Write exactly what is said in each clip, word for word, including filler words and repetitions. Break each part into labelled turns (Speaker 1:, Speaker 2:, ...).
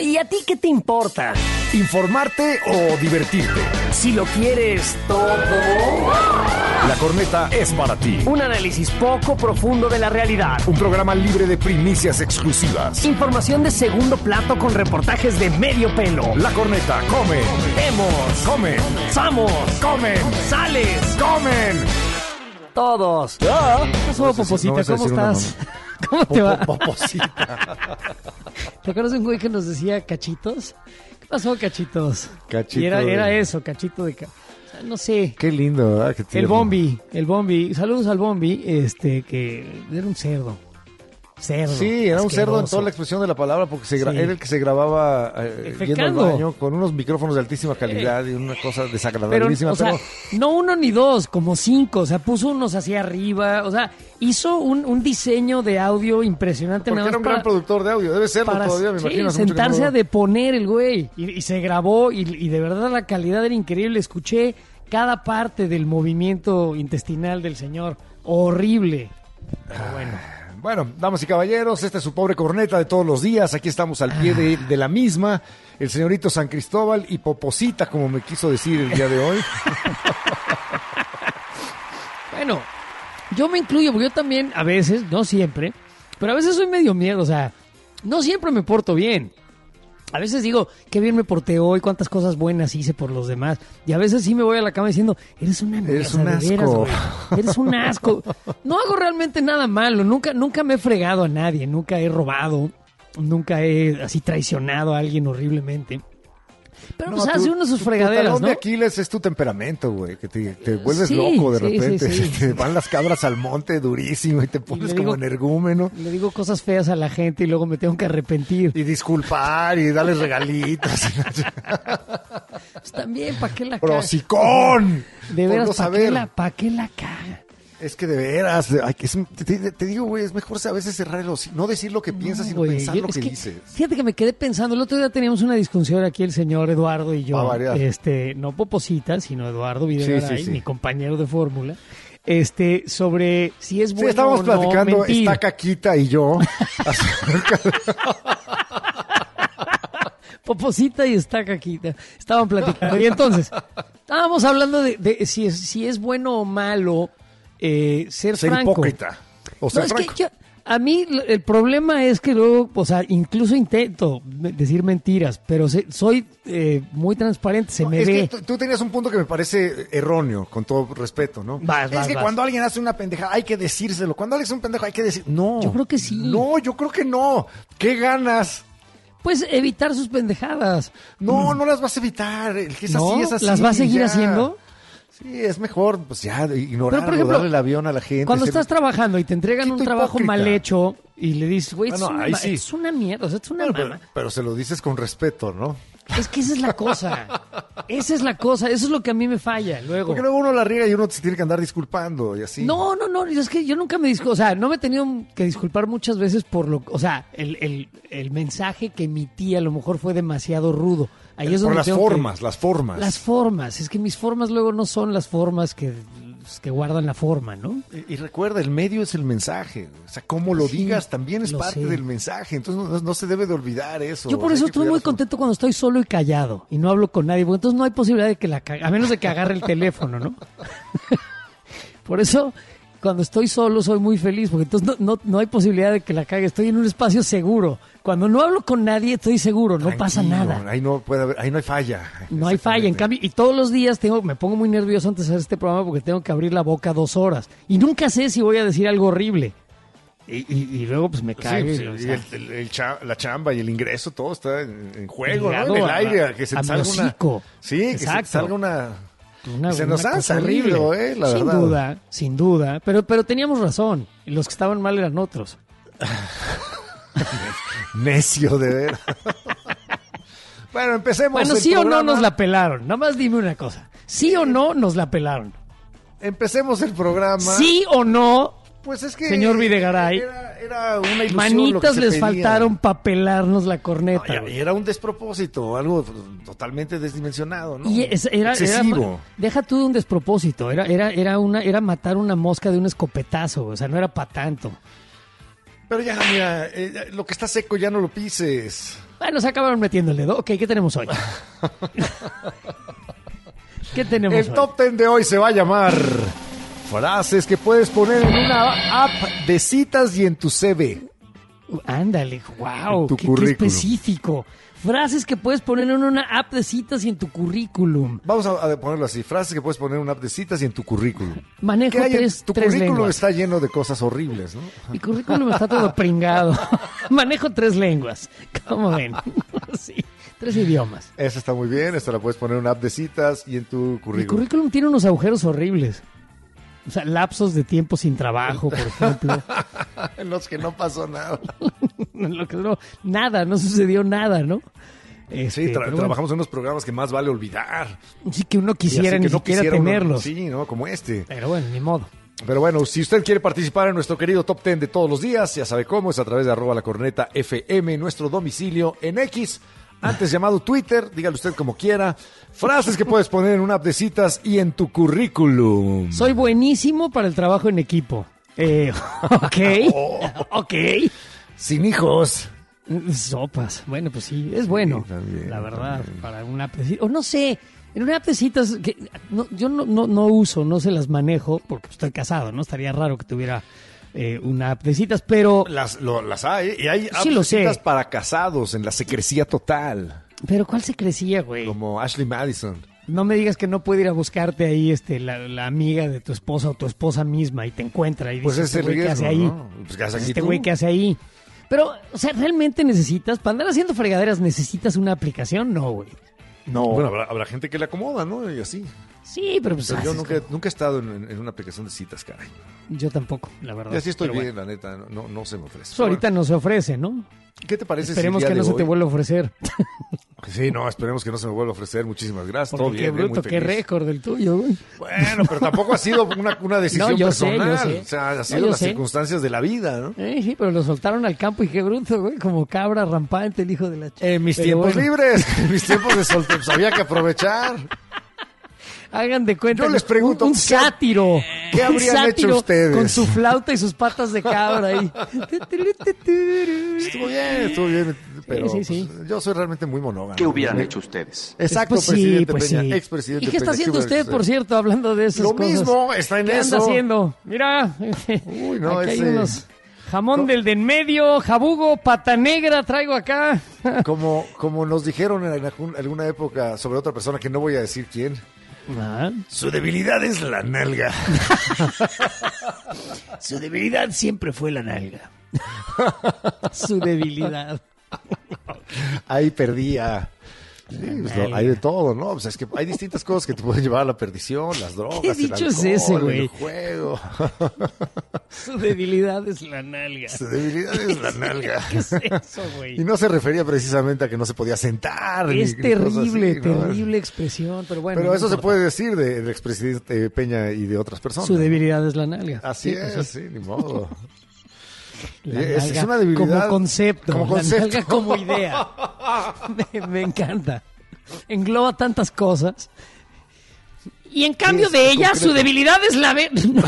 Speaker 1: ¿y a ti qué te importa?
Speaker 2: ¿Informarte o divertirte?
Speaker 1: Si lo quieres todo.
Speaker 2: La Corneta es para ti.
Speaker 1: Un análisis poco profundo de la realidad.
Speaker 2: Un programa libre de primicias exclusivas.
Speaker 1: Información de segundo plato con reportajes de medio pelo.
Speaker 2: La Corneta come.
Speaker 1: Vemos.
Speaker 2: Come.
Speaker 1: Samos.
Speaker 2: Comen.
Speaker 1: Sales.
Speaker 2: Comen.
Speaker 1: Todos. ¿Qué pasó, Poposita?
Speaker 2: no
Speaker 1: ¿Cómo estás? ¿Cómo te va?
Speaker 2: Poposita.
Speaker 1: ¿Te acuerdas de un güey que nos decía cachitos? ¿Qué pasó, cachitos?
Speaker 2: Cachito.
Speaker 1: Y era,
Speaker 2: de...
Speaker 1: era eso, cachito de... Ca... O sea, no sé.
Speaker 2: Qué lindo, ¿verdad? Qué
Speaker 1: el Bombi, el Bombi. Saludos al Bombi, este, que era un cerdo. Cerdo.
Speaker 2: Sí, era un
Speaker 1: asqueroso.
Speaker 2: cerdo en toda la expresión de la palabra, porque se gra-
Speaker 1: Sí.
Speaker 2: era el que se grababa eh, yendo al baño con unos micrófonos de altísima calidad eh. y una cosa desagradabilísima.
Speaker 1: Pero, o
Speaker 2: pero...
Speaker 1: sea, no uno ni dos, como cinco. O sea, puso unos hacia arriba. O sea, hizo un, un diseño de audio impresionante.
Speaker 2: Porque
Speaker 1: nada
Speaker 2: era
Speaker 1: más
Speaker 2: un
Speaker 1: para,
Speaker 2: gran productor de audio, debe serlo
Speaker 1: para,
Speaker 2: todavía, me
Speaker 1: sí,
Speaker 2: imagino.
Speaker 1: sentarse
Speaker 2: no...
Speaker 1: a deponer el güey. Y, y se grabó y, y de verdad la calidad era increíble. Escuché cada parte del movimiento intestinal del señor. Horrible. Pero bueno.
Speaker 2: Bueno, damas y caballeros, esta es su pobre corneta de todos los días. Aquí estamos al pie de, de la misma. El señorito San Cristóbal y Poposita, como me quiso decir el día de hoy.
Speaker 1: Bueno, yo me incluyo, porque yo también a veces, no siempre, pero a veces soy medio miedo. O sea, no siempre me porto bien. A veces digo, qué bien me porté hoy, cuántas cosas buenas hice por los demás. Y a veces sí me voy a la cama diciendo, eres una mierda,
Speaker 2: eres un asco.
Speaker 1: De veras, güey. Eres un asco. No hago realmente nada malo, nunca, nunca me he fregado a nadie, nunca he robado, nunca he así traicionado a alguien horriblemente. Pero
Speaker 2: no,
Speaker 1: pues
Speaker 2: tu,
Speaker 1: hace uno sus
Speaker 2: tu,
Speaker 1: fregaderas,
Speaker 2: tu talón
Speaker 1: ¿no?
Speaker 2: de Aquiles es tu temperamento, güey, que te, te vuelves
Speaker 1: Sí,
Speaker 2: loco de
Speaker 1: sí,
Speaker 2: repente.
Speaker 1: sí, sí.
Speaker 2: Te van las cabras al monte durísimo y te pones
Speaker 1: le
Speaker 2: como
Speaker 1: digo-
Speaker 2: energúmeno.
Speaker 1: Le digo cosas feas a la gente y luego me tengo que arrepentir.
Speaker 2: Y disculpar y darles regalitos.
Speaker 1: Pues también, ¿para qué la caga?
Speaker 2: ¡Prosicón!
Speaker 1: De
Speaker 2: Por
Speaker 1: veras,
Speaker 2: no
Speaker 1: ¿para qué
Speaker 2: saber.
Speaker 1: la, pa' qué la caga?
Speaker 2: Es que de veras, ay, que es- te, te- te digo, güey, es mejor a veces cerrar el hocico, no decir lo que piensas,
Speaker 1: No,
Speaker 2: sino
Speaker 1: güey,
Speaker 2: pensar
Speaker 1: yo-
Speaker 2: lo
Speaker 1: es
Speaker 2: que,
Speaker 1: que,
Speaker 2: dices.
Speaker 1: Fíjate que me quedé pensando, el otro día teníamos una discusión aquí el señor Eduardo y yo,
Speaker 2: Va a variar.
Speaker 1: este, no Poposita, sino Eduardo Videgaray,
Speaker 2: Sí, sí, sí.
Speaker 1: mi compañero de fórmula, este, sobre si es bueno
Speaker 2: Sí, estábamos
Speaker 1: o no
Speaker 2: platicando,
Speaker 1: mentir.
Speaker 2: está Caquita y yo, acerca de-
Speaker 1: Poposita y está Caquita. Estaban platicando. Y entonces, estábamos hablando de, de si, es, si es bueno o malo eh, ser,
Speaker 2: ser
Speaker 1: franco.
Speaker 2: hipócrita. O
Speaker 1: No,
Speaker 2: ser
Speaker 1: es que
Speaker 2: franco.
Speaker 1: yo- a mí l- el problema es que luego, o sea, incluso intento me- decir mentiras, pero se- soy eh, muy transparente, se
Speaker 2: No,
Speaker 1: me
Speaker 2: es
Speaker 1: ve.
Speaker 2: que tú, tú tenías un punto que me parece erróneo, con todo respeto, ¿no?
Speaker 1: Vas,
Speaker 2: es
Speaker 1: vas,
Speaker 2: que
Speaker 1: vas.
Speaker 2: cuando alguien hace una pendeja hay que decírselo. Cuando alguien hace un pendejo hay que decir, no.
Speaker 1: Yo creo que sí.
Speaker 2: No, yo creo que no. ¿Qué ganas?
Speaker 1: Pues evitar sus pendejadas.
Speaker 2: No, no las vas a evitar. El que es
Speaker 1: ¿No?
Speaker 2: así es así.
Speaker 1: ¿Las va a seguir
Speaker 2: ya.
Speaker 1: haciendo?
Speaker 2: Sí, es mejor, pues ya, ignorarlo,
Speaker 1: Pero, por ejemplo,
Speaker 2: darle el avión a la gente.
Speaker 1: Cuando
Speaker 2: ser-
Speaker 1: estás trabajando y te entregan un
Speaker 2: Poquito
Speaker 1: trabajo
Speaker 2: hipócrita.
Speaker 1: mal hecho y le dices, güey,
Speaker 2: Ah,
Speaker 1: es,
Speaker 2: no,
Speaker 1: una
Speaker 2: ahí
Speaker 1: ma-
Speaker 2: sí.
Speaker 1: es una mierda, o sea, es una
Speaker 2: Bueno, pero,
Speaker 1: mama.
Speaker 2: pero se lo dices con respeto, ¿no?
Speaker 1: Es que esa es la cosa. Esa es la cosa. Eso es lo que a mí me falla luego.
Speaker 2: Porque luego uno la riega y uno se tiene que andar disculpando y así.
Speaker 1: No, no, no. Es que yo nunca me disculpo. O sea, no me he tenido que disculpar muchas veces por lo. O sea, el, el, el mensaje que emití a lo mejor fue demasiado rudo. Ahí es
Speaker 2: Por
Speaker 1: donde
Speaker 2: las
Speaker 1: tengo que-
Speaker 2: formas, las formas.
Speaker 1: Las formas. Es que mis formas luego no son las formas que, que guardan la forma, ¿no?
Speaker 2: Y, y recuerda, el medio es el mensaje. O sea, cómo lo
Speaker 1: Sí,
Speaker 2: digas también es
Speaker 1: lo
Speaker 2: parte
Speaker 1: sé.
Speaker 2: del mensaje. Entonces no, no se debe de olvidar eso.
Speaker 1: Yo por
Speaker 2: O sea,
Speaker 1: eso
Speaker 2: hay que
Speaker 1: estoy
Speaker 2: cuidar
Speaker 1: muy
Speaker 2: las
Speaker 1: contento cuando estoy solo y callado y no hablo con nadie, porque entonces no hay posibilidad de que la cague, a menos de que agarre el teléfono, ¿no? Por eso, cuando estoy solo soy muy feliz, porque entonces no, no, no hay posibilidad de que la cague, estoy en un espacio seguro. Cuando no hablo con nadie estoy seguro, no pasa
Speaker 2: Tranquilo,
Speaker 1: nada.
Speaker 2: Ahí no puede haber, ahí no hay falla.
Speaker 1: No hay falla, en cambio, y todos los días tengo, me pongo muy nervioso antes de hacer este programa porque tengo que abrir la boca dos horas y nunca sé si voy a decir algo horrible. Y, y, y luego pues me
Speaker 2: Sí,
Speaker 1: cae.
Speaker 2: pues,
Speaker 1: o
Speaker 2: y
Speaker 1: sea,
Speaker 2: el- el- el cha- la chamba y el ingreso, todo está en, en juego, ¿no?
Speaker 1: ligado
Speaker 2: En el
Speaker 1: a-
Speaker 2: aire, a que se
Speaker 1: a
Speaker 2: te
Speaker 1: mi
Speaker 2: salga una...
Speaker 1: hocico.
Speaker 2: Sí, que se te
Speaker 1: Exacto.
Speaker 2: salga una...
Speaker 1: Una-
Speaker 2: Y se nos
Speaker 1: una
Speaker 2: han
Speaker 1: cosa
Speaker 2: salido,
Speaker 1: horrible.
Speaker 2: eh, la
Speaker 1: sin
Speaker 2: verdad.
Speaker 1: duda, sin duda. Pero, pero teníamos razón. Y los que estaban mal eran otros.
Speaker 2: Necio, de ver. Bueno, empecemos
Speaker 1: Bueno,
Speaker 2: el
Speaker 1: sí o no
Speaker 2: programa.
Speaker 1: nos la pelaron. Nada más dime una cosa. ¿Sí o no nos la pelaron?
Speaker 2: Empecemos el programa.
Speaker 1: ¿Sí o no?
Speaker 2: Pues es que...
Speaker 1: Señor Videgaray,
Speaker 2: Era, era una ilusión
Speaker 1: manitas
Speaker 2: lo que se
Speaker 1: les
Speaker 2: pedía.
Speaker 1: faltaron para pelarnos la
Speaker 2: No,
Speaker 1: corneta.
Speaker 2: y-
Speaker 1: güey.
Speaker 2: y era un despropósito, algo totalmente desdimensionado, ¿no?
Speaker 1: Y es- era,
Speaker 2: excesivo.
Speaker 1: era- deja tú de un despropósito, era, era, era una, era matar una mosca de un escopetazo, o sea, no era para tanto.
Speaker 2: Pero ya, mira, eh, lo que está seco ya no lo pises.
Speaker 1: Bueno, se acabaron metiendo el dedo. Ok, ¿qué tenemos hoy? ¿Qué tenemos
Speaker 2: El
Speaker 1: hoy?
Speaker 2: top ten de hoy se va a llamar frases que puedes poner en una app de citas y en tu C V.
Speaker 1: Uh, ándale, wow,
Speaker 2: En tu
Speaker 1: qué, qué
Speaker 2: currículum.
Speaker 1: específico. Frases que puedes poner en una app de citas y en tu currículum.
Speaker 2: Vamos a, a ponerlo así, frases que puedes poner en una app de citas y en tu currículum.
Speaker 1: Manejo
Speaker 2: ¿Qué hay en-
Speaker 1: tres,
Speaker 2: tu
Speaker 1: tres
Speaker 2: currículum
Speaker 1: lenguas.
Speaker 2: está lleno de cosas horribles, ¿no?
Speaker 1: Mi currículum está todo pringado. Manejo tres lenguas. ¿Cómo ven? Sí, tres idiomas.
Speaker 2: Esa está muy bien, esta la puedes poner en una app de citas y en tu
Speaker 1: Mi
Speaker 2: currículum.
Speaker 1: currículum tiene unos agujeros horribles. O sea, lapsos de tiempo sin trabajo, por ejemplo.
Speaker 2: En los que no pasó nada.
Speaker 1: En lo que no, nada, no sucedió nada, ¿no? Este,
Speaker 2: Sí, tra-
Speaker 1: pero bueno,
Speaker 2: trabajamos en unos programas que más vale olvidar.
Speaker 1: sí que uno
Speaker 2: Y
Speaker 1: quisiera
Speaker 2: así
Speaker 1: ni
Speaker 2: que no
Speaker 1: siquiera
Speaker 2: quisiera uno-
Speaker 1: tenerlos.
Speaker 2: Sí, ¿no? Como este.
Speaker 1: Pero bueno, ni modo.
Speaker 2: Pero bueno, si usted quiere participar en nuestro querido Top ten de todos los días, ya sabe cómo, es a través de arroba la corneta F M, nuestro domicilio en X, antes llamado Twitter, dígale usted como quiera. Frases que puedes poner en una app de citas y en tu currículum.
Speaker 1: Soy buenísimo para el trabajo en equipo. Eh, ok, ok.
Speaker 2: Sin hijos.
Speaker 1: Sopas. Bueno, pues sí, es bueno.
Speaker 2: Sí, también,
Speaker 1: la verdad,
Speaker 2: también.
Speaker 1: para una app de citas. O no sé, en una app de citas que no, yo no, no, no uso, no se las manejo porque estoy casado, ¿no? Estaría raro que tuviera eh, una app de citas, pero,
Speaker 2: Las, lo- las hay, y hay apps
Speaker 1: Sí, lo
Speaker 2: de citas
Speaker 1: sé.
Speaker 2: para casados en la secrecía total,
Speaker 1: pero ¿cuál se crecía, güey?
Speaker 2: como Ashley Madison.
Speaker 1: No me digas que no puede ir a buscarte ahí este, la, la amiga de tu esposa o tu esposa misma y te encuentra y
Speaker 2: Pues
Speaker 1: dices,
Speaker 2: ese
Speaker 1: este güey, ¿qué
Speaker 2: riesgo,
Speaker 1: hace ahí?
Speaker 2: ¿no? Pues, ¿qué haces aquí
Speaker 1: Este
Speaker 2: tú?
Speaker 1: güey, ¿qué hace ahí? Pero, o sea, ¿realmente necesitas? ¿Para andar haciendo fregaderas necesitas una aplicación? No, güey. No.
Speaker 2: Bueno, habrá, habrá gente que le acomoda, ¿no? Y así.
Speaker 1: sí, pero pues...
Speaker 2: Pero yo
Speaker 1: haces
Speaker 2: nunca,
Speaker 1: como-
Speaker 2: nunca he estado en, en una aplicación de citas, caray.
Speaker 1: Yo tampoco, la verdad.
Speaker 2: Y así estoy
Speaker 1: Pero
Speaker 2: bien,
Speaker 1: bueno,
Speaker 2: la neta, no, no, no se me ofrece.
Speaker 1: pues ahorita no se ofrece, ¿no?
Speaker 2: ¿Qué te parece
Speaker 1: Esperemos
Speaker 2: si el
Speaker 1: que
Speaker 2: día
Speaker 1: no
Speaker 2: de
Speaker 1: se te
Speaker 2: hoy-
Speaker 1: vuelva a ofrecer.
Speaker 2: Sí, no, esperemos que no se me vuelva a ofrecer. Muchísimas gracias. Todo
Speaker 1: Porque
Speaker 2: bien,
Speaker 1: qué
Speaker 2: eh,
Speaker 1: bruto,
Speaker 2: muy
Speaker 1: qué
Speaker 2: feliz.
Speaker 1: récord el tuyo, güey.
Speaker 2: Bueno, pero tampoco ha sido una, una decisión
Speaker 1: No, yo sé, yo
Speaker 2: personal.
Speaker 1: sé.
Speaker 2: O sea, ha
Speaker 1: No,
Speaker 2: sido
Speaker 1: yo
Speaker 2: las
Speaker 1: sé.
Speaker 2: circunstancias de la vida, ¿no?
Speaker 1: Eh, sí, pero lo soltaron al campo y qué bruto, güey. Como cabra rampante el hijo de la ch...
Speaker 2: En mis
Speaker 1: Pero
Speaker 2: tiempos
Speaker 1: bueno,
Speaker 2: libres, en mis tiempos de soltero, pues había que aprovechar.
Speaker 1: Hagan de cuenta
Speaker 2: Yo
Speaker 1: que
Speaker 2: les pregunto,
Speaker 1: un, un
Speaker 2: ¿qué-
Speaker 1: sátiro.
Speaker 2: qué
Speaker 1: Un
Speaker 2: habrían hecho
Speaker 1: sátiro
Speaker 2: ustedes?
Speaker 1: Con su flauta y sus patas de cabra ahí.
Speaker 2: Estuvo bien, estuvo bien, pero
Speaker 1: sí, sí.
Speaker 2: pues, yo soy realmente muy monógamo.
Speaker 3: ¿Qué hubieran
Speaker 2: Me-
Speaker 3: hecho ustedes?
Speaker 2: Exacto,
Speaker 1: Pues sí,
Speaker 2: presidente
Speaker 1: pues
Speaker 2: Peña,
Speaker 1: sí.
Speaker 2: expresidente
Speaker 1: ¿Y qué está
Speaker 2: Peña,
Speaker 1: haciendo
Speaker 2: ¿qué hubiera
Speaker 1: usted, por
Speaker 2: hecho?
Speaker 1: cierto, hablando de esas
Speaker 2: Lo
Speaker 1: cosas?
Speaker 2: mismo, está en
Speaker 1: ¿Qué
Speaker 2: eso.
Speaker 1: anda haciendo? Mira,
Speaker 2: Uy, no,
Speaker 1: aquí hay
Speaker 2: ese-
Speaker 1: unos jamón del de en medio, jabugo, pata negra, traigo acá.
Speaker 2: Como, como nos dijeron en algún- alguna época sobre otra persona que no voy a decir quién.
Speaker 1: Ah,
Speaker 2: Su debilidad es la nalga.
Speaker 1: su debilidad siempre fue la nalga. Su debilidad.
Speaker 2: Ahí perdía. Sí, pues, lo-
Speaker 1: nalga.
Speaker 2: hay de todo, ¿no? Pues es que hay distintas cosas que te pueden llevar a la perdición, las drogas,
Speaker 1: ¿Qué
Speaker 2: el
Speaker 1: dicho es
Speaker 2: alcohol,
Speaker 1: ese, güey?
Speaker 2: el juego.
Speaker 1: Su debilidad es la nalga.
Speaker 2: Su debilidad es la nalga.
Speaker 1: ¿Qué es eso, güey?
Speaker 2: Y no se refería precisamente a que no se podía sentar. ni-
Speaker 1: Es
Speaker 2: ni cosas
Speaker 1: terrible,
Speaker 2: así, ¿no?
Speaker 1: terrible expresión, pero bueno.
Speaker 2: Pero
Speaker 1: no
Speaker 2: eso se
Speaker 1: importa.
Speaker 2: puede decir de- del expresidente Peña y de otras personas.
Speaker 1: Su debilidad es la nalga.
Speaker 2: Así
Speaker 1: Sí,
Speaker 2: es,
Speaker 1: pues sí.
Speaker 2: sí, ni modo.
Speaker 1: La
Speaker 2: Es- es
Speaker 1: nalga
Speaker 2: una debilidad
Speaker 1: como concepto,
Speaker 2: como
Speaker 1: la
Speaker 2: concepto.
Speaker 1: nalga como idea. Me, me encanta. Engloba tantas cosas. Y en cambio
Speaker 2: es
Speaker 1: de ella,
Speaker 2: concreto.
Speaker 1: su debilidad es la... ve- No.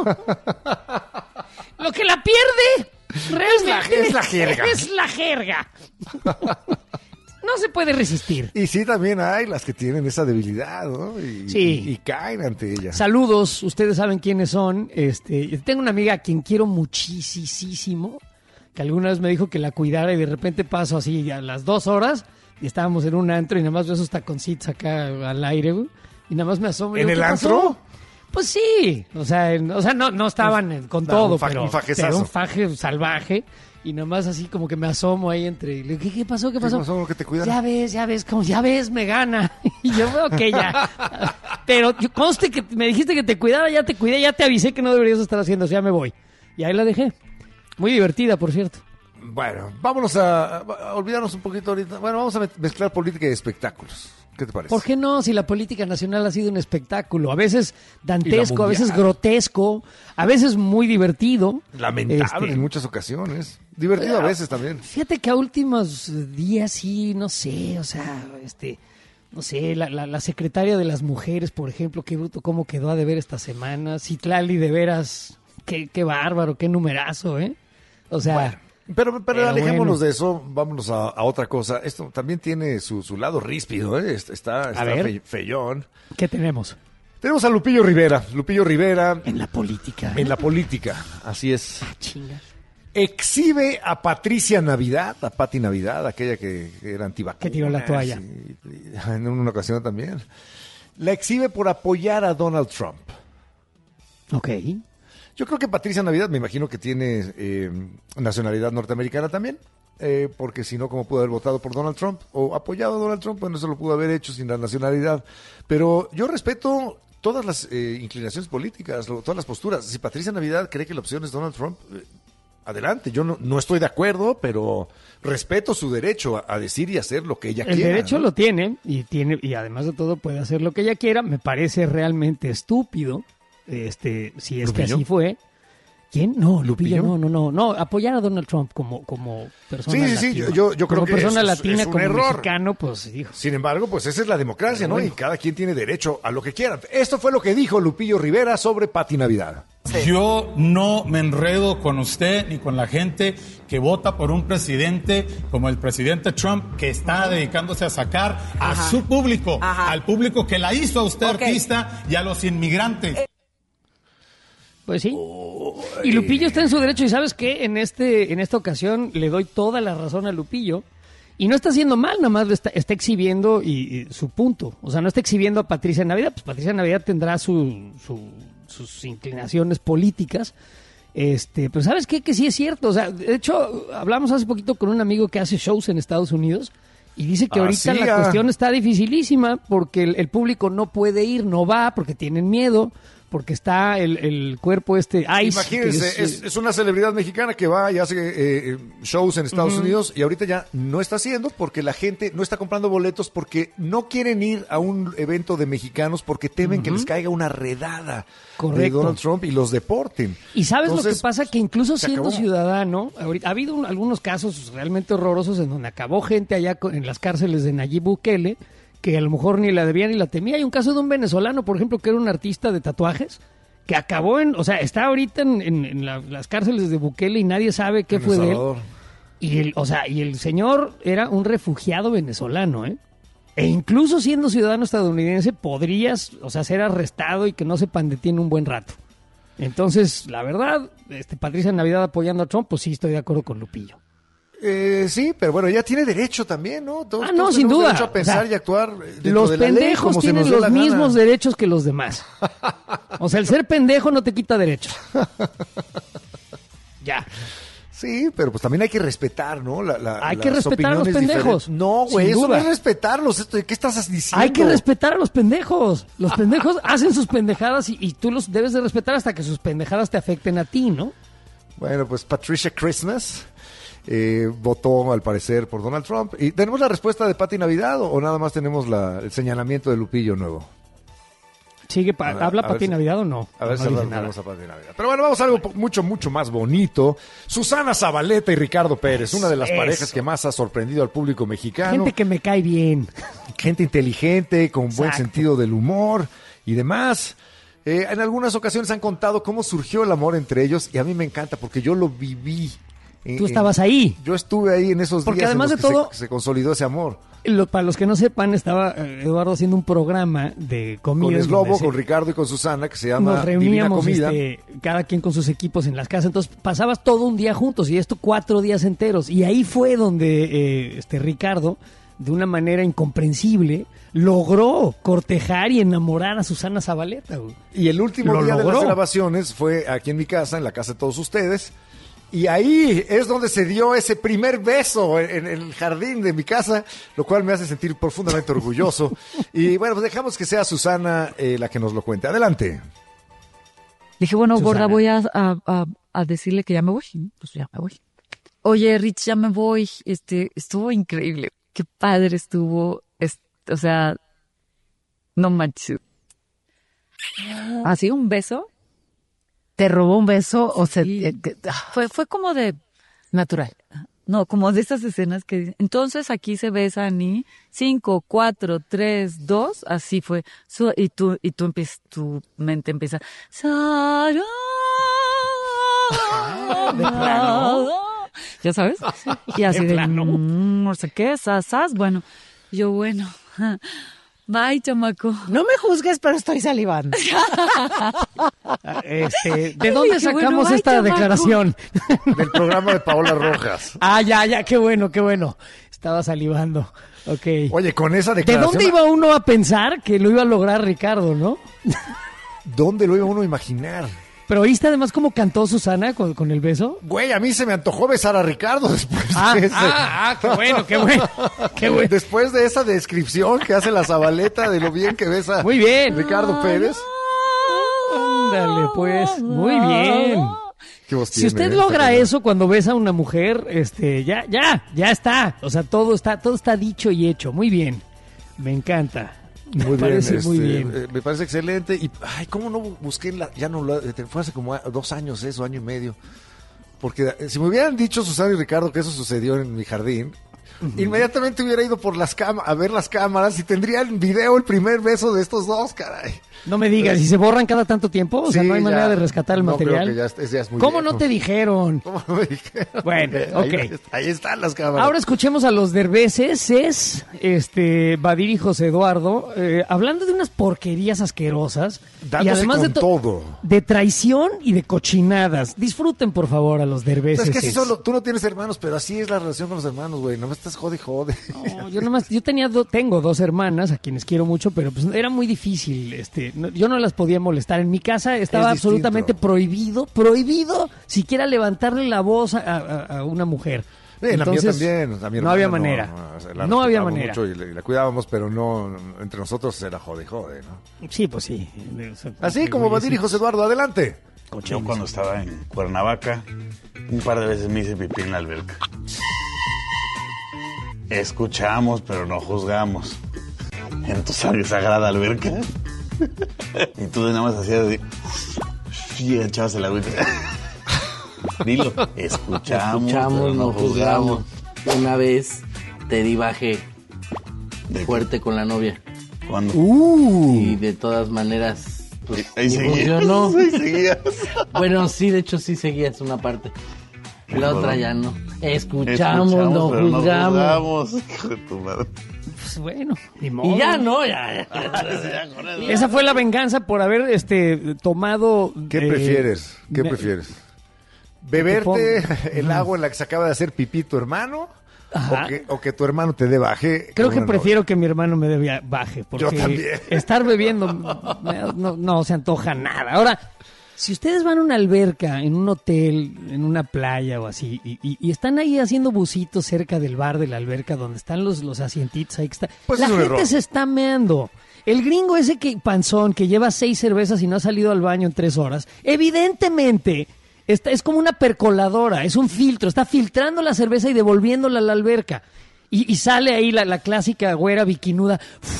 Speaker 1: Lo que la pierde realmente
Speaker 2: es la jerga.
Speaker 1: Es la jerga. No se puede resistir.
Speaker 2: Y sí, también hay las que tienen esa debilidad, ¿no? Y,
Speaker 1: Sí.
Speaker 2: y, y caen ante ella.
Speaker 1: Saludos, ustedes saben quiénes son. Este, yo tengo una amiga a quien quiero muchísimo, que alguna vez me dijo que la cuidara y de repente paso así a las dos horas y estábamos en un antro y nada más veo esos taconcitos acá al aire, güey, y nada más me asomo. y
Speaker 2: ¿En
Speaker 1: digo,
Speaker 2: el
Speaker 1: ¿qué
Speaker 2: antro?
Speaker 1: pasó? Pues sí, o sea, en- o sea no, no estaban en- con
Speaker 2: No,
Speaker 1: todo,
Speaker 2: un fa-
Speaker 1: pero,
Speaker 2: un fajezazo.
Speaker 1: pero un faje salvaje y nada más así como que me asomo ahí entre... y le digo, ¿qué, qué pasó? ¿Qué
Speaker 2: ¿Qué
Speaker 1: pasó?
Speaker 2: pasó? ¿Que te cuidara?
Speaker 1: Ya ves, ya ves, como ya ves, me gana. Y yo veo que ya. Pero yo, conste que me dijiste que te cuidara, ya te cuidé, ya te avisé que no deberías estar haciendo eso, ya me voy. Y ahí la dejé. Muy divertida, por cierto.
Speaker 2: Bueno, vámonos a, a olvidarnos un poquito ahorita. Bueno, vamos a me- mezclar política y espectáculos. ¿Qué te parece?
Speaker 1: ¿Por qué no? Si la política nacional ha sido un espectáculo, a veces dantesco, a veces
Speaker 2: mundial.
Speaker 1: grotesco, a veces muy divertido.
Speaker 2: Lamentable
Speaker 1: Este,
Speaker 2: en muchas ocasiones. Divertido a veces también.
Speaker 1: Fíjate que a últimos días sí, no sé, o sea, este, no sé, la, la, la secretaria de las mujeres, por ejemplo, qué bruto, cómo quedó a deber esta semana. Citlali, de veras, qué, qué bárbaro, qué numerazo, ¿eh? O sea...
Speaker 2: Bueno, pero, pero,
Speaker 1: pero
Speaker 2: alejémonos
Speaker 1: bueno.
Speaker 2: de eso, vámonos a, a otra cosa. Esto también tiene su, su lado ríspido, ¿eh? Está, está
Speaker 1: ver.
Speaker 2: fe, feyón.
Speaker 1: ¿Qué tenemos?
Speaker 2: Tenemos a Lupillo Rivera. Lupillo Rivera
Speaker 1: En la política.
Speaker 2: en la política, así es.
Speaker 1: Ah, chinga.
Speaker 2: Exhibe a Patricia Navidad, a Pati Navidad, aquella que, que era antivacunas.
Speaker 1: Que tiró la toalla.
Speaker 2: y- y en una ocasión también. La exhibe por apoyar a Donald Trump.
Speaker 1: Ok.
Speaker 2: Yo creo que Patricia Navidad, me imagino que tiene eh, nacionalidad norteamericana también, eh, porque si no, ¿cómo pudo haber votado por Donald Trump o apoyado a Donald Trump? Bueno, eso lo pudo haber hecho sin la nacionalidad. Pero yo respeto todas las eh, inclinaciones políticas, lo- todas las posturas. Si Patricia Navidad cree que la opción es Donald Trump, eh, adelante. Yo no, no estoy de acuerdo, pero respeto su derecho a, a decir y hacer lo que ella
Speaker 1: El
Speaker 2: quiera.
Speaker 1: derecho
Speaker 2: ¿no?
Speaker 1: lo tiene y tiene y además de todo puede hacer lo que ella quiera. Me parece realmente estúpido, este, si es que
Speaker 2: ¿Lupillo?
Speaker 1: así fue. ¿Quién? No, Lupillo,
Speaker 2: ¿Lupillo?
Speaker 1: no, no, no, no, apoyar a Donald Trump como, como persona
Speaker 2: Sí, sí, sí,
Speaker 1: latina.
Speaker 2: yo- yo creo
Speaker 1: como
Speaker 2: que
Speaker 1: persona
Speaker 2: es- es-
Speaker 1: latina,
Speaker 2: es un
Speaker 1: como
Speaker 2: error.
Speaker 1: mexicano, pues, hijo.
Speaker 2: Sin embargo, pues esa es la democracia, ¿no?
Speaker 1: Bueno.
Speaker 2: Y cada quien tiene derecho a lo que quiera. Esto fue lo que dijo Lupillo Rivera sobre Pati Navidad.
Speaker 3: Yo no me enredo con usted ni con la gente que vota por un presidente como el presidente Trump, que está dedicándose a sacar a
Speaker 4: Ajá.
Speaker 3: su público,
Speaker 4: Ajá.
Speaker 3: al público que la hizo a usted
Speaker 4: Ok.
Speaker 3: artista y a los inmigrantes.
Speaker 1: Pues sí. Y Lupillo está en su derecho y ¿sabes qué? En este en esta ocasión le doy toda la razón a Lupillo y no está haciendo mal, nada más lo está, está exhibiendo y, y su punto. O sea, no está exhibiendo a Patricia Navidad, pues Patricia Navidad tendrá su, su- sus inclinaciones políticas. Este, pero ¿sabes qué? Que sí es cierto. O sea, de hecho, hablamos hace poquito con un amigo que hace shows en Estados Unidos y dice que ahorita
Speaker 2: Así,
Speaker 1: la
Speaker 2: ah.
Speaker 1: cuestión está dificilísima porque el, el público no puede ir, no va porque tienen miedo, porque está el, el cuerpo este ICE.
Speaker 2: Imagínense,
Speaker 1: que
Speaker 2: es, es una celebridad mexicana que va y hace eh, shows en Estados Unidos y ahorita ya no está haciendo porque la gente no está comprando boletos porque no quieren ir a un evento de mexicanos porque temen que les caiga una redada de
Speaker 1: Correcto.
Speaker 2: Donald Trump y los deporten.
Speaker 1: Y sabes
Speaker 2: Entonces,
Speaker 1: lo que pasa, que incluso
Speaker 2: se
Speaker 1: siendo
Speaker 2: acabó.
Speaker 1: ciudadano, ahorita, ha habido un- algunos casos realmente horrorosos en donde acabó gente allá co- en las cárceles de Nayib Bukele, que a lo mejor ni la debía ni la temía. Hay un caso de un venezolano, por ejemplo, que era un artista de tatuajes, que acabó en, o sea, está ahorita en, en- en la- las cárceles de Bukele y nadie sabe qué
Speaker 2: en El
Speaker 1: fue de él.
Speaker 2: Salvador.
Speaker 1: Y el, o sea, y el señor era un refugiado venezolano, ¿eh? E incluso siendo ciudadano estadounidense podrías, o sea, ser arrestado y que no sepan de ti en un buen rato. Entonces, la verdad, este Patricia Navidad apoyando a Trump, pues sí estoy de acuerdo con Lupillo.
Speaker 2: Eh, sí, pero bueno, ella tiene derecho también, ¿no? Todos,
Speaker 1: Ah, no,
Speaker 2: todos
Speaker 1: sin
Speaker 2: tenemos
Speaker 1: duda.
Speaker 2: derecho a pensar
Speaker 1: O sea,
Speaker 2: y actuar eh, dentro
Speaker 1: Los
Speaker 2: de la ley
Speaker 1: pendejos
Speaker 2: como se
Speaker 1: tienen
Speaker 2: nos dé
Speaker 1: los
Speaker 2: la gana.
Speaker 1: mismos derechos que los demás. O sea, el ser pendejo no te quita derechos. Ya.
Speaker 2: Sí, pero pues también hay que respetar, ¿no? La, la-
Speaker 1: Hay que
Speaker 2: las
Speaker 1: respetar a los
Speaker 2: opiniones
Speaker 1: pendejos,
Speaker 2: diferentes. No, güey,
Speaker 1: sin
Speaker 2: eso
Speaker 1: duda.
Speaker 2: no es respetarlos. Esto, ¿qué estás diciendo?
Speaker 1: Hay que respetar a los pendejos. Los pendejos hacen sus pendejadas y, y tú los debes de respetar hasta que sus pendejadas te afecten a ti, ¿no?
Speaker 2: Bueno, pues Patricia Christmas eh, votó, al parecer, por Donald Trump. ¿Y tenemos la respuesta de Pati Navidad o, o nada más tenemos la- el señalamiento de Lupillo nuevo?
Speaker 1: Sigue, pa-
Speaker 2: A ver,
Speaker 1: ¿habla
Speaker 2: a ver
Speaker 1: Pati
Speaker 2: si-
Speaker 1: Navidad o no?
Speaker 2: A ver
Speaker 1: no
Speaker 2: si
Speaker 1: dice
Speaker 2: ahora
Speaker 1: nada.
Speaker 2: vamos a Pati Navidad. Pero bueno, vamos a algo po- mucho, mucho más bonito. Susana Zabaleta y Ricardo Pérez, una de las
Speaker 1: Eso.
Speaker 2: parejas que más ha sorprendido al público mexicano.
Speaker 1: Gente que me cae bien.
Speaker 2: Gente inteligente, con buen
Speaker 1: Exacto.
Speaker 2: sentido del humor y demás. Eh, en algunas ocasiones han contado cómo surgió el amor entre ellos y a mí me encanta porque yo lo viví. En-
Speaker 1: Tú
Speaker 2: en-
Speaker 1: estabas ahí.
Speaker 2: Yo estuve ahí en esos
Speaker 1: Porque
Speaker 2: días
Speaker 1: además
Speaker 2: en los
Speaker 1: de
Speaker 2: que
Speaker 1: todo-
Speaker 2: se, se consolidó ese amor.
Speaker 1: Lo- para los que no sepan, estaba eh, Eduardo haciendo un programa de
Speaker 2: Con
Speaker 1: comidas.
Speaker 2: el Globo,
Speaker 1: donde se-
Speaker 2: con Ricardo y con Susana, que se llama
Speaker 1: Nos
Speaker 2: Divina
Speaker 1: reuníamos
Speaker 2: Comida.
Speaker 1: este, cada quien con sus equipos en las casas. Entonces pasabas todo un día juntos y esto cuatro días enteros. Y ahí fue donde eh, este Ricardo, de una manera incomprensible, logró cortejar y enamorar a Susana Zabaleta. Güey.
Speaker 2: Y el último
Speaker 1: Lo
Speaker 2: día de
Speaker 1: logró.
Speaker 2: las grabaciones fue aquí en mi casa, en la casa de todos ustedes. Y ahí es donde se dio ese primer beso en, en el jardín de mi casa, lo cual me hace sentir profundamente orgulloso. Y bueno, pues dejamos que sea Susana eh, la que nos lo cuente. Adelante.
Speaker 5: Dije, bueno,
Speaker 1: Susana.
Speaker 5: gorda, voy a, a, a, a decirle que ya me voy. Pues ya me voy. Oye, Rich, ya me voy. Este, estuvo increíble. Qué padre estuvo. Es- o sea, no manches. ¿Así un beso?
Speaker 6: ¿Te robó un beso o se
Speaker 5: Sí.
Speaker 6: eh, que- ah,
Speaker 5: Fue, fue como de,
Speaker 6: natural?
Speaker 5: no, como de esas escenas que dicen, entonces aquí se besan y cinco, cuatro, tres, dos, así fue. Su- y tú, y tú empiezas, tu mente empieza, Sarah,
Speaker 1: ¿De plano?
Speaker 5: ¿Ya sabes? Y así
Speaker 1: ¿De
Speaker 5: de,
Speaker 1: plano?
Speaker 5: mm, no sé qué, sas, sas. Bueno, yo, bueno, bye, chamaco.
Speaker 6: No me juzgues, pero estoy salivando.
Speaker 1: Este, ¿de dónde
Speaker 5: Dije, bueno,
Speaker 1: sacamos
Speaker 5: ay,
Speaker 1: esta
Speaker 5: chamaco.
Speaker 1: declaración?
Speaker 2: Del programa de Paola Rojas.
Speaker 1: Ah, ya, ya, qué bueno, qué bueno. Estaba salivando. Ok.
Speaker 2: Oye, con esa
Speaker 1: ¿De
Speaker 2: declaración...
Speaker 1: dónde iba uno a pensar que lo iba a lograr Ricardo, no?
Speaker 2: ¿Dónde lo iba uno a imaginar?
Speaker 1: Pero oíste además cómo cantó Susana con, con el beso.
Speaker 2: Güey, a mí se me antojó besar a Ricardo después
Speaker 1: Ah,
Speaker 2: de ese.
Speaker 1: ah, ah, qué bueno, qué bueno. Qué bueno.
Speaker 2: Después de esa descripción que hace la Zabaleta de lo bien que besa
Speaker 1: Muy bien.
Speaker 2: Ricardo Pérez.
Speaker 1: Ándale, pues. Muy bien.
Speaker 2: ¿Qué voz
Speaker 1: Si
Speaker 2: tiene,
Speaker 1: usted
Speaker 2: eh?
Speaker 1: logra
Speaker 2: Está
Speaker 1: eso cuando besa a una mujer, este, ya, ya, ya está. O sea, todo está, todo está dicho y hecho. Muy bien. Me encanta. Me
Speaker 2: Muy bien,
Speaker 1: parece
Speaker 2: este,
Speaker 1: muy bien.
Speaker 2: eh, me parece excelente. Y, ay, ¿cómo no busqué en la, ya no lo, eh, fue hace como a- dos años eso, año y medio. Porque eh, si me hubieran dicho Susana y Ricardo que eso sucedió en mi jardín, inmediatamente hubiera ido por las cam- a ver las cámaras y tendría en video el primer beso de estos dos, caray.
Speaker 1: No me digas, ¿y se borran cada tanto tiempo? O sea,
Speaker 2: Sí,
Speaker 1: no hay
Speaker 2: ya,
Speaker 1: manera de rescatar el
Speaker 2: no, creo
Speaker 1: material.
Speaker 2: que ya es- ya es muy
Speaker 1: ¿Cómo
Speaker 2: viejo.
Speaker 1: no te dijeron?
Speaker 2: ¿Cómo no me dijeron?
Speaker 1: Bueno,
Speaker 2: Ahí-
Speaker 1: ok.
Speaker 2: Ahí, están las cámaras.
Speaker 1: Ahora escuchemos a los derbeces, es este Badir y José Eduardo, eh, hablando de unas porquerías asquerosas.
Speaker 2: Dándose
Speaker 1: y además
Speaker 2: con
Speaker 1: de to-
Speaker 2: todo.
Speaker 1: de traición y de cochinadas. Disfruten, por favor, a los derbeces.
Speaker 2: Es que así solo, tú no tienes hermanos, pero así es la relación con los hermanos, güey. No me estás jode, jode.
Speaker 1: No, yo nomás, yo tenía do- tengo dos hermanas a quienes quiero mucho, pero pues era muy difícil, este, no- yo no las podía molestar. En mi casa estaba
Speaker 2: Es distinto.
Speaker 1: absolutamente prohibido, prohibido siquiera levantarle la voz a, a- a una mujer.
Speaker 2: Sí, la mía
Speaker 1: Entonces,
Speaker 2: también. A mi
Speaker 1: no
Speaker 2: hermana
Speaker 1: había manera.
Speaker 2: No, o sea, la
Speaker 1: No había
Speaker 2: respetábamos
Speaker 1: manera.
Speaker 2: mucho y, le- y la cuidábamos, pero no, no, entre nosotros era jode, jode, ¿no?
Speaker 1: Sí, pues sí.
Speaker 2: Así como Badir y José Eduardo, adelante.
Speaker 4: Yo cuando estaba en Cuernavaca, un par de veces me hice pipí en la alberca. Escuchamos, pero no juzgamos. En tu sangre sagrada alberca. Y tú nada más hacías así. Y echabas el agüita. Dilo. Escuchamos,
Speaker 7: Escuchamos,
Speaker 4: pero
Speaker 7: no juzgamos. Una vez te di baje
Speaker 4: ¿De
Speaker 7: fuerte con la novia.
Speaker 4: qué? ¿Cuándo?
Speaker 7: Y de todas maneras, pues,
Speaker 4: Ahí
Speaker 7: ni
Speaker 4: seguías.
Speaker 7: funcionó.
Speaker 4: Ahí seguías.
Speaker 7: Bueno, sí, de hecho sí seguías una parte. La otra ya no. Escuchamos,
Speaker 4: Escuchamos,
Speaker 7: no
Speaker 4: pero
Speaker 7: juzgamos.
Speaker 4: no juzgamos. Hijo de tu madre.
Speaker 1: Pues bueno, ni modo.
Speaker 7: Y ya no, ya. ya.
Speaker 1: Esa fue la venganza por haber este tomado.
Speaker 2: ¿Qué
Speaker 1: eh,
Speaker 2: prefieres? ¿Qué
Speaker 1: me-
Speaker 2: prefieres?
Speaker 1: te
Speaker 2: ¿Beberte
Speaker 1: pongo-
Speaker 2: el agua en la que se acaba de hacer pipí tu hermano?
Speaker 1: Ajá.
Speaker 2: O que, o que tu hermano te dé baje.
Speaker 1: Creo
Speaker 2: con
Speaker 1: que
Speaker 2: una
Speaker 1: prefiero que mi hermano me dé via- baje, porque
Speaker 2: Yo también.
Speaker 1: estar bebiendo me- no, no se antoja nada. Ahora, si ustedes van a una alberca, en un hotel, en una playa o así, y, y- y están ahí haciendo bucitos cerca del bar de la alberca donde están los, los asientitos ahí que está,
Speaker 2: Pues
Speaker 1: la
Speaker 2: es un
Speaker 1: gente
Speaker 2: error.
Speaker 1: se está meando. El gringo ese que panzón que lleva seis cervezas y no ha salido al baño en tres horas, evidentemente está, es como una percoladora, es un filtro, está filtrando la cerveza y devolviéndola a la alberca. Y, y sale ahí la, la clásica güera biquinuda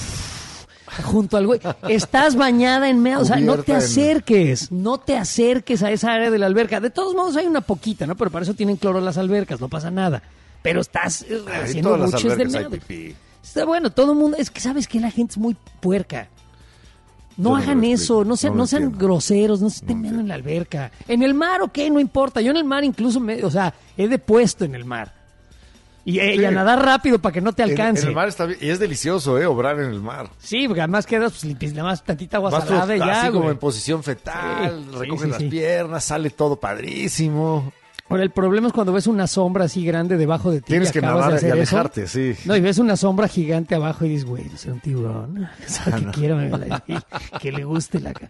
Speaker 1: junto al güey. Estás bañada en meado, o sea, no te
Speaker 2: Cubierta en-
Speaker 1: acerques, no te acerques a esa área de la alberca. De todos modos hay una poquita, ¿no? Pero para eso tienen cloro las albercas, no pasa nada. Pero estás eh,
Speaker 2: Ay, en
Speaker 1: haciendo
Speaker 2: todas las
Speaker 1: buches de
Speaker 2: albercas hay
Speaker 1: meado.
Speaker 2: pipí.
Speaker 1: Está bueno, todo el mundo, es que sabes que la gente es muy puerca. No
Speaker 2: Yo no me
Speaker 1: hagan
Speaker 2: lo
Speaker 1: eso,
Speaker 2: explico,
Speaker 1: no sean,
Speaker 2: no lo
Speaker 1: no sean
Speaker 2: entiendo.
Speaker 1: groseros, no se estén meando en la alberca. En el mar, ok, no importa. Yo en el mar incluso, me, o sea, he depuesto en el mar. Y, eh, y a nadar rápido para que no te
Speaker 2: En,
Speaker 1: alcance.
Speaker 2: en el mar está bien. Y es delicioso, ¿eh? Obrar en el mar.
Speaker 1: Sí, porque además quedas, pues limpias nada más tantita agua
Speaker 2: Vas
Speaker 1: salada y
Speaker 2: flot-
Speaker 1: ya,
Speaker 2: así como
Speaker 1: güey.
Speaker 2: en posición fetal,
Speaker 1: Sí, sí,
Speaker 2: recoges
Speaker 1: sí,
Speaker 2: las
Speaker 1: sí.
Speaker 2: piernas, sale todo padrísimo.
Speaker 1: Ahora, el problema es cuando ves una sombra así grande debajo de ti.
Speaker 2: Tienes
Speaker 1: y
Speaker 2: que
Speaker 1: acabas de
Speaker 2: nadar y
Speaker 1: hacer eso.
Speaker 2: alejarte, sí.
Speaker 1: No, y ves una sombra gigante abajo y dices, güey, no sea un tiburón. O sea, que quiero que le guste la... ca-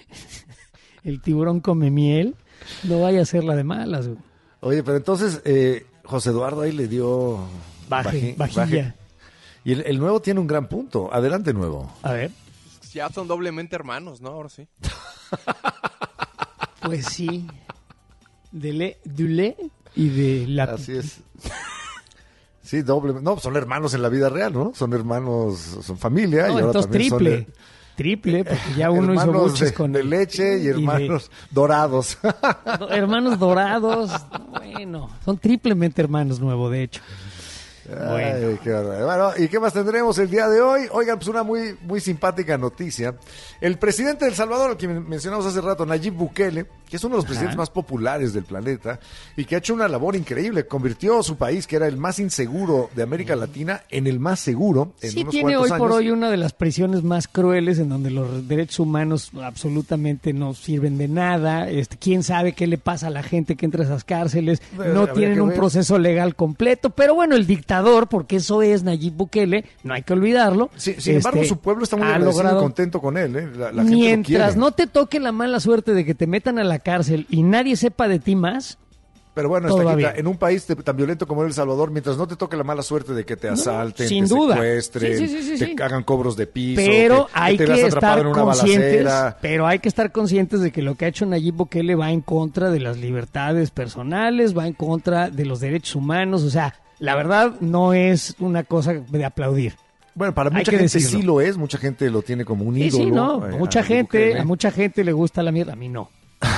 Speaker 1: El tiburón come miel. No vaya a ser la de malas, güey.
Speaker 2: Oye, pero entonces eh, José Eduardo ahí le dio...
Speaker 1: Baje,
Speaker 2: baji-
Speaker 1: vajilla.
Speaker 2: baje. Y el, el nuevo tiene un gran punto. Adelante, nuevo.
Speaker 1: A ver.
Speaker 8: Ya son doblemente hermanos, ¿no? Ahora sí.
Speaker 1: Pues sí. De le, du le y de la...
Speaker 2: Así es. Sí, doble. No, son hermanos en la vida real, ¿no? Son hermanos, son familia.
Speaker 1: No,
Speaker 2: y ahora
Speaker 1: entonces
Speaker 2: también son
Speaker 1: triple.
Speaker 2: de-
Speaker 1: Triple, porque ya uno hizo
Speaker 2: hermanos
Speaker 1: buches
Speaker 2: de,
Speaker 1: con...
Speaker 2: de leche y
Speaker 1: de-
Speaker 2: hermanos dorados.
Speaker 1: do- hermanos dorados. Bueno, son triplemente hermanos nuevo, de hecho.
Speaker 2: Ay, qué barbaridad. Bueno, ¿y qué más tendremos el día de hoy? Oigan, pues una muy, muy simpática noticia. El presidente de El Salvador, al que mencionamos hace rato, Nayib Bukele, que es uno de los presidentes más populares del planeta y que ha hecho una labor increíble, convirtió a su país, que era el más inseguro de América Latina, en el más seguro en
Speaker 1: sí,
Speaker 2: unos
Speaker 1: tiene hoy
Speaker 2: cuantos
Speaker 1: por
Speaker 2: años.
Speaker 1: hoy una de las prisiones más crueles en donde los derechos humanos absolutamente no sirven de nada. Este, quién sabe qué le pasa a la gente que entra a esas cárceles.
Speaker 2: Bueno,
Speaker 1: no
Speaker 2: habría
Speaker 1: tienen
Speaker 2: que
Speaker 1: un
Speaker 2: ver.
Speaker 1: proceso legal completo. Pero bueno, el dictador, porque eso es Nayib Bukele, no hay que olvidarlo.
Speaker 2: Sí, sin embargo,
Speaker 1: este,
Speaker 2: su pueblo está muy
Speaker 1: ha
Speaker 2: agradecido y
Speaker 1: logrado-
Speaker 2: contento con él. ¿eh? La, la gente lo
Speaker 1: Mientras
Speaker 2: quiere.
Speaker 1: no te toque la mala suerte de que te metan a la cárcel y nadie sepa de ti más,
Speaker 2: Pero bueno,
Speaker 1: todo va
Speaker 2: Estaquita,
Speaker 1: bien.
Speaker 2: en un país te- tan violento como El Salvador, mientras no te toque la mala suerte de que te asalten,
Speaker 1: sin
Speaker 2: te
Speaker 1: duda.
Speaker 2: secuestren,
Speaker 1: Sí, sí, sí, sí,
Speaker 2: te
Speaker 1: sí.
Speaker 2: hagan cobros de piso,
Speaker 1: pero
Speaker 2: que,
Speaker 1: hay
Speaker 2: que
Speaker 1: que,
Speaker 2: te veas atrapado
Speaker 1: estar
Speaker 2: en una
Speaker 1: conscientes,
Speaker 2: balacera.
Speaker 1: pero hay que estar conscientes de que lo que ha hecho Nayib Bukele va en contra de las libertades personales, va en contra de los derechos humanos, o sea, la verdad no es una cosa de aplaudir.
Speaker 2: Bueno, para
Speaker 1: Hay
Speaker 2: mucha
Speaker 1: que
Speaker 2: gente
Speaker 1: decirlo.
Speaker 2: sí lo es, mucha gente lo tiene como un
Speaker 1: Sí,
Speaker 2: ídolo.
Speaker 1: sí, no,
Speaker 2: eh,
Speaker 1: mucha
Speaker 2: a Nayib
Speaker 1: gente,
Speaker 2: Bukele.
Speaker 1: a mucha gente le gusta la mierda, a mí no.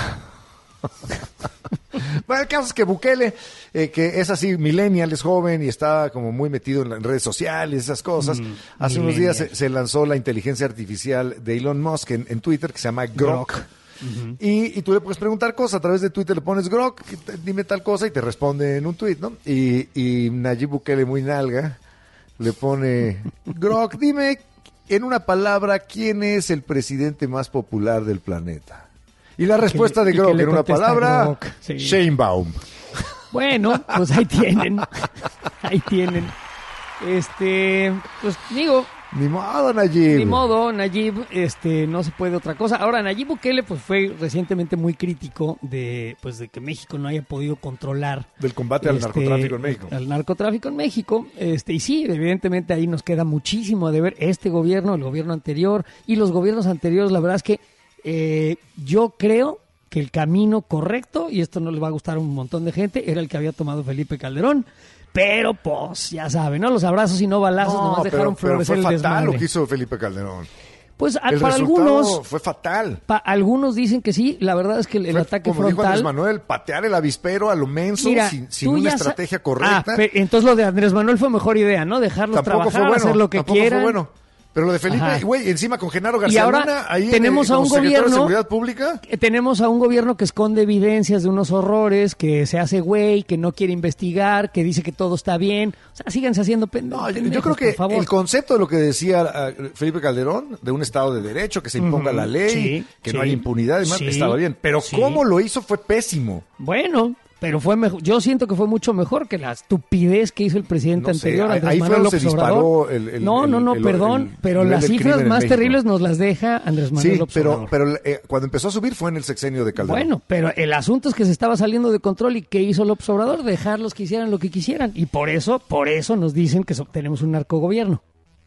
Speaker 2: Bueno, el caso es que Bukele, eh, que es así, millennial, es joven y está como muy metido en, la- en redes sociales, esas cosas.
Speaker 1: Mm,
Speaker 2: Hace unos días
Speaker 1: millennial.
Speaker 2: se, se lanzó la inteligencia artificial de Elon Musk en, en Twitter, que se llama Grok.
Speaker 1: Grok.
Speaker 2: y, y tú le puedes preguntar cosas, a través de Twitter le pones Grok, que te- dime tal cosa y te responde en un tweet, ¿no? Y, y Nayib Bukele, muy nalga, le pone, Grok, dime en una palabra quién es el presidente más popular del planeta. Y la respuesta
Speaker 1: le-
Speaker 2: de
Speaker 1: y que
Speaker 2: Grok
Speaker 1: le
Speaker 2: en una
Speaker 1: contesta
Speaker 2: palabra,
Speaker 1: Grok, sí.
Speaker 2: Sheinbaum.
Speaker 1: Bueno, pues ahí tienen, ahí tienen. Este, pues digo,
Speaker 2: Ni modo, Nayib.
Speaker 1: ni modo, Nayib, este, no se puede otra cosa. Ahora, Nayib Bukele, pues fue recientemente muy crítico de, pues, de que México no haya podido controlar
Speaker 2: Del combate al
Speaker 1: este,
Speaker 2: narcotráfico en México.
Speaker 1: Al narcotráfico en México, este, y sí, evidentemente ahí nos queda muchísimo de ver este gobierno, el gobierno anterior y los gobiernos anteriores. La verdad es que eh, yo creo que el camino correcto, y esto no le va a gustar a un montón de gente, era el que había tomado Felipe Calderón. Pero, pues, ya saben, ¿no? Los abrazos y no balazos nomás dejaron
Speaker 2: pero, pero
Speaker 1: florecer
Speaker 2: fue
Speaker 1: el
Speaker 2: fatal
Speaker 1: desmadre.
Speaker 2: lo que hizo Felipe Calderón.
Speaker 1: Pues a-
Speaker 2: El
Speaker 1: para
Speaker 2: resultado
Speaker 1: algunos,
Speaker 2: fue fatal.
Speaker 1: pa- algunos dicen que sí. La verdad es que el, el
Speaker 2: Fue,
Speaker 1: ataque
Speaker 2: como dijo Andrés
Speaker 1: frontal.
Speaker 2: Manuel, patear el avispero a lo menso,
Speaker 1: Mira,
Speaker 2: sin, sin
Speaker 1: tú
Speaker 2: una
Speaker 1: ya sa-
Speaker 2: estrategia correcta.
Speaker 1: Ah, pe- entonces lo de Andrés Manuel fue mejor idea, ¿no? Dejarlos
Speaker 2: tampoco
Speaker 1: trabajar,
Speaker 2: fue bueno.
Speaker 1: hacer lo que
Speaker 2: tampoco
Speaker 1: quieran.
Speaker 2: fue bueno. Pero lo de Felipe,
Speaker 1: Ajá.
Speaker 2: güey, encima con Genaro García
Speaker 1: ahora
Speaker 2: Luna, ahí
Speaker 1: tenemos
Speaker 2: en,
Speaker 1: a un
Speaker 2: como secretario de
Speaker 1: gobierno-
Speaker 2: Seguridad Pública.
Speaker 1: Eh, Tenemos a un gobierno que esconde evidencias de unos horrores, que se hace güey, que no quiere investigar, que dice que todo está bien. O sea, síganse haciendo pen-
Speaker 2: No, yo-
Speaker 1: pendejos,
Speaker 2: yo creo que
Speaker 1: por favor.
Speaker 2: el concepto de lo que decía ah, Felipe Calderón, de un Estado de Derecho, que se imponga
Speaker 1: Ujú,
Speaker 2: la ley,
Speaker 1: sí,
Speaker 2: que
Speaker 1: sí,
Speaker 2: no haya impunidad y más,
Speaker 1: sí,
Speaker 2: estaba bien. Pero
Speaker 1: sí.
Speaker 2: cómo lo hizo fue pésimo.
Speaker 1: Bueno, pero fue mejor. Yo siento que fue mucho mejor que la estupidez que hizo el presidente
Speaker 2: No sé,
Speaker 1: anterior,
Speaker 2: ahí-
Speaker 1: Andrés
Speaker 2: ahí fue
Speaker 1: Manuel
Speaker 2: donde se
Speaker 1: López Obrador.
Speaker 2: disparó el- el-
Speaker 1: no, no,
Speaker 2: el-
Speaker 1: no,
Speaker 2: el-
Speaker 1: perdón,
Speaker 2: el
Speaker 1: pero
Speaker 2: nivel
Speaker 1: las
Speaker 2: del
Speaker 1: cifras
Speaker 2: crimen en
Speaker 1: más
Speaker 2: México.
Speaker 1: terribles nos las deja Andrés Manuel
Speaker 2: Sí,
Speaker 1: López
Speaker 2: pero,
Speaker 1: Obrador.
Speaker 2: pero eh, cuando empezó a subir fue en el sexenio de Calderón.
Speaker 1: Bueno, pero el asunto es que se estaba saliendo de control y ¿qué hizo López Obrador? Dejarlos que hicieran lo que quisieran. Y por eso, por eso nos dicen que so- tenemos un narcogobierno.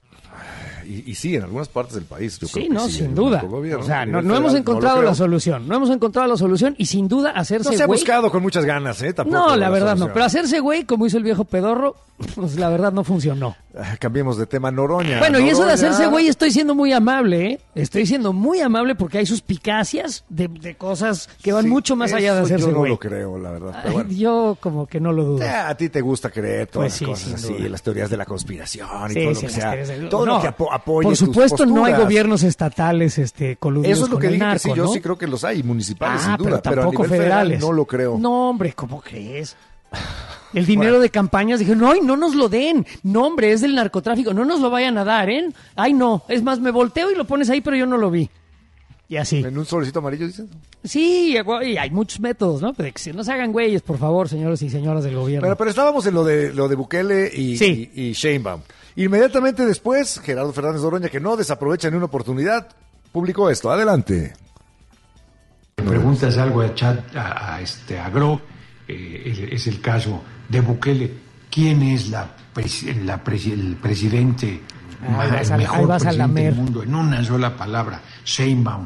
Speaker 2: Y, y sí, en algunas partes del país. Yo
Speaker 1: Sí,
Speaker 2: creo que
Speaker 1: no,
Speaker 2: sí,
Speaker 1: sin
Speaker 2: el
Speaker 1: duda.
Speaker 2: narcogobierno,
Speaker 1: O sea,
Speaker 2: a
Speaker 1: no,
Speaker 2: nivel
Speaker 1: no hemos
Speaker 2: federal,
Speaker 1: encontrado
Speaker 2: no lo
Speaker 1: la
Speaker 2: creo.
Speaker 1: solución. No hemos encontrado la solución y sin duda hacerse
Speaker 2: No se ha
Speaker 1: güey.
Speaker 2: buscado con muchas ganas, ¿eh? Tampoco
Speaker 1: No, la verdad no.
Speaker 2: solución.
Speaker 1: Pero hacerse güey, como hizo el viejo pedorro, pues la verdad no funcionó.
Speaker 2: Ah, cambiemos de tema, Noroña.
Speaker 1: Bueno, y eso de
Speaker 2: Noroña.
Speaker 1: hacerse güey, estoy siendo muy amable, ¿eh? Estoy siendo muy amable porque hay suspicacias de, de cosas que van
Speaker 2: Sí,
Speaker 1: mucho más allá de
Speaker 2: eso
Speaker 1: hacerse
Speaker 2: yo no
Speaker 1: güey.
Speaker 2: lo creo, la verdad. Pero
Speaker 1: Ay,
Speaker 2: bueno.
Speaker 1: yo como que no lo dudo.
Speaker 2: Eh, a ti te gusta creer todas
Speaker 1: Pues sí,
Speaker 2: las cosas
Speaker 1: sin
Speaker 2: así,
Speaker 1: duda.
Speaker 2: las teorías de la conspiración y
Speaker 1: Sí,
Speaker 2: todo
Speaker 1: sí,
Speaker 2: lo que
Speaker 1: las
Speaker 2: sea.
Speaker 1: teorías del-
Speaker 2: Todo
Speaker 1: no,
Speaker 2: lo que apo- apoye
Speaker 1: por
Speaker 2: tus
Speaker 1: supuesto, no hay
Speaker 2: posturas.
Speaker 1: gobiernos estatales este, coludidos
Speaker 2: Eso es lo
Speaker 1: con
Speaker 2: que
Speaker 1: el
Speaker 2: dije que
Speaker 1: narco,
Speaker 2: sí, yo
Speaker 1: ¿no?
Speaker 2: sí creo que los hay, municipales
Speaker 1: Ah,
Speaker 2: sin duda,
Speaker 1: pero
Speaker 2: pero, a
Speaker 1: tampoco
Speaker 2: nivel federal
Speaker 1: federales.
Speaker 2: no lo creo.
Speaker 1: No, hombre, ¿cómo crees? El dinero de campañas, dije, no, ay, no nos lo den. No, hombre, es del narcotráfico. No nos lo vayan a dar, ¿eh? Ay, no. Es más, me volteo y lo pones ahí, pero yo no lo vi. Y así.
Speaker 2: En un sobrecito amarillo, dices.
Speaker 1: Sí, y hay muchos métodos, ¿no? Pero que si no se hagan güeyes, por favor, señores y señoras del gobierno.
Speaker 2: Pero, pero estábamos en lo de lo de Bukele y,
Speaker 1: Sí.
Speaker 2: y, y Sheinbaum. Inmediatamente después, Gerardo Fernández Noroña, que no desaprovecha ni una oportunidad, publicó esto. Adelante.
Speaker 9: Preguntas algo a Chat, a, a este a Grok, eh, es, es el caso de Bukele. ¿Quién es la, presi- la presi- el presidente,
Speaker 1: Ahí
Speaker 9: ma-
Speaker 1: vas a-
Speaker 9: el
Speaker 1: ahí
Speaker 9: mejor
Speaker 1: vas a
Speaker 9: presidente
Speaker 1: lamer.
Speaker 9: del mundo? En una sola palabra, Sheinbaum.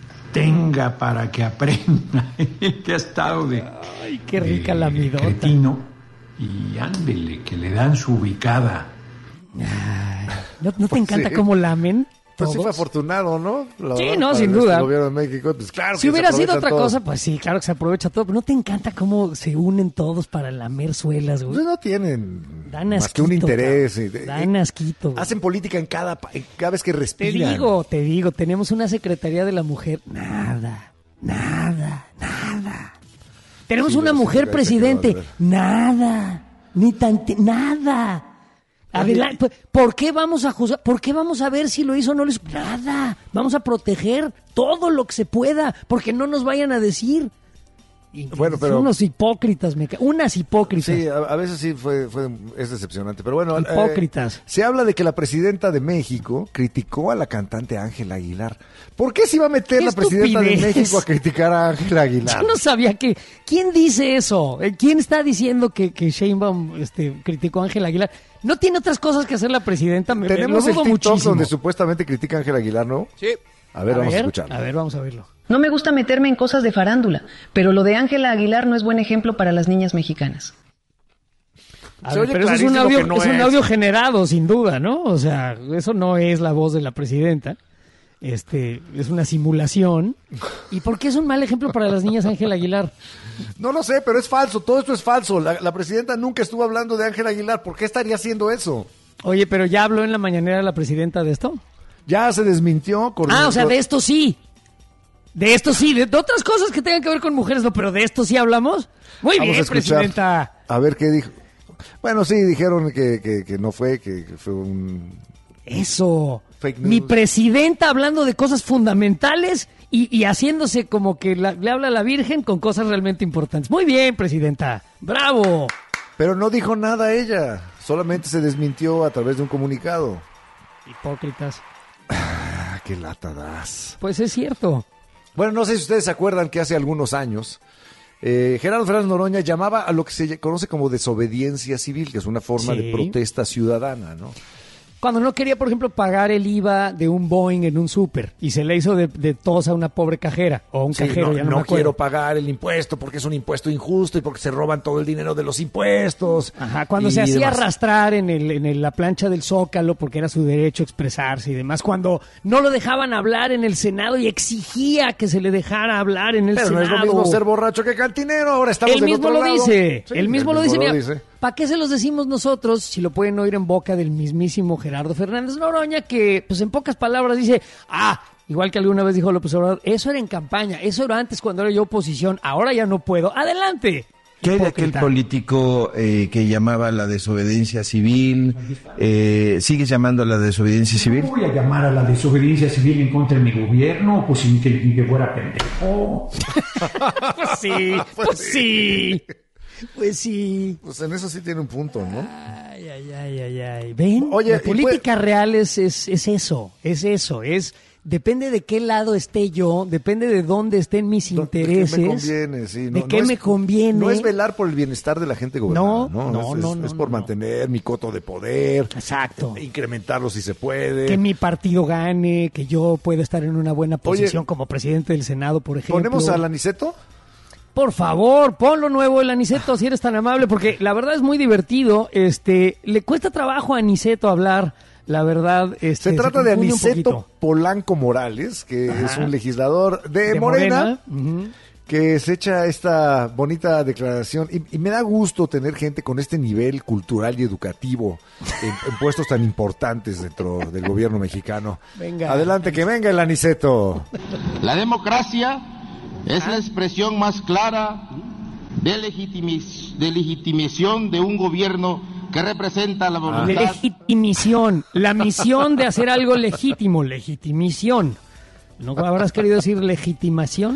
Speaker 9: Tenga para que aprenda el que ha estado de,
Speaker 1: Ay, qué rica la
Speaker 9: de
Speaker 1: midota.
Speaker 9: cretino y ándele, que le dan su ubicada.
Speaker 1: ¿No, no te encanta
Speaker 2: sí.
Speaker 1: cómo lamen?
Speaker 2: Pues
Speaker 1: todos.
Speaker 2: sí fue afortunado, ¿no? La
Speaker 1: Sí,
Speaker 2: verdad,
Speaker 1: no,
Speaker 2: para
Speaker 1: sin
Speaker 2: nuestro
Speaker 1: duda.
Speaker 2: gobierno de México, pues claro
Speaker 1: Si
Speaker 2: que
Speaker 1: hubiera
Speaker 2: se
Speaker 1: sido
Speaker 2: aprovechan
Speaker 1: otra
Speaker 2: todos.
Speaker 1: cosa, pues sí, claro que se aprovecha todo. Pero ¿no te encanta cómo se unen todos para lamer suelas, güey?
Speaker 2: Pues no tienen
Speaker 1: Dan
Speaker 2: más que un
Speaker 1: asquito,
Speaker 2: interés.
Speaker 1: cabrón.
Speaker 2: eh,
Speaker 1: Dan
Speaker 2: eh,
Speaker 1: asquito, güey.
Speaker 2: Hacen política en cada, pa- en cada vez que
Speaker 1: Te
Speaker 2: respiran.
Speaker 1: digo, te digo, tenemos una Secretaría de la Mujer. Nada, nada, nada. Tenemos
Speaker 2: Sí,
Speaker 1: una
Speaker 2: la
Speaker 1: mujer
Speaker 2: Secretaría
Speaker 1: presidente.
Speaker 2: que va a haber.
Speaker 1: Nada, ni tante, nada. Adelante. ¿Por qué vamos a juzgar? ¿Por qué vamos a ver si lo hizo o no lo hizo? Nada. Vamos a proteger todo lo que se pueda, porque no nos vayan a decir. Y-
Speaker 2: Bueno, pero-
Speaker 1: son unos hipócritas, me ca- unas hipócritas.
Speaker 2: Sí, a, a veces sí fue, fue es decepcionante, pero bueno. eh,
Speaker 1: Hipócritas.
Speaker 2: se habla de que la presidenta de México criticó a la cantante Ángela Aguilar. ¿Por qué se iba a meter
Speaker 1: ¡Qué
Speaker 2: la presidenta de
Speaker 1: estupidez!
Speaker 2: México a criticar a Ángela Aguilar?
Speaker 1: Yo no sabía que... ¿Quién dice eso? Eh, ¿Quién está diciendo que, que Sheinbaum este, criticó a Ángela Aguilar? ¿No tiene otras cosas que hacer la presidenta? Me, me
Speaker 2: Tenemos
Speaker 1: lo
Speaker 2: el
Speaker 1: dudo
Speaker 2: TikTok
Speaker 1: muchísimo.
Speaker 2: donde supuestamente critica a Ángela Aguilar, ¿no?
Speaker 8: Sí.
Speaker 2: A ver, vamos a
Speaker 1: ver,
Speaker 2: escucharlo.
Speaker 1: A ver, vamos a verlo.
Speaker 10: No me gusta meterme en cosas de farándula, pero lo de Ángela Aguilar no es buen ejemplo para las niñas mexicanas.
Speaker 1: A
Speaker 2: Se
Speaker 1: ver,
Speaker 2: oye
Speaker 1: pero eso es un,
Speaker 2: clarísimo
Speaker 1: audio,
Speaker 2: que no
Speaker 1: es un
Speaker 2: es.
Speaker 1: audio generado, sin duda, ¿no? O sea, eso no es la voz de la presidenta. Este, es una simulación. ¿Y por qué es un mal ejemplo para las niñas Ángela Aguilar?
Speaker 2: No lo sé, pero es falso, todo esto es falso. La, la presidenta nunca estuvo hablando de Ángela Aguilar. ¿Por qué estaría haciendo eso?
Speaker 1: Oye, pero ya habló en la mañanera la presidenta de esto.
Speaker 2: Ya se desmintió. Con
Speaker 1: Ah, o sea, de esto sí. De esto sí, de, de otras cosas que tengan que ver con mujeres, no, pero de esto sí hablamos. Muy
Speaker 2: Vamos a
Speaker 1: bien,
Speaker 2: escuchar.
Speaker 1: presidenta.
Speaker 2: A ver qué dijo. Bueno, sí, dijeron que, que, que no fue, que, que fue un...
Speaker 1: Eso.
Speaker 2: Fake news.
Speaker 1: Mi presidenta hablando de cosas fundamentales y, y haciéndose como que la- le habla a la Virgen con cosas realmente importantes. Muy bien, presidenta. Bravo.
Speaker 2: Pero no dijo nada ella, solamente se desmintió a través de un comunicado.
Speaker 1: Hipócritas.
Speaker 2: Ah, qué lata das.
Speaker 1: Pues es cierto.
Speaker 2: Bueno, no sé si ustedes se acuerdan que hace algunos años eh, Gerardo Fernández Noroña llamaba a lo que se conoce como desobediencia civil, que es una forma
Speaker 1: Sí.
Speaker 2: de protesta ciudadana, ¿no?
Speaker 1: Cuando no quería, por ejemplo, pagar el I V A de un Boeing en un súper y se le hizo de, de tos a una pobre cajera o a un
Speaker 2: Sí,
Speaker 1: cajero,
Speaker 2: no,
Speaker 1: ya no,
Speaker 2: no
Speaker 1: me acuerdo.
Speaker 2: quiero pagar el impuesto porque es un impuesto injusto y porque se roban todo el dinero de los impuestos.
Speaker 1: Ajá, cuando
Speaker 2: y
Speaker 1: se hacía
Speaker 2: demás.
Speaker 1: arrastrar en, el, en el- la plancha del Zócalo porque era su derecho a expresarse y demás, cuando no lo dejaban hablar en el Senado y exigía que se le dejara hablar en el
Speaker 2: Pero no
Speaker 1: Senado.
Speaker 2: es lo mismo ser borracho que cantinero, ahora estamos
Speaker 1: Él
Speaker 2: del
Speaker 1: mismo
Speaker 2: otro
Speaker 1: lo
Speaker 2: lado.
Speaker 1: dice,
Speaker 2: Sí,
Speaker 1: él mismo lo dice. Mira,
Speaker 2: dice.
Speaker 1: ¿para qué se los decimos nosotros si lo pueden oír en boca del mismísimo Gerardo Fernández Noroña, que pues en pocas palabras dice, ah, igual que alguna vez dijo López Obrador, eso era en campaña, eso era antes cuando era yo oposición, ahora ya no puedo, adelante.
Speaker 11: ¿Qué hay de aquel
Speaker 1: Hipócrita.
Speaker 11: político eh, que llamaba a la desobediencia civil? Eh, ¿Sigues llamando a la desobediencia civil?
Speaker 9: ¿Voy a llamar a la desobediencia civil en contra de mi gobierno? Pues ni que, ni que fuera pendejo.
Speaker 1: Pues sí, pues sí, pues sí.
Speaker 2: Pues en eso sí tiene un punto, ¿no?
Speaker 1: Ay, ay, ay, ay, ay. ¿Ven?
Speaker 2: Oye,
Speaker 1: la
Speaker 2: y
Speaker 1: política real es, es, es eso, es eso, es... Depende de qué lado esté yo, depende de dónde estén mis
Speaker 2: ¿De
Speaker 1: intereses.
Speaker 2: qué me conviene? Sí,
Speaker 1: ¿De
Speaker 2: no-
Speaker 1: qué
Speaker 2: no es-
Speaker 1: me conviene?
Speaker 2: No es velar por el bienestar de la gente
Speaker 1: No,
Speaker 2: gobernada, ¿no?
Speaker 1: no,
Speaker 2: es,
Speaker 1: no,
Speaker 2: es-
Speaker 1: no,
Speaker 2: es por
Speaker 1: no.
Speaker 2: mantener mi coto de poder,
Speaker 1: Exacto.
Speaker 2: incrementarlo si se puede.
Speaker 1: Que mi partido gane, que yo pueda estar en una buena
Speaker 2: Oye,
Speaker 1: posición como presidente del Senado, por ejemplo.
Speaker 2: ¿Ponemos al Aniceto?
Speaker 1: Por favor, ponlo nuevo el Aniceto, si eres tan amable, porque la verdad es muy divertido. Este, le cuesta trabajo a Aniceto hablar, la verdad. Este,
Speaker 2: Se trata de
Speaker 1: confunde un
Speaker 2: Aniceto
Speaker 1: poquito.
Speaker 2: Polanco Morales, que
Speaker 1: Ajá.
Speaker 2: es un legislador de,
Speaker 1: De
Speaker 2: Morena,
Speaker 1: Ujú.
Speaker 2: que se echa esta bonita declaración. Y, y me da gusto tener gente con este nivel cultural y educativo en, en puestos tan importantes dentro del gobierno mexicano.
Speaker 1: Venga.
Speaker 2: Adelante, que venga el Aniceto.
Speaker 12: La democracia es la expresión más clara de, legitimis- de legitimación de un gobierno que representa la voluntad.
Speaker 1: Legitimición, la misión de hacer algo legítimo, legitimición. ¿No habrás querido decir legitimación?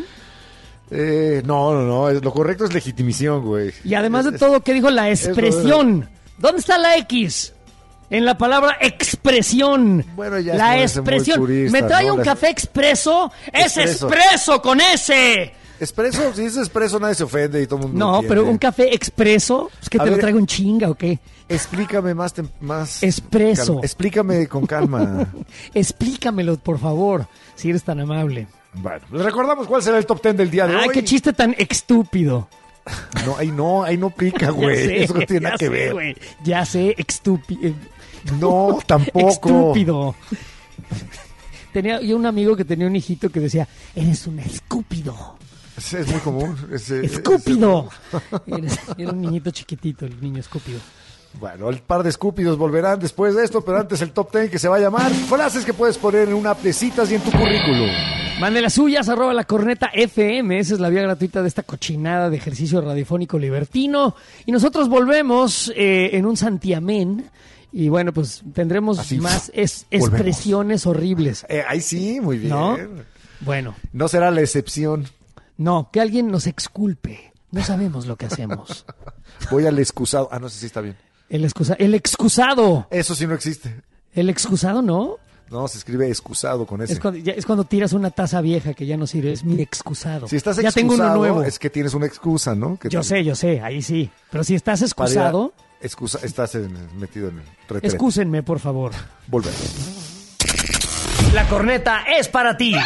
Speaker 2: Eh, no, no, no, es- lo correcto es legitimización, güey.
Speaker 1: Y además de
Speaker 2: Es-
Speaker 1: todo, ¿qué dijo la
Speaker 2: es-
Speaker 1: expresión? ¿Dónde está la X? En la palabra expresión.
Speaker 2: Bueno, ya
Speaker 1: la
Speaker 2: es muy
Speaker 1: expresión.
Speaker 2: purista,
Speaker 1: ¿Me trae
Speaker 2: ¿no?
Speaker 1: un
Speaker 2: La-
Speaker 1: café expreso? ¡Es
Speaker 2: Expreso.
Speaker 1: expreso con ese!
Speaker 2: Expreso, si es expreso nadie se ofende y todo el mundo
Speaker 1: No,
Speaker 2: entiende.
Speaker 1: pero un café expreso, ¿es que
Speaker 2: A
Speaker 1: te lo
Speaker 2: ver,
Speaker 1: traigo en chinga o qué?
Speaker 2: Explícame más, tem- más
Speaker 1: Expreso.
Speaker 2: calma. Explícame con calma.
Speaker 1: Explícamelo, por favor, si eres tan amable.
Speaker 2: Bueno, les recordamos cuál será el top ten del día de
Speaker 1: Ay,
Speaker 2: hoy.
Speaker 1: qué chiste tan estúpido.
Speaker 2: No, ahí no, ahí no pica,
Speaker 1: Ya
Speaker 2: güey.
Speaker 1: sé,
Speaker 2: Eso no tiene
Speaker 1: ya
Speaker 2: nada que
Speaker 1: sé,
Speaker 2: ver.
Speaker 1: güey. Ya sé, estúpido.
Speaker 2: No, tampoco.
Speaker 1: Estúpido. tenía yo un amigo que tenía un hijito que decía, eres un escúpido.
Speaker 2: Es, es muy común. Es, es,
Speaker 1: ¡Escúpido! Era, era un niñito chiquitito, el niño escúpido.
Speaker 2: Bueno, el par de escúpidos volverán después de esto, pero antes el top ten que se va a llamar frases que puedes poner en una app de citas y en tu currículum.
Speaker 1: Mande las suyas, arroba la corneta F M. Esa es la vía gratuita de esta cochinada de ejercicio radiofónico libertino. Y nosotros volvemos eh, en un santiamén. Y bueno, pues tendremos Así, más es, expresiones horribles.
Speaker 2: Eh, ahí sí, muy bien.
Speaker 1: ¿No? Bueno.
Speaker 2: No será la excepción.
Speaker 1: No, que alguien nos exculpe. No sabemos lo que hacemos.
Speaker 2: Voy al excusado. Ah, no sé si está bien.
Speaker 1: El, excusa, el excusado.
Speaker 2: Eso sí no existe.
Speaker 1: ¿El excusado no?
Speaker 2: No, se escribe excusado con ese.
Speaker 1: Es cuando, ya, es cuando tiras una taza vieja que ya no sirve. Es mi excusado.
Speaker 2: Si estás
Speaker 1: ya
Speaker 2: excusado,
Speaker 1: tengo uno nuevo.
Speaker 2: Es que tienes una excusa, ¿no? Que
Speaker 1: yo
Speaker 2: te...
Speaker 1: sé, yo sé. Ahí sí. Pero si estás excusado...
Speaker 2: Excusa, estás en, metido en el retrete.
Speaker 1: Excúsenme, por favor.
Speaker 2: Volvemos.
Speaker 1: La corneta es para ti.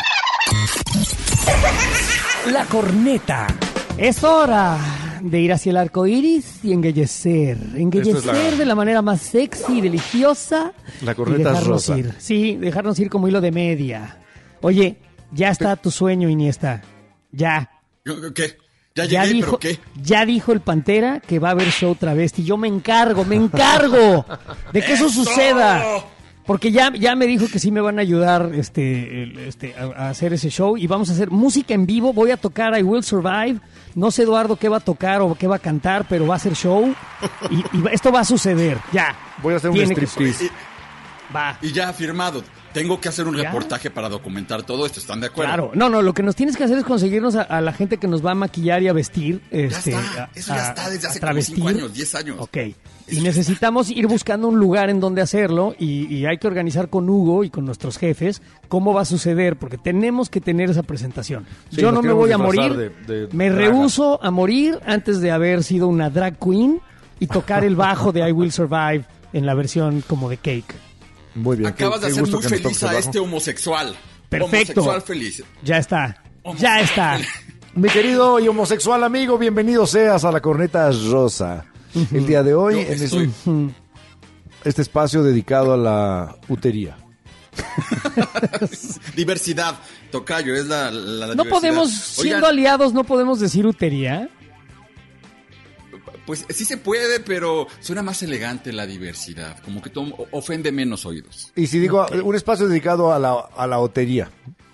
Speaker 1: La corneta. Es hora de ir hacia el arco iris y embellecer. Embellecer la... de la manera más sexy y deliciosa.
Speaker 2: La corneta es rosa.
Speaker 1: Ir. Sí, dejarnos ir como hilo de media. Oye, ya está tu sueño, Iniesta. Ya.
Speaker 13: ¿Qué? Ya,
Speaker 1: ya
Speaker 13: llegué,
Speaker 1: dijo,
Speaker 13: ¿pero qué?
Speaker 1: Ya dijo el Pantera que va a haber show travesti. Yo me encargo, me encargo de que eso, eso suceda. Porque ya, ya me dijo que sí me van a ayudar este, el, este, a, a hacer ese show. Y vamos a hacer música en vivo. Voy a tocar I Will Survive. No sé, Eduardo, qué va a tocar o qué va a cantar, pero va a ser show. Y, y esto va a suceder. Ya.
Speaker 2: Voy a hacer un striptease.
Speaker 1: Va.
Speaker 13: Y ya firmado. Tengo que hacer un
Speaker 1: ¿Ya?
Speaker 13: reportaje para documentar todo esto. ¿Están de acuerdo?
Speaker 1: Claro. No, no, lo que nos tienes que hacer es conseguirnos a, a la gente que nos va a maquillar y a vestir. Este,
Speaker 13: ya está.
Speaker 1: A,
Speaker 13: Eso ya está desde hace
Speaker 1: como
Speaker 13: como cinco años, diez años.
Speaker 1: Ok. Y necesitamos ir buscando un lugar en donde hacerlo y, y hay que organizar con Hugo y con nuestros jefes cómo va a suceder, porque tenemos que tener esa presentación.
Speaker 2: Sí,
Speaker 1: Yo no me voy a morir,
Speaker 2: de, de
Speaker 1: me rehúso a morir antes de haber sido una drag queen y tocar el bajo de I Will Survive en la versión como de Cake.
Speaker 2: Muy bien.
Speaker 13: Acabas
Speaker 2: qué,
Speaker 13: de
Speaker 2: qué
Speaker 13: hacer muy
Speaker 2: que
Speaker 13: feliz a este homosexual.
Speaker 1: Perfecto.
Speaker 13: Homosexual feliz.
Speaker 1: Ya está, ya está.
Speaker 2: Mi querido y homosexual amigo, bienvenido seas a la corneta rosa. El día de hoy, en este, este espacio dedicado a la utería.
Speaker 13: Diversidad, tocayo, es la, la, la
Speaker 1: No
Speaker 13: diversidad.
Speaker 1: podemos, siendo
Speaker 13: Oigan,
Speaker 1: aliados, no podemos decir utería.
Speaker 13: Pues sí se puede, pero suena más elegante la diversidad. Como que todo ofende menos oídos.
Speaker 2: Y si digo okay. un espacio dedicado a la, a la hotería.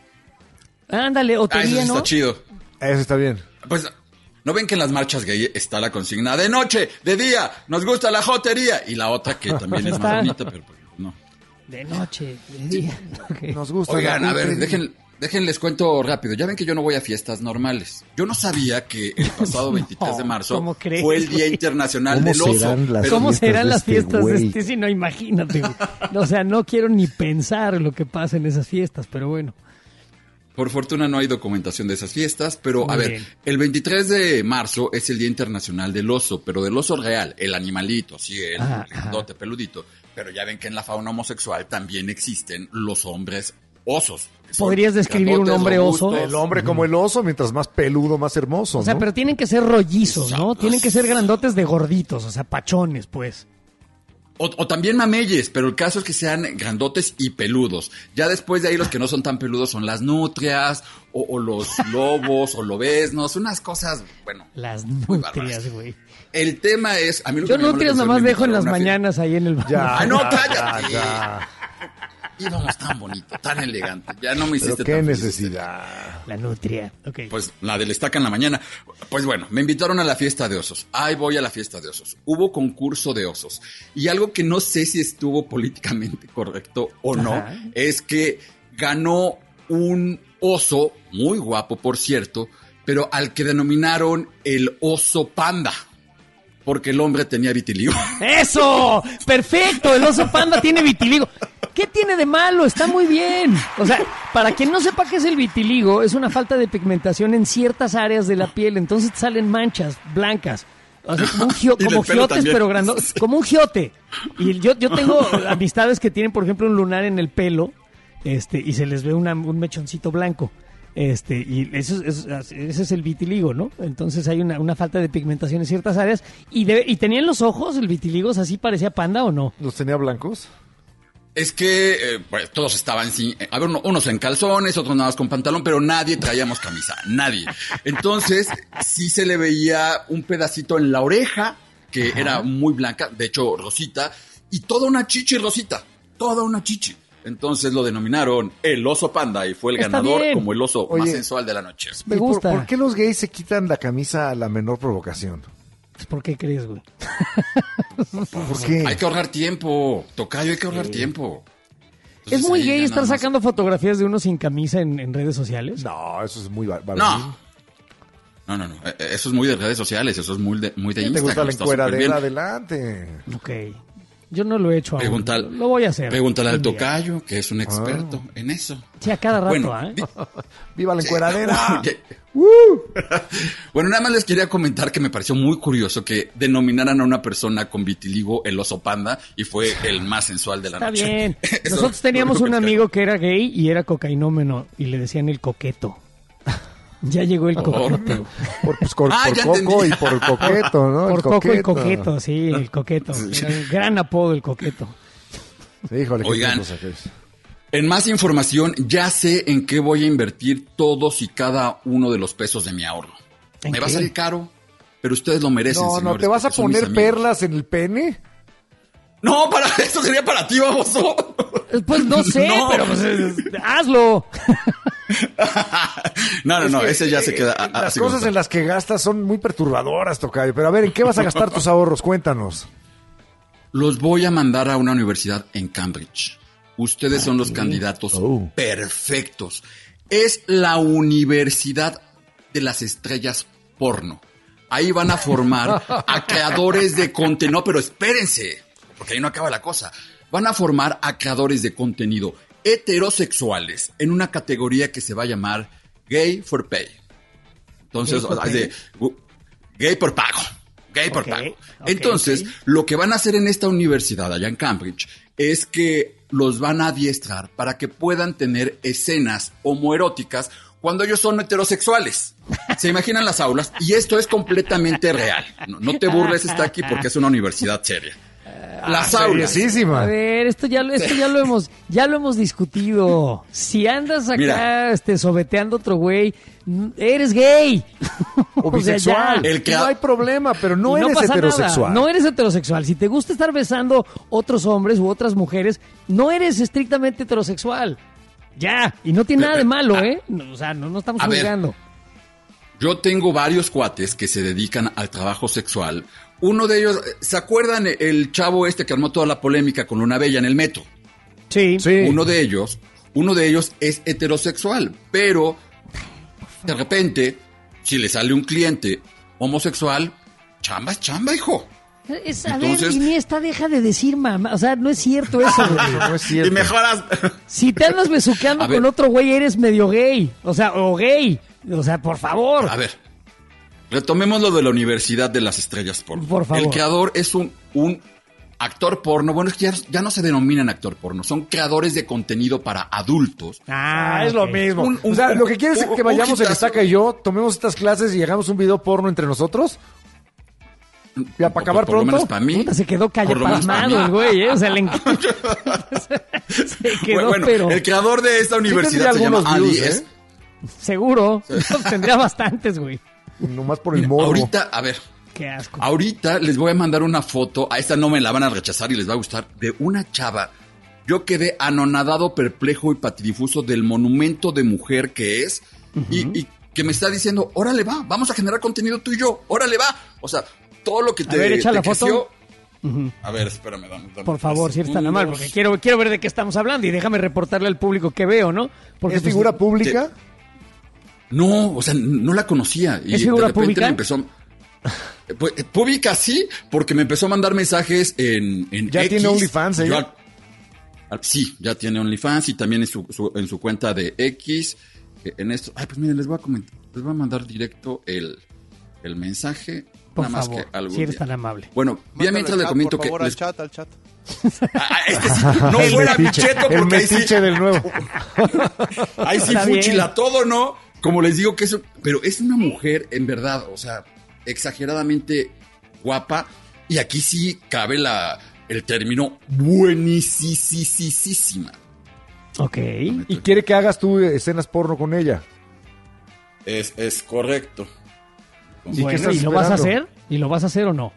Speaker 1: Ándale, hotería,
Speaker 13: ah, eso sí
Speaker 1: ¿no?
Speaker 13: está chido.
Speaker 2: Eso está bien.
Speaker 13: Pues, ¿no ven que en las marchas gay está la consigna de noche, de día, nos gusta la jotería? Y la otra que también es más bonita, pero pues, no.
Speaker 1: De noche, de día. Okay.
Speaker 2: Nos gusta.
Speaker 13: Oigan, a ver, dejen, déjenles cuento rápido. Ya ven que yo no voy a fiestas normales. Yo no sabía que el pasado veintitrés no, de marzo fue el Día Internacional del Oso.
Speaker 1: ¿Cómo serán las fiestas de este? Sí, no, imagínate. O sea, no quiero ni pensar lo que pasa en esas fiestas, pero bueno.
Speaker 13: Por fortuna no hay documentación de esas fiestas, pero
Speaker 1: Muy
Speaker 13: a ver,
Speaker 1: bien.
Speaker 13: el veintitrés de marzo es el Día Internacional del Oso, pero del oso real, el animalito, sí, el
Speaker 1: Ah,
Speaker 13: grandote, peludito. Pero ya ven que en la fauna homosexual también existen los hombres osos. que son
Speaker 1: ¿Podrías describir un
Speaker 13: grandotes,
Speaker 1: hombre oso?
Speaker 13: robustos.
Speaker 2: El hombre como el oso, mientras más peludo, más hermoso.
Speaker 1: O sea,
Speaker 2: ¿no?
Speaker 1: pero tienen que ser rollizos, ¿no?
Speaker 13: Exacto.
Speaker 1: Tienen que ser grandotes de gorditos, o sea, pachones, pues.
Speaker 13: O, o también mameyes, pero el caso es que sean grandotes y peludos. Ya después de ahí los que no son tan peludos son las nutrias, o, o los lobos, o lobesnos, unas cosas, bueno.
Speaker 1: Las
Speaker 13: muy
Speaker 1: nutrias,
Speaker 13: bárbaras.
Speaker 1: güey.
Speaker 13: El tema es... A mí lo
Speaker 1: Yo
Speaker 13: que me llamó la
Speaker 1: nutrias nada
Speaker 13: atención,
Speaker 1: más
Speaker 13: me
Speaker 1: dejo en las
Speaker 13: invitaron a una
Speaker 1: mañanas ahí en el baño.
Speaker 2: Ya,
Speaker 13: ¡Ah, no,
Speaker 2: ya,
Speaker 13: cállate!
Speaker 2: ya, ya.
Speaker 13: Íbamos tan bonito, tan elegante. Ya no me hiciste
Speaker 2: Pero qué
Speaker 13: tan feliz.
Speaker 2: necesidad.
Speaker 1: La nutria, ok.
Speaker 13: Pues la del estaca en la mañana. Pues bueno, me invitaron a la fiesta de osos. Ahí voy a la fiesta de osos. Hubo concurso de osos. Y algo que no sé si estuvo políticamente correcto o no,
Speaker 1: Ajá.
Speaker 13: es que ganó un oso, muy guapo por cierto, pero al que denominaron el oso panda. Porque el hombre tenía vitiligo.
Speaker 1: ¡Eso! ¡Perfecto! El oso panda tiene vitiligo. ¿Qué tiene de malo? Está muy bien. O sea, para quien no sepa qué es el vitiligo, es una falta de pigmentación en ciertas áreas de la piel. Entonces salen manchas blancas. O sea, como, un gio-
Speaker 13: Y del
Speaker 1: como
Speaker 13: pelo
Speaker 1: giotes,
Speaker 13: también.
Speaker 1: pero grandes. Como un giote. Y yo, yo tengo amistades que tienen, por ejemplo, un lunar en el pelo, este, y se les ve una- un mechoncito blanco. Este, y eso, es- eso- ese es el vitiligo, ¿no? Entonces hay una, una falta de pigmentación en ciertas áreas. ¿Y, de- y tenían los ojos, el vitiligo, así parecía panda o no?
Speaker 2: ¿Los tenía blancos?
Speaker 13: Es que eh, pues, todos estaban sin, a ver, uno, unos en calzones, otros nada más con pantalón, pero nadie traíamos camisa, nadie. Entonces, sí se le veía un pedacito en la oreja, que Ajá. era muy blanca, de hecho, rosita, y toda una chichi rosita, toda una chichi. Entonces lo denominaron el oso panda y fue el
Speaker 1: Está
Speaker 13: ganador
Speaker 1: bien.
Speaker 13: como el oso
Speaker 2: Oye,
Speaker 13: más sensual de la noche.
Speaker 1: Me gusta.
Speaker 2: ¿Por, ¿Por qué los gays se quitan la camisa a la menor provocación?
Speaker 1: ¿Por qué crees, güey?
Speaker 2: ¿Por qué?
Speaker 13: Hay que ahorrar tiempo, tocayo, hay que ahorrar sí. tiempo. Entonces,
Speaker 1: ¿Es muy
Speaker 13: ahí
Speaker 1: gay
Speaker 13: ya
Speaker 1: estar
Speaker 13: nada más.
Speaker 1: sacando fotografías de uno sin camisa en, en redes sociales?
Speaker 2: No, eso es muy... bar-
Speaker 13: No. No, no, no. Eh, Eso es muy de redes sociales, eso es muy de, muy de
Speaker 2: ¿Te
Speaker 13: Instagram.
Speaker 2: gusta la
Speaker 13: está súper bien.
Speaker 2: encueradera? Adelante.
Speaker 1: Ok. Yo no lo he hecho aún.
Speaker 13: Pregúntale,
Speaker 1: Lo voy a hacer.
Speaker 13: Pregúntale al
Speaker 1: un día.
Speaker 13: tocayo, que es un experto ah. en eso.
Speaker 1: Sí, a cada rato,
Speaker 13: Bueno,
Speaker 1: ¿eh?
Speaker 2: ¡Viva la encueradera!
Speaker 13: Sí. ¡Uh! Bueno, nada más les quería comentar que me pareció muy curioso que denominaran a una persona con vitiligo el oso panda y fue el más sensual de la
Speaker 1: Está
Speaker 13: noche.
Speaker 1: bien.
Speaker 13: Eso
Speaker 1: Nosotros teníamos
Speaker 13: lo
Speaker 1: un
Speaker 13: que-
Speaker 1: amigo que era gay y era cocainómeno y le decían el coqueto. Ya llegó el coqueto.
Speaker 2: Por, pues, por,
Speaker 13: Ah,
Speaker 2: por
Speaker 13: ya
Speaker 2: coco
Speaker 13: entendí.
Speaker 2: y por el coqueto, ¿no?
Speaker 1: Por
Speaker 2: el
Speaker 1: coco y
Speaker 2: coqueto.
Speaker 1: coqueto, sí, el coqueto. Era un gran apodo el coqueto.
Speaker 2: Sí, híjole, qué
Speaker 13: Oigan,
Speaker 2: tiempos aquellos.
Speaker 13: En más información, ya sé en qué voy a invertir todos y cada uno de los pesos de mi ahorro.
Speaker 1: ¿En
Speaker 13: Me va a
Speaker 1: qué?
Speaker 13: salir caro, pero ustedes lo merecen,
Speaker 2: No, no,
Speaker 13: señores,
Speaker 2: ¿te vas a
Speaker 13: porque son mis
Speaker 2: poner
Speaker 13: amigos.
Speaker 2: perlas en el pene?
Speaker 13: No, para eso sería para ti, baboso.
Speaker 1: Pues no sé,
Speaker 13: No.
Speaker 1: pero pues, eh, hazlo.
Speaker 13: No, no,
Speaker 2: Es
Speaker 13: no,
Speaker 2: que,
Speaker 13: ese ya
Speaker 2: eh,
Speaker 13: se queda.
Speaker 2: eh,
Speaker 13: a-
Speaker 2: Las
Speaker 13: así como
Speaker 2: cosas
Speaker 13: está.
Speaker 2: en las que gastas son muy perturbadoras, tocayo. Pero a ver, ¿en qué vas a gastar tus ahorros? Cuéntanos.
Speaker 13: Los voy a mandar a una universidad en Cambridge. Ustedes son los candidatos
Speaker 2: Oh.
Speaker 13: perfectos. Es la universidad de las estrellas porno. Ahí van a formar a creadores de contenido. No, pero espérense, porque ahí no acaba la cosa. Van a formar a creadores de contenido heterosexuales en una categoría que se va a llamar Gay for Pay. Entonces,
Speaker 1: Gay for
Speaker 13: o sea, de- uh, gay por pago. Gay por
Speaker 1: Ok,
Speaker 13: pago.
Speaker 1: ok,
Speaker 13: Entonces,
Speaker 1: ok.
Speaker 13: lo que van a hacer en esta universidad allá en Cambridge es que los van a adiestrar para que puedan tener escenas homoeróticas cuando ellos son heterosexuales. Se imaginan las aulas y esto es completamente real. No, no te burles, está aquí porque es una universidad seria. Las aulas.
Speaker 2: Seriosísima.
Speaker 1: A ver, esto ya, lo- esto ya lo hemos, ya lo hemos discutido. Si andas acá,
Speaker 13: Mira.
Speaker 1: este, sobeteando a otro güey, n- eres gay.
Speaker 2: O
Speaker 1: O sea,
Speaker 2: bisexual.
Speaker 1: ya.
Speaker 13: El que-
Speaker 2: No hay problema, pero no
Speaker 1: Y
Speaker 2: eres
Speaker 1: pasa
Speaker 2: heterosexual.
Speaker 1: nada. No eres heterosexual. Si te gusta estar besando otros hombres u otras mujeres, no eres estrictamente heterosexual. Ya. Y no tiene nada de malo, ¿eh? No, o sea, no, no estamos
Speaker 13: A ver.
Speaker 1: juzgando.
Speaker 13: Yo tengo varios cuates que se dedican al trabajo sexual. Uno de ellos, ¿se acuerdan el chavo este que armó toda la polémica con Luna Bella en el metro?
Speaker 1: Sí.
Speaker 2: Sí.
Speaker 13: Uno de ellos, uno de ellos es heterosexual, pero de repente, si le sale un cliente homosexual, chamba es chamba, hijo.
Speaker 1: Es, a
Speaker 13: Entonces-
Speaker 1: ver, Iniesta, deja de decir mamá. O sea, no es cierto eso, güey.
Speaker 2: No es cierto.
Speaker 13: Y mejoras.
Speaker 1: Si te andas besuqueando
Speaker 13: A ver.
Speaker 1: con otro güey, eres medio gay. O sea, o gay. O sea, por favor.
Speaker 13: A ver, retomemos lo de la Universidad de las Estrellas Porno.
Speaker 1: Por favor.
Speaker 13: El creador es un, un actor porno. Bueno, es que ya, ya no se denominan actor porno, son creadores de contenido para adultos.
Speaker 2: Ah, es lo
Speaker 1: ok.
Speaker 2: mismo.
Speaker 13: Un- un-
Speaker 2: o sea, lo que quieres es
Speaker 13: un-
Speaker 2: que
Speaker 13: un
Speaker 2: vayamos el
Speaker 13: hitazo.
Speaker 2: Estaca y yo, tomemos estas clases y hagamos un video porno entre nosotros. Ya, para acabar
Speaker 13: por, por lo
Speaker 2: pronto.
Speaker 13: menos para mí.
Speaker 1: Puta, se quedó
Speaker 13: Por lo menos para
Speaker 1: pasmado
Speaker 13: mí.
Speaker 1: el güey, ¿eh? O sea, le encanta. Se quedó,
Speaker 13: Bueno,
Speaker 1: pero
Speaker 13: el creador de esta universidad se
Speaker 2: tendría
Speaker 13: llama
Speaker 2: algunos
Speaker 13: Ali.
Speaker 2: views,
Speaker 13: Es,
Speaker 2: ¿eh?
Speaker 1: seguro. Tendría bastantes, güey.
Speaker 2: Nomás por el morbo.
Speaker 13: ahorita, a ver,
Speaker 1: Qué asco.
Speaker 13: ahorita les voy a mandar una foto. A esta no me la van a rechazar y les va a gustar. De una chava. Yo quedé anonadado, perplejo y patidifuso del monumento de mujer que es. y, y que me está diciendo, órale va, vamos a generar contenido tú y yo. Órale va. O sea, todo lo que te,
Speaker 1: A ver, echa
Speaker 13: te
Speaker 1: la foto.
Speaker 13: creció-
Speaker 1: Ujú.
Speaker 13: A ver, espérame, dame, dame
Speaker 1: Por favor,
Speaker 13: tres
Speaker 1: si eres tan amable,
Speaker 13: segundos.
Speaker 1: porque quiero, quiero ver de qué estamos hablando y déjame reportarle al público que veo, ¿no? Porque
Speaker 2: ¿Es
Speaker 1: pues,
Speaker 2: figura pública?
Speaker 13: No, o sea, no la conocía. Y
Speaker 1: ¿Es figura
Speaker 13: de repente
Speaker 1: pública?
Speaker 13: me empezó. Pues, eh, pública sí, porque me empezó a mandar mensajes en, en
Speaker 2: ¿Ya
Speaker 13: X.
Speaker 2: tiene OnlyFans,
Speaker 13: Yo
Speaker 2: ella?
Speaker 13: al- al- sí, ya tiene OnlyFans y también en su, su- en su cuenta de X. eh, En esto. Ay, pues miren, les voy a comentar, les voy a mandar directo el, el mensaje.
Speaker 1: por
Speaker 13: nada más
Speaker 1: favor,
Speaker 13: que algo.
Speaker 1: si eres tan amable.
Speaker 13: Bueno, ya
Speaker 8: Mándalo
Speaker 13: mientras
Speaker 8: al
Speaker 13: le
Speaker 8: chat,
Speaker 13: comento
Speaker 8: por
Speaker 13: que.
Speaker 8: favor, al
Speaker 13: les-
Speaker 8: chat, al chat.
Speaker 13: Ah, este sí, no
Speaker 2: El
Speaker 13: fuera
Speaker 2: metiche,
Speaker 13: bicheto,
Speaker 2: el
Speaker 13: porque ahí sí.
Speaker 2: metiche del nuevo.
Speaker 13: Ahí sí
Speaker 1: Está bien.
Speaker 13: fuchila todo, ¿no? Como les digo que es, pero es una mujer en verdad, o sea, exageradamente guapa y aquí sí cabe la, el término buenísima.
Speaker 1: Ok.
Speaker 2: Y quiere que hagas tú escenas porno con ella.
Speaker 13: Es, es correcto.
Speaker 2: ¿Y
Speaker 1: Bueno,
Speaker 2: qué estás
Speaker 1: ¿y lo vas a
Speaker 2: esperando?
Speaker 1: hacer? ¿Y lo vas a hacer o no?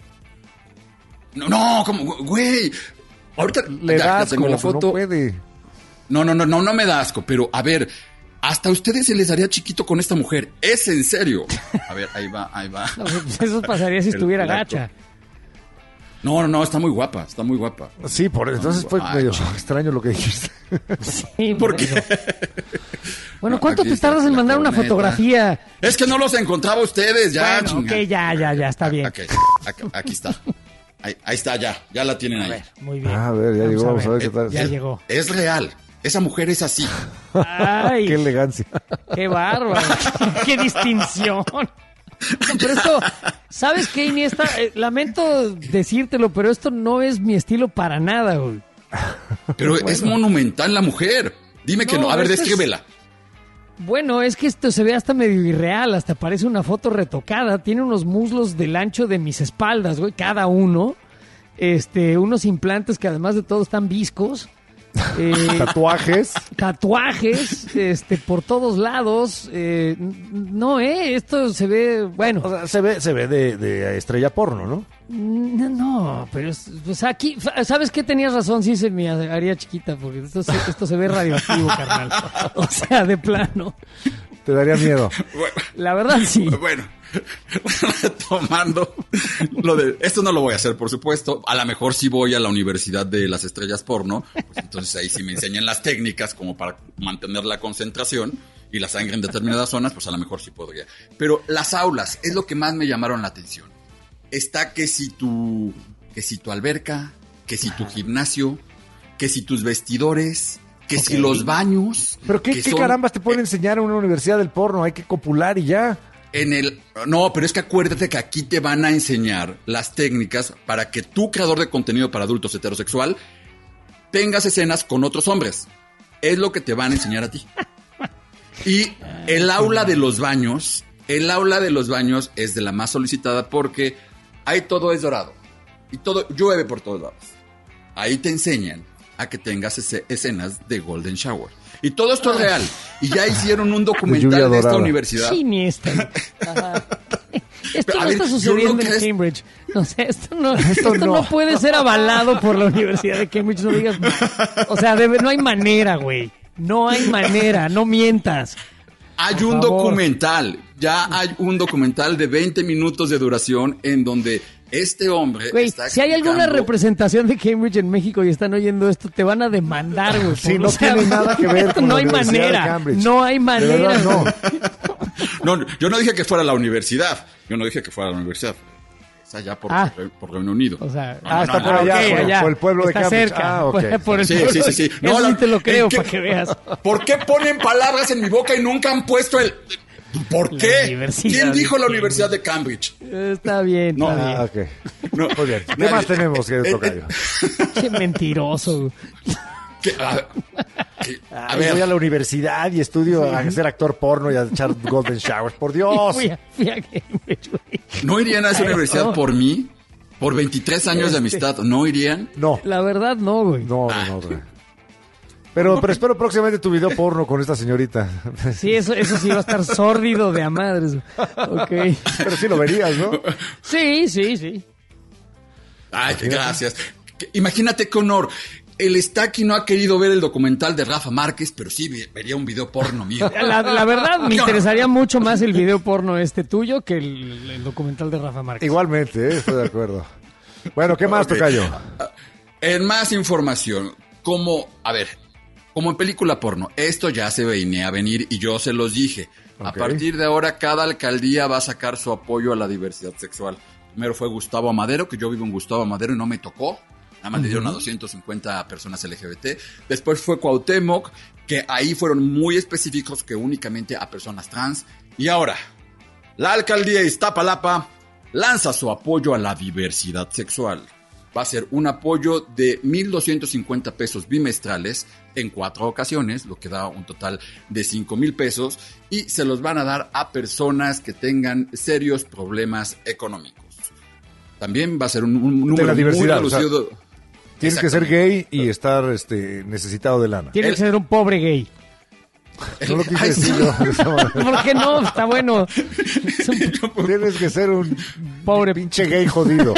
Speaker 13: No, no, como, güey. Ahorita
Speaker 2: Le
Speaker 13: ya,
Speaker 2: da
Speaker 13: ya tengo
Speaker 2: asco,
Speaker 13: la foto.
Speaker 2: no puede.
Speaker 13: No, no, no, no, no me da asco, pero a ver, hasta a ustedes se les haría chiquito con esta mujer. Es en serio. A ver, ahí va, ahí va.
Speaker 1: No, pues eso pasaría si
Speaker 13: El-
Speaker 1: estuviera
Speaker 13: el acto.
Speaker 1: gacha.
Speaker 13: No, no, no, está muy guapa, está muy guapa.
Speaker 2: Sí, por entonces fue
Speaker 13: Ay,
Speaker 2: medio
Speaker 13: chico.
Speaker 2: extraño lo que dijiste.
Speaker 1: Sí,
Speaker 13: ¿Por
Speaker 1: eso.
Speaker 13: qué?
Speaker 1: Bueno, ¿cuánto
Speaker 13: Aquí
Speaker 1: te
Speaker 13: está
Speaker 1: tardas en
Speaker 13: la
Speaker 1: mandar una
Speaker 13: corneta.
Speaker 1: fotografía?
Speaker 13: Es que no los encontraba ustedes, ya.
Speaker 1: Bueno,
Speaker 13: chinga.
Speaker 1: ok, ya, ya, ya, está bien.
Speaker 13: Ok, aquí, aquí está. Ahí, ahí está, ya, ya la tienen ahí.
Speaker 1: Muy bien.
Speaker 2: Ah, a ver, ya llegó, vamos a ver qué tal.
Speaker 1: Ya llegó.
Speaker 13: Es real, esa mujer es así.
Speaker 1: Ay,
Speaker 2: Qué elegancia.
Speaker 1: qué bárbaro. Qué distinción. No, pero esto, ¿sabes qué, Iniesta? Eh, lamento decírtelo, pero esto no es mi estilo para nada, güey.
Speaker 13: Pero es monumental la mujer. Dime que
Speaker 1: No,
Speaker 13: no. A ver,
Speaker 1: esto es-
Speaker 13: descríbela.
Speaker 1: Bueno, es que esto se ve hasta medio irreal, hasta parece una foto retocada. Tiene unos muslos del ancho de mis espaldas, güey, cada uno. Este, unos implantes que además de todo están viscos. Eh,
Speaker 2: Tatuajes.
Speaker 1: tatuajes, este, por todos lados. Eh, n- no, eh, esto se ve, bueno.
Speaker 2: O sea, se ve, se ve de, de estrella porno, ¿no?
Speaker 1: No, no, pero es, pues aquí, fa- ¿sabes qué? Tenías razón, sí se me haría chiquita, porque esto se, esto se ve radioactivo, carnal. O sea, de plano.
Speaker 2: Te daría miedo.
Speaker 1: La verdad, sí.
Speaker 13: Bueno, retomando lo de... Esto no lo voy a hacer, por supuesto. A lo mejor sí voy a la Universidad de las Estrellas Porno. Pues entonces ahí sí me enseñan las técnicas como para mantener la concentración y la sangre en determinadas zonas, pues a lo mejor sí podría. Pero las aulas es lo que más me llamaron la atención. Está que si tu, que si tu alberca, que si tu gimnasio, que si tus vestidores, que si los baños.
Speaker 2: ¿Pero qué,
Speaker 13: que
Speaker 2: qué
Speaker 13: son-
Speaker 2: carambas te pueden enseñar en una universidad del porno? Hay que copular y ya.
Speaker 13: En el, no, pero es que acuérdate que aquí te van a enseñar las técnicas para que tú, creador de contenido para adultos heterosexual, tengas escenas con otros hombres. Es lo que te van a enseñar a ti. Y el aula de los baños, el aula de los baños es de la más solicitada porque ahí todo es dorado y todo llueve por todos lados. Ahí te enseñan a que tengas ese- escenas de Golden Shower. Y todo esto es real. Y ya hicieron un
Speaker 2: lluvia
Speaker 13: documental de esta
Speaker 2: dorada.
Speaker 13: universidad.
Speaker 1: Sí, Iniesta. Ajá. Esto
Speaker 13: Pero, a
Speaker 1: no
Speaker 13: ver,
Speaker 1: está
Speaker 13: yo
Speaker 1: sucediendo
Speaker 13: no
Speaker 1: en
Speaker 13: crees-
Speaker 1: Cambridge. No sé, esto no, esto no.
Speaker 2: no.
Speaker 1: puede ser avalado por la Universidad de Cambridge. No digas. O sea, debe- no hay manera, güey. No hay manera. No mientas.
Speaker 13: Hay
Speaker 1: Por
Speaker 13: un
Speaker 1: favor.
Speaker 13: documental, ya hay un documental de veinte minutos de duración en donde este hombre
Speaker 1: Güey,
Speaker 13: está
Speaker 1: si hay alguna
Speaker 13: explicando-
Speaker 1: representación de Cambridge en México y están oyendo esto, te van a demandar, güey.
Speaker 2: Sí,
Speaker 1: por-
Speaker 2: no
Speaker 1: o sea,
Speaker 2: tiene nada que ver
Speaker 1: esto
Speaker 2: con
Speaker 1: no
Speaker 2: la
Speaker 1: hay
Speaker 2: Universidad de
Speaker 1: manera.
Speaker 2: Cambridge.
Speaker 1: No hay
Speaker 2: De
Speaker 1: manera.
Speaker 2: verdad, no.
Speaker 1: güey.
Speaker 13: No, yo no dije que fuera la universidad, yo no dije que fuera la universidad. Está allá por,
Speaker 1: Ah.
Speaker 13: por Reino Unido.
Speaker 1: O sea,
Speaker 13: No,
Speaker 2: ah,
Speaker 13: no,
Speaker 2: está
Speaker 13: no,
Speaker 2: por
Speaker 13: no,
Speaker 2: allá,
Speaker 1: ok,
Speaker 2: por,
Speaker 1: allá.
Speaker 2: por el pueblo de
Speaker 1: Está
Speaker 2: Cambridge.
Speaker 1: cerca.
Speaker 2: Ah, ok.
Speaker 1: Por- por el
Speaker 13: Sí,
Speaker 1: pueblo.
Speaker 13: sí, sí, sí.
Speaker 1: Eso sí te lo
Speaker 13: ¿en
Speaker 1: creo,
Speaker 13: qué-
Speaker 1: para que veas.
Speaker 13: ¿Por qué ponen palabras en mi boca y nunca han puesto el... ¿Por
Speaker 1: La
Speaker 13: qué?
Speaker 1: Universidad
Speaker 13: ¿Quién
Speaker 1: de
Speaker 13: dijo la
Speaker 1: Cambridge.
Speaker 13: Universidad de Cambridge?
Speaker 1: Está bien,
Speaker 13: No.
Speaker 1: está
Speaker 2: Ah,
Speaker 1: bien.
Speaker 2: ok.
Speaker 13: No,
Speaker 2: Muy bien. ¿Qué
Speaker 13: nadie-
Speaker 2: más tenemos, querido
Speaker 13: Eh, eh,
Speaker 2: tocayo?
Speaker 1: Qué mentiroso. güey.
Speaker 13: que- a, que- a
Speaker 2: Ay,
Speaker 13: ver,
Speaker 2: voy a la universidad y estudio a ser actor porno y a echar golden showers. Por Dios.
Speaker 1: Fui a, fui a Cambridge, güey.
Speaker 13: ¿no irían a esa
Speaker 1: Ay,
Speaker 13: universidad
Speaker 1: no.
Speaker 13: por mí? ¿Por veintitrés años de
Speaker 1: Este-
Speaker 13: amistad? ¿No irían?
Speaker 2: No,
Speaker 1: La verdad, no, güey.
Speaker 2: no, no, no. güey. Pero, pero espero próximamente tu video porno con esta señorita.
Speaker 1: Sí, eso, eso sí va a estar sórdido de a madres. Ok.
Speaker 2: Pero sí lo verías, ¿no?
Speaker 1: Sí, sí, sí.
Speaker 13: Ay, qué gracias. Que- Imagínate qué honor. El Stacky no ha querido ver el documental de Rafa Márquez, pero sí ve- vería un video porno mío.
Speaker 1: La, la verdad, me
Speaker 13: Qué honor.
Speaker 1: interesaría mucho más el video porno este tuyo que el, el documental de Rafa Márquez.
Speaker 2: Igualmente, ¿eh? Estoy de acuerdo. Bueno, ¿qué más,
Speaker 13: Ok.
Speaker 2: tocayo?
Speaker 13: En más información, como, a ver, como en película porno, esto ya se venía a venir y yo se los dije. A
Speaker 2: Ok.
Speaker 13: partir de ahora, cada alcaldía va a sacar su apoyo a la diversidad sexual. Primero fue Gustavo Amadero, que yo vivo en Gustavo Amadero y no me tocó. Nada más le dieron a doscientas cincuenta personas L G B T. Después fue Cuauhtémoc, que ahí fueron muy específicos, que únicamente a personas trans. Y ahora, la alcaldía de Iztapalapa lanza su apoyo a la diversidad sexual. Va a ser un apoyo de mil doscientos cincuenta pesos bimestrales en cuatro ocasiones, lo que da un total de cinco mil pesos, y se los van a dar a personas que tengan serios problemas económicos. También va a ser un, un número
Speaker 2: la diversidad,
Speaker 13: muy reducido.
Speaker 2: Tienes que ser gay y estar este, necesitado de lana.
Speaker 1: Tienes que ser un pobre gay.
Speaker 2: No lo quise decir yo.
Speaker 1: ¿Por qué no? Está bueno.
Speaker 2: Un... Tienes que ser un pobre pinche gay jodido.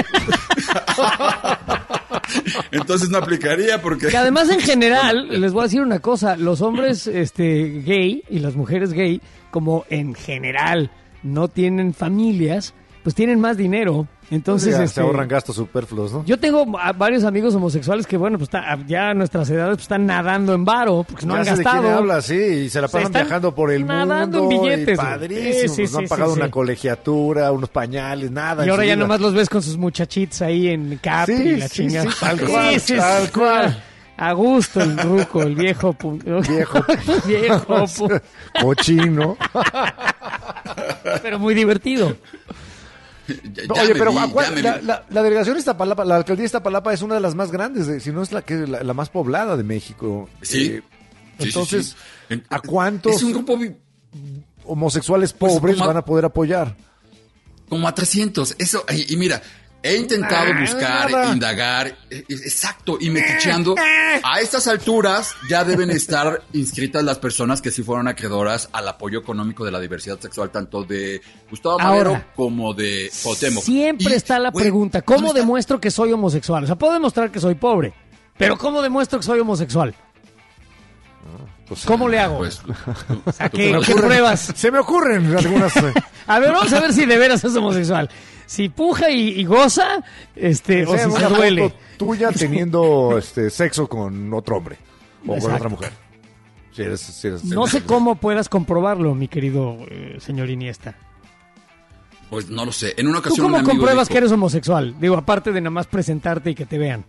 Speaker 13: Entonces no aplicaría porque...
Speaker 1: Que además en general, les voy a decir una cosa, los hombres este, gay y las mujeres gay, como en general no tienen familias, pues tienen más dinero. Entonces,
Speaker 2: ya,
Speaker 1: este,
Speaker 2: se ahorran gastos superfluos, ¿no?
Speaker 1: Yo tengo a varios amigos homosexuales que, bueno, pues está, ya a nuestras edades pues, están nadando en varo, porque no
Speaker 2: ya
Speaker 1: han
Speaker 2: sé
Speaker 1: gastado.
Speaker 2: De quién habla, sí, y se la pasan
Speaker 1: se
Speaker 2: viajando por el
Speaker 1: nadando
Speaker 2: mundo.
Speaker 1: en billetes.
Speaker 2: Y padrísimo,
Speaker 1: sí, sí,
Speaker 2: no han
Speaker 1: sí,
Speaker 2: pagado
Speaker 1: sí,
Speaker 2: una
Speaker 1: sí.
Speaker 2: colegiatura, unos pañales, nada.
Speaker 1: Y ahora ya
Speaker 2: vida.
Speaker 1: nomás los ves con sus muchachitos ahí en cap
Speaker 2: sí,
Speaker 1: y la
Speaker 2: sí,
Speaker 1: chingada.
Speaker 2: Sí, tal cual,
Speaker 1: sí, sí,
Speaker 2: tal
Speaker 1: sí,
Speaker 2: cual.
Speaker 1: A gusto el ruco, el viejo. Pu-
Speaker 2: Viejo.
Speaker 1: viejo. pu-
Speaker 2: Cochino.
Speaker 1: Pero muy divertido.
Speaker 13: Ya,
Speaker 2: No,
Speaker 13: ya
Speaker 2: oye,
Speaker 13: me
Speaker 2: pero
Speaker 13: vi,
Speaker 2: ¿a cuál-
Speaker 13: ya me
Speaker 2: la,
Speaker 13: vi.
Speaker 2: la- la delegación de Iztapalapa, la alcaldía de Iztapalapa es una de las más grandes, de- si no es la que la, la más poblada de México.
Speaker 13: Sí.
Speaker 2: Eh,
Speaker 13: Sí,
Speaker 2: entonces,
Speaker 13: sí, sí.
Speaker 2: ¿a cuántos
Speaker 13: Es un grupo vi-
Speaker 2: homosexuales
Speaker 13: Pues,
Speaker 2: pobres
Speaker 13: como a-
Speaker 2: van a poder apoyar?
Speaker 13: como a trescientos. Eso, y, y mira, he intentado
Speaker 2: Ah,
Speaker 13: buscar,
Speaker 2: nada.
Speaker 13: indagar, eh, exacto, y meticheando. A estas alturas ya deben estar inscritas las personas que sí fueron acreedoras al apoyo económico de la diversidad sexual, tanto de Gustavo
Speaker 1: Ahora,
Speaker 13: Madero como de Cuauhtémoc.
Speaker 1: Siempre
Speaker 13: Y,
Speaker 1: está la
Speaker 13: güey,
Speaker 1: pregunta, ¿cómo
Speaker 13: ¿dónde está?
Speaker 1: demuestro que soy homosexual? O sea, puedo demostrar que soy pobre, pero ¿cómo demuestro que soy homosexual?
Speaker 2: Pues,
Speaker 1: ¿Cómo le hago?
Speaker 13: Pues,
Speaker 1: O sea,
Speaker 13: tú-
Speaker 1: ¿qué,
Speaker 13: tú-
Speaker 1: qué
Speaker 2: ocurren-
Speaker 1: pruebas?
Speaker 2: Se me ocurren algunas. eh,
Speaker 1: A ver, vamos a ver si de veras es homosexual. Si puja y, y goza, este, o
Speaker 2: sea,
Speaker 1: si
Speaker 2: una
Speaker 1: se duele.
Speaker 2: foto tuya teniendo este sexo con otro hombre o con
Speaker 1: Exacto.
Speaker 2: otra mujer. Si eres, si eres-
Speaker 1: No sé cómo puedas comprobarlo, mi querido eh, señor Iniesta.
Speaker 13: Pues no lo sé. En una
Speaker 1: ¿Tú
Speaker 13: ocasión un
Speaker 1: cómo
Speaker 13: amigo
Speaker 1: compruebas
Speaker 13: dijo-
Speaker 1: que eres homosexual? Digo, aparte de nada más presentarte y que te vean.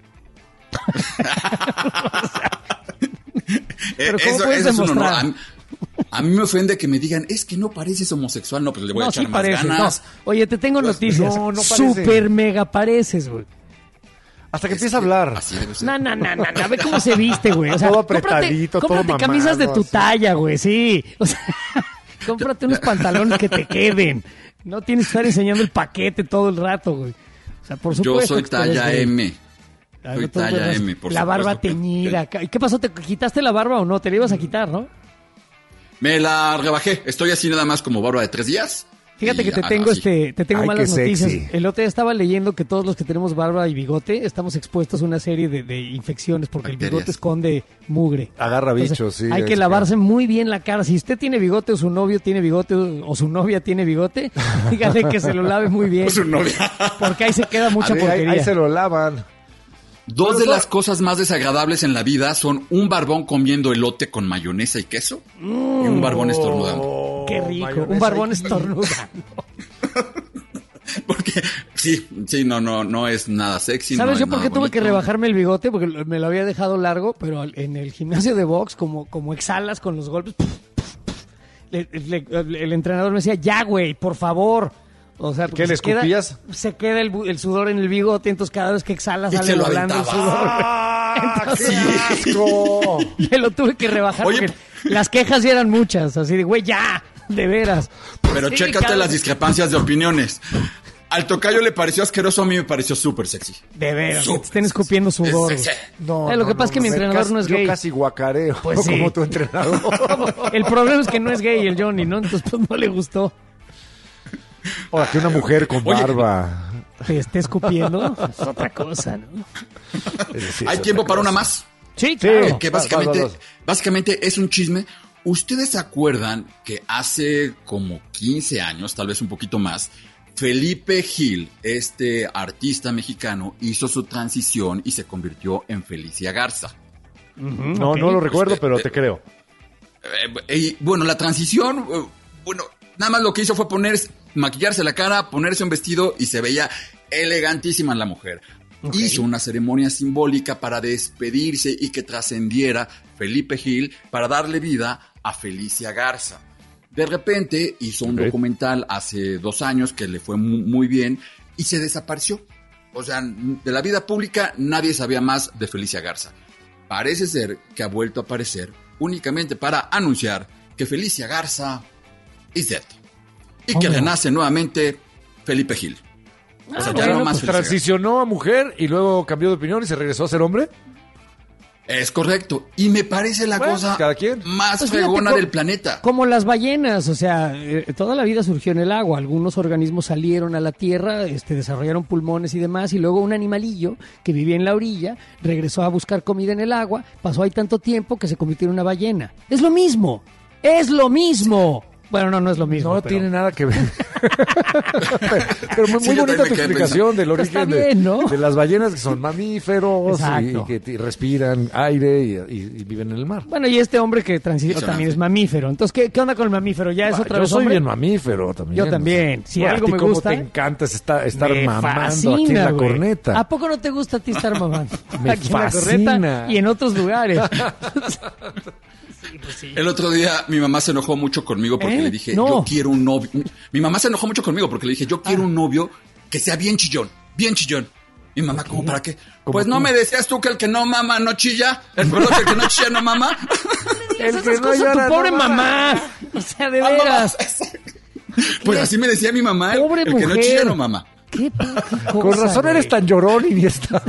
Speaker 13: Eh,
Speaker 1: Pero ¿cómo
Speaker 13: eso,
Speaker 1: puedes
Speaker 13: eso es un honor.
Speaker 1: demostrar?
Speaker 13: A mí, a mí me ofende que me digan, es que no pareces homosexual. No, pues le voy a
Speaker 1: No,
Speaker 13: echar
Speaker 1: sí
Speaker 13: más
Speaker 1: pareces.
Speaker 13: ganas.
Speaker 1: No. Oye, te tengo
Speaker 13: Pues,
Speaker 1: noticias.
Speaker 2: no, no parece.
Speaker 1: Super mega pareces, güey.
Speaker 2: Hasta que
Speaker 13: Es
Speaker 2: empieza a
Speaker 13: que
Speaker 2: hablar.
Speaker 13: Así debe ser.
Speaker 1: No, no, no, no, no. Ve cómo se viste, güey. O sea,
Speaker 2: Todo
Speaker 1: cómprate-
Speaker 2: apretadito, todo
Speaker 1: cómprate camisas de
Speaker 2: mamado,
Speaker 1: tu
Speaker 2: así.
Speaker 1: talla, güey, sí. O sea, cómprate unos pantalones que te queden. No tienes que estar enseñando el paquete todo el rato, güey. O sea, por supuesto.
Speaker 13: Yo soy
Speaker 1: que tú eres
Speaker 13: talla
Speaker 1: gay.
Speaker 13: M.
Speaker 1: Ah,
Speaker 13: Soy
Speaker 1: tú
Speaker 13: talla
Speaker 1: eres-
Speaker 13: M, por
Speaker 1: La barba
Speaker 13: supuesto que-
Speaker 1: teñida. ¿Y qué pasó? ¿Te quitaste la barba o no? Te la ibas a quitar, ¿no?
Speaker 13: Me la rebajé. Estoy así nada más como barba de tres días.
Speaker 1: Fíjate
Speaker 13: Y
Speaker 1: que te
Speaker 13: a-
Speaker 1: tengo
Speaker 13: así.
Speaker 1: este, te tengo
Speaker 2: Ay,
Speaker 1: malas
Speaker 2: qué
Speaker 1: noticias.
Speaker 2: sexy.
Speaker 1: El otro día estaba leyendo que todos los que tenemos barba y bigote estamos expuestos a una serie de, de infecciones porque el
Speaker 13: Bacterias.
Speaker 1: bigote esconde mugre.
Speaker 2: Agarra
Speaker 1: Entonces,
Speaker 2: bichos, sí.
Speaker 1: hay que
Speaker 2: es
Speaker 1: lavarse muy bien la cara. Si usted tiene bigote o su novio tiene bigote o su novia tiene bigote, dígale que se lo lave muy bien.
Speaker 13: Su novia.
Speaker 1: Porque ahí se queda mucha
Speaker 2: A ver, ahí,
Speaker 1: porquería.
Speaker 2: ahí se lo lavan.
Speaker 13: Dos de las cosas más desagradables en la vida son un barbón comiendo elote con mayonesa y queso y un barbón estornudando.
Speaker 1: Qué rico,
Speaker 2: mayonesa
Speaker 1: un barbón
Speaker 2: y-
Speaker 1: estornudando.
Speaker 13: Porque sí, sí, no, no, no es nada sexy.
Speaker 1: ¿Sabes
Speaker 13: no
Speaker 1: yo
Speaker 13: es
Speaker 1: por
Speaker 13: nada
Speaker 1: qué tuve que
Speaker 13: bonito.
Speaker 1: rebajarme el bigote? Porque lo- me lo había dejado largo, pero al- en el gimnasio de box, como, como exhalas con los golpes, le- le- el entrenador me decía, ya, güey, por favor. O sea, porque
Speaker 2: ¿Qué, le
Speaker 1: se queda-
Speaker 2: escupías?
Speaker 1: Se queda el, bu- el sudor en el bigote, entonces cada vez que exhalas
Speaker 13: Y
Speaker 1: sale
Speaker 13: se lo
Speaker 1: volando el
Speaker 13: aventaba.
Speaker 1: sudor.
Speaker 2: ¡Ah, qué asco!
Speaker 1: Me lo tuve que rebajar
Speaker 13: Oye,
Speaker 1: porque las quejas ya eran muchas, así de, güey, ya, de veras.
Speaker 13: Pero
Speaker 1: Sí,
Speaker 13: chécate
Speaker 1: cada-
Speaker 13: las discrepancias de opiniones. Al tocayo le pareció asqueroso, a mí me pareció súper sexy.
Speaker 1: De veras, que
Speaker 13: Súper
Speaker 1: te estén escupiendo sudor.
Speaker 13: Es sexy.
Speaker 2: No,
Speaker 1: Eh, lo
Speaker 2: no,
Speaker 1: que pasa es que
Speaker 2: no,
Speaker 1: mi
Speaker 2: me
Speaker 1: entrenador
Speaker 2: casi-
Speaker 1: no es
Speaker 2: yo
Speaker 1: gay.
Speaker 2: casi guacareo,
Speaker 1: Pues
Speaker 2: no
Speaker 1: sí.
Speaker 2: como tu entrenador.
Speaker 1: El problema es que no es gay el Johnny, ¿no? Entonces pues no le gustó.
Speaker 2: Ahora, que una mujer con
Speaker 13: Oye.
Speaker 2: barba.
Speaker 1: Te esté escupiendo, es otra cosa, ¿no?
Speaker 2: Es decir,
Speaker 13: ¿Hay
Speaker 2: es
Speaker 13: tiempo
Speaker 2: otra
Speaker 13: para una
Speaker 2: cosa.
Speaker 13: más?
Speaker 1: Sí,
Speaker 2: Sí.
Speaker 1: claro.
Speaker 13: Que
Speaker 2: Vas,
Speaker 13: básicamente,
Speaker 2: vas, vas.
Speaker 13: básicamente es un chisme. ¿Ustedes se acuerdan que hace como quince años, tal vez un poquito más, Felipe Gil, este artista mexicano, hizo su transición y se convirtió en Felicia Garza?
Speaker 2: No,
Speaker 1: Ok.
Speaker 2: no lo recuerdo,
Speaker 13: Este,
Speaker 2: pero
Speaker 13: eh,
Speaker 2: te creo.
Speaker 13: Eh, y, bueno, la transición, eh, bueno, nada más lo que hizo fue poner, maquillarse la cara, ponerse un vestido y se veía elegantísima la mujer. Hizo una ceremonia simbólica para despedirse y que trascendiera Felipe Gil para darle vida a Felicia Garza. De repente hizo un
Speaker 2: Ok.
Speaker 13: documental hace dos años que le fue mu- muy bien y se desapareció. O sea, de la vida pública nadie sabía más de Felicia Garza. Parece ser que ha vuelto a aparecer únicamente para anunciar que Felicia Garza is dead. Y que
Speaker 1: Oh.
Speaker 13: renace nuevamente Felipe Gil. O sea,
Speaker 2: Ah,
Speaker 13: ya
Speaker 2: bueno,
Speaker 13: no más
Speaker 2: pues
Speaker 13: felicidad.
Speaker 2: transicionó a mujer y luego cambió de opinión y se regresó a ser hombre.
Speaker 13: Es correcto. Y me parece la
Speaker 2: Bueno,
Speaker 13: cosa
Speaker 2: cada quien.
Speaker 13: más
Speaker 1: Pues fíjate,
Speaker 13: fregona
Speaker 1: co-
Speaker 13: del planeta.
Speaker 1: Como las ballenas, o sea, eh, toda la vida surgió en el agua. Algunos organismos salieron a la tierra, este, desarrollaron pulmones y demás, y luego un animalillo que vivía en la orilla regresó a buscar comida en el agua, pasó ahí tanto tiempo que se convirtió en una ballena. Es lo mismo, es lo mismo. Bueno, no, no es lo mismo.
Speaker 2: No
Speaker 1: pero-
Speaker 2: tiene nada que ver. pero, pero muy,
Speaker 13: Sí,
Speaker 2: muy
Speaker 13: yo
Speaker 2: bonita
Speaker 13: también
Speaker 2: tu
Speaker 13: me quedé
Speaker 2: explicación del
Speaker 1: Pues está
Speaker 2: origen de,
Speaker 1: bien, ¿no?
Speaker 2: de las ballenas que son mamíferos y,
Speaker 1: Exacto.
Speaker 2: y que t- respiran aire y, y- y viven en el mar.
Speaker 1: Bueno, y este hombre que transitó
Speaker 13: Impresionante.
Speaker 1: también es mamífero. Entonces, ¿qué, qué onda con el mamífero? ¿Ya es
Speaker 2: Ah,
Speaker 1: otra
Speaker 2: yo
Speaker 1: vez
Speaker 2: soy
Speaker 1: hombre?
Speaker 2: bien mamífero también.
Speaker 1: Yo también. Si
Speaker 2: Bueno,
Speaker 1: algo
Speaker 2: ¿a ti
Speaker 1: me
Speaker 2: cómo
Speaker 1: gusta,
Speaker 2: te encanta es estar, estar
Speaker 1: me
Speaker 2: mamando
Speaker 1: fascina,
Speaker 2: aquí en la
Speaker 1: güey.
Speaker 2: corneta?
Speaker 1: ¿A poco no te gusta a ti estar mamando?
Speaker 2: Me
Speaker 1: aquí
Speaker 2: fascina.
Speaker 1: en la corneta y en otros lugares.
Speaker 13: El otro día mi mamá se enojó mucho conmigo porque
Speaker 1: ¿Eh?
Speaker 13: le dije,
Speaker 1: No.
Speaker 13: yo quiero un novio. Mi mamá se enojó mucho conmigo porque le dije, yo quiero un novio que sea bien chillón, bien chillón. Mi mamá, ¿cómo para qué? Pues no me decías tú que el que no mama no chilla. El perdón, que el que no chilla no mama.
Speaker 1: El
Speaker 2: que
Speaker 1: que
Speaker 2: no llora,
Speaker 1: tu pobre
Speaker 2: no mama.
Speaker 1: mamá. O sea, de
Speaker 13: Ah, mamá,
Speaker 1: veras.
Speaker 13: Pues así me decía mi mamá, el,
Speaker 1: Pobre
Speaker 13: el que no
Speaker 1: mujer.
Speaker 13: chilla no mama.
Speaker 1: ¿Qué, qué
Speaker 2: Con
Speaker 1: cosa,
Speaker 2: razón
Speaker 1: güey?
Speaker 2: eres tan llorón y esta.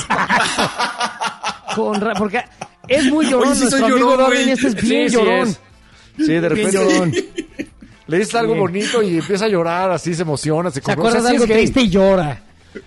Speaker 1: Con ra- porque es muy llorón.
Speaker 13: Oye, sí soy
Speaker 1: nuestro amigo
Speaker 13: llorón,
Speaker 1: Darwin,
Speaker 13: güey.
Speaker 1: este es bien
Speaker 2: Sí, sí
Speaker 1: llorón.
Speaker 2: es. Sí, de
Speaker 1: Bien
Speaker 2: repente
Speaker 1: llorón.
Speaker 2: le dices algo
Speaker 1: Sí.
Speaker 2: bonito y empieza a llorar, así se emociona, se
Speaker 1: Se
Speaker 2: conmueve.
Speaker 1: acuerda
Speaker 2: O sea,
Speaker 1: de
Speaker 2: sí
Speaker 1: algo
Speaker 2: es gay.
Speaker 1: triste y llora.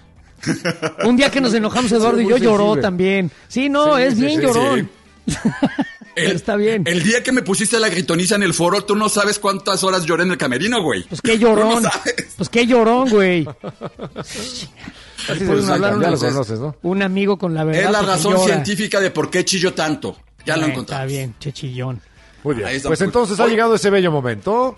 Speaker 1: Un día que nos enojamos Eduardo
Speaker 2: Sí,
Speaker 1: y yo
Speaker 2: muy
Speaker 1: lloró
Speaker 2: sensible.
Speaker 1: también. Sí, no,
Speaker 2: Sí,
Speaker 1: es
Speaker 2: sí,
Speaker 1: bien
Speaker 2: sí,
Speaker 1: llorón.
Speaker 13: El-
Speaker 1: Está bien.
Speaker 13: El día que me pusiste la gritoniza en el foro, tú no sabes cuántas horas lloré en el camerino, güey.
Speaker 1: Pues qué
Speaker 13: Tú
Speaker 1: llorón.
Speaker 13: no sabes.
Speaker 1: Pues qué llorón, güey.
Speaker 2: Así
Speaker 13: Pues
Speaker 2: se
Speaker 13: exacto,
Speaker 2: llama, ya lo
Speaker 13: entonces,
Speaker 2: conoces, ¿no?
Speaker 1: Un amigo con la verdad.
Speaker 13: Es la
Speaker 1: porque
Speaker 13: razón
Speaker 1: llora.
Speaker 13: científica de por qué chillo tanto. Ya lo
Speaker 1: Bueno,
Speaker 13: encontramos.
Speaker 1: Está bien, chechillón.
Speaker 2: Muy bien.
Speaker 13: Ahí está.
Speaker 2: Pues entonces ha
Speaker 13: Oye.
Speaker 2: llegado ese bello momento.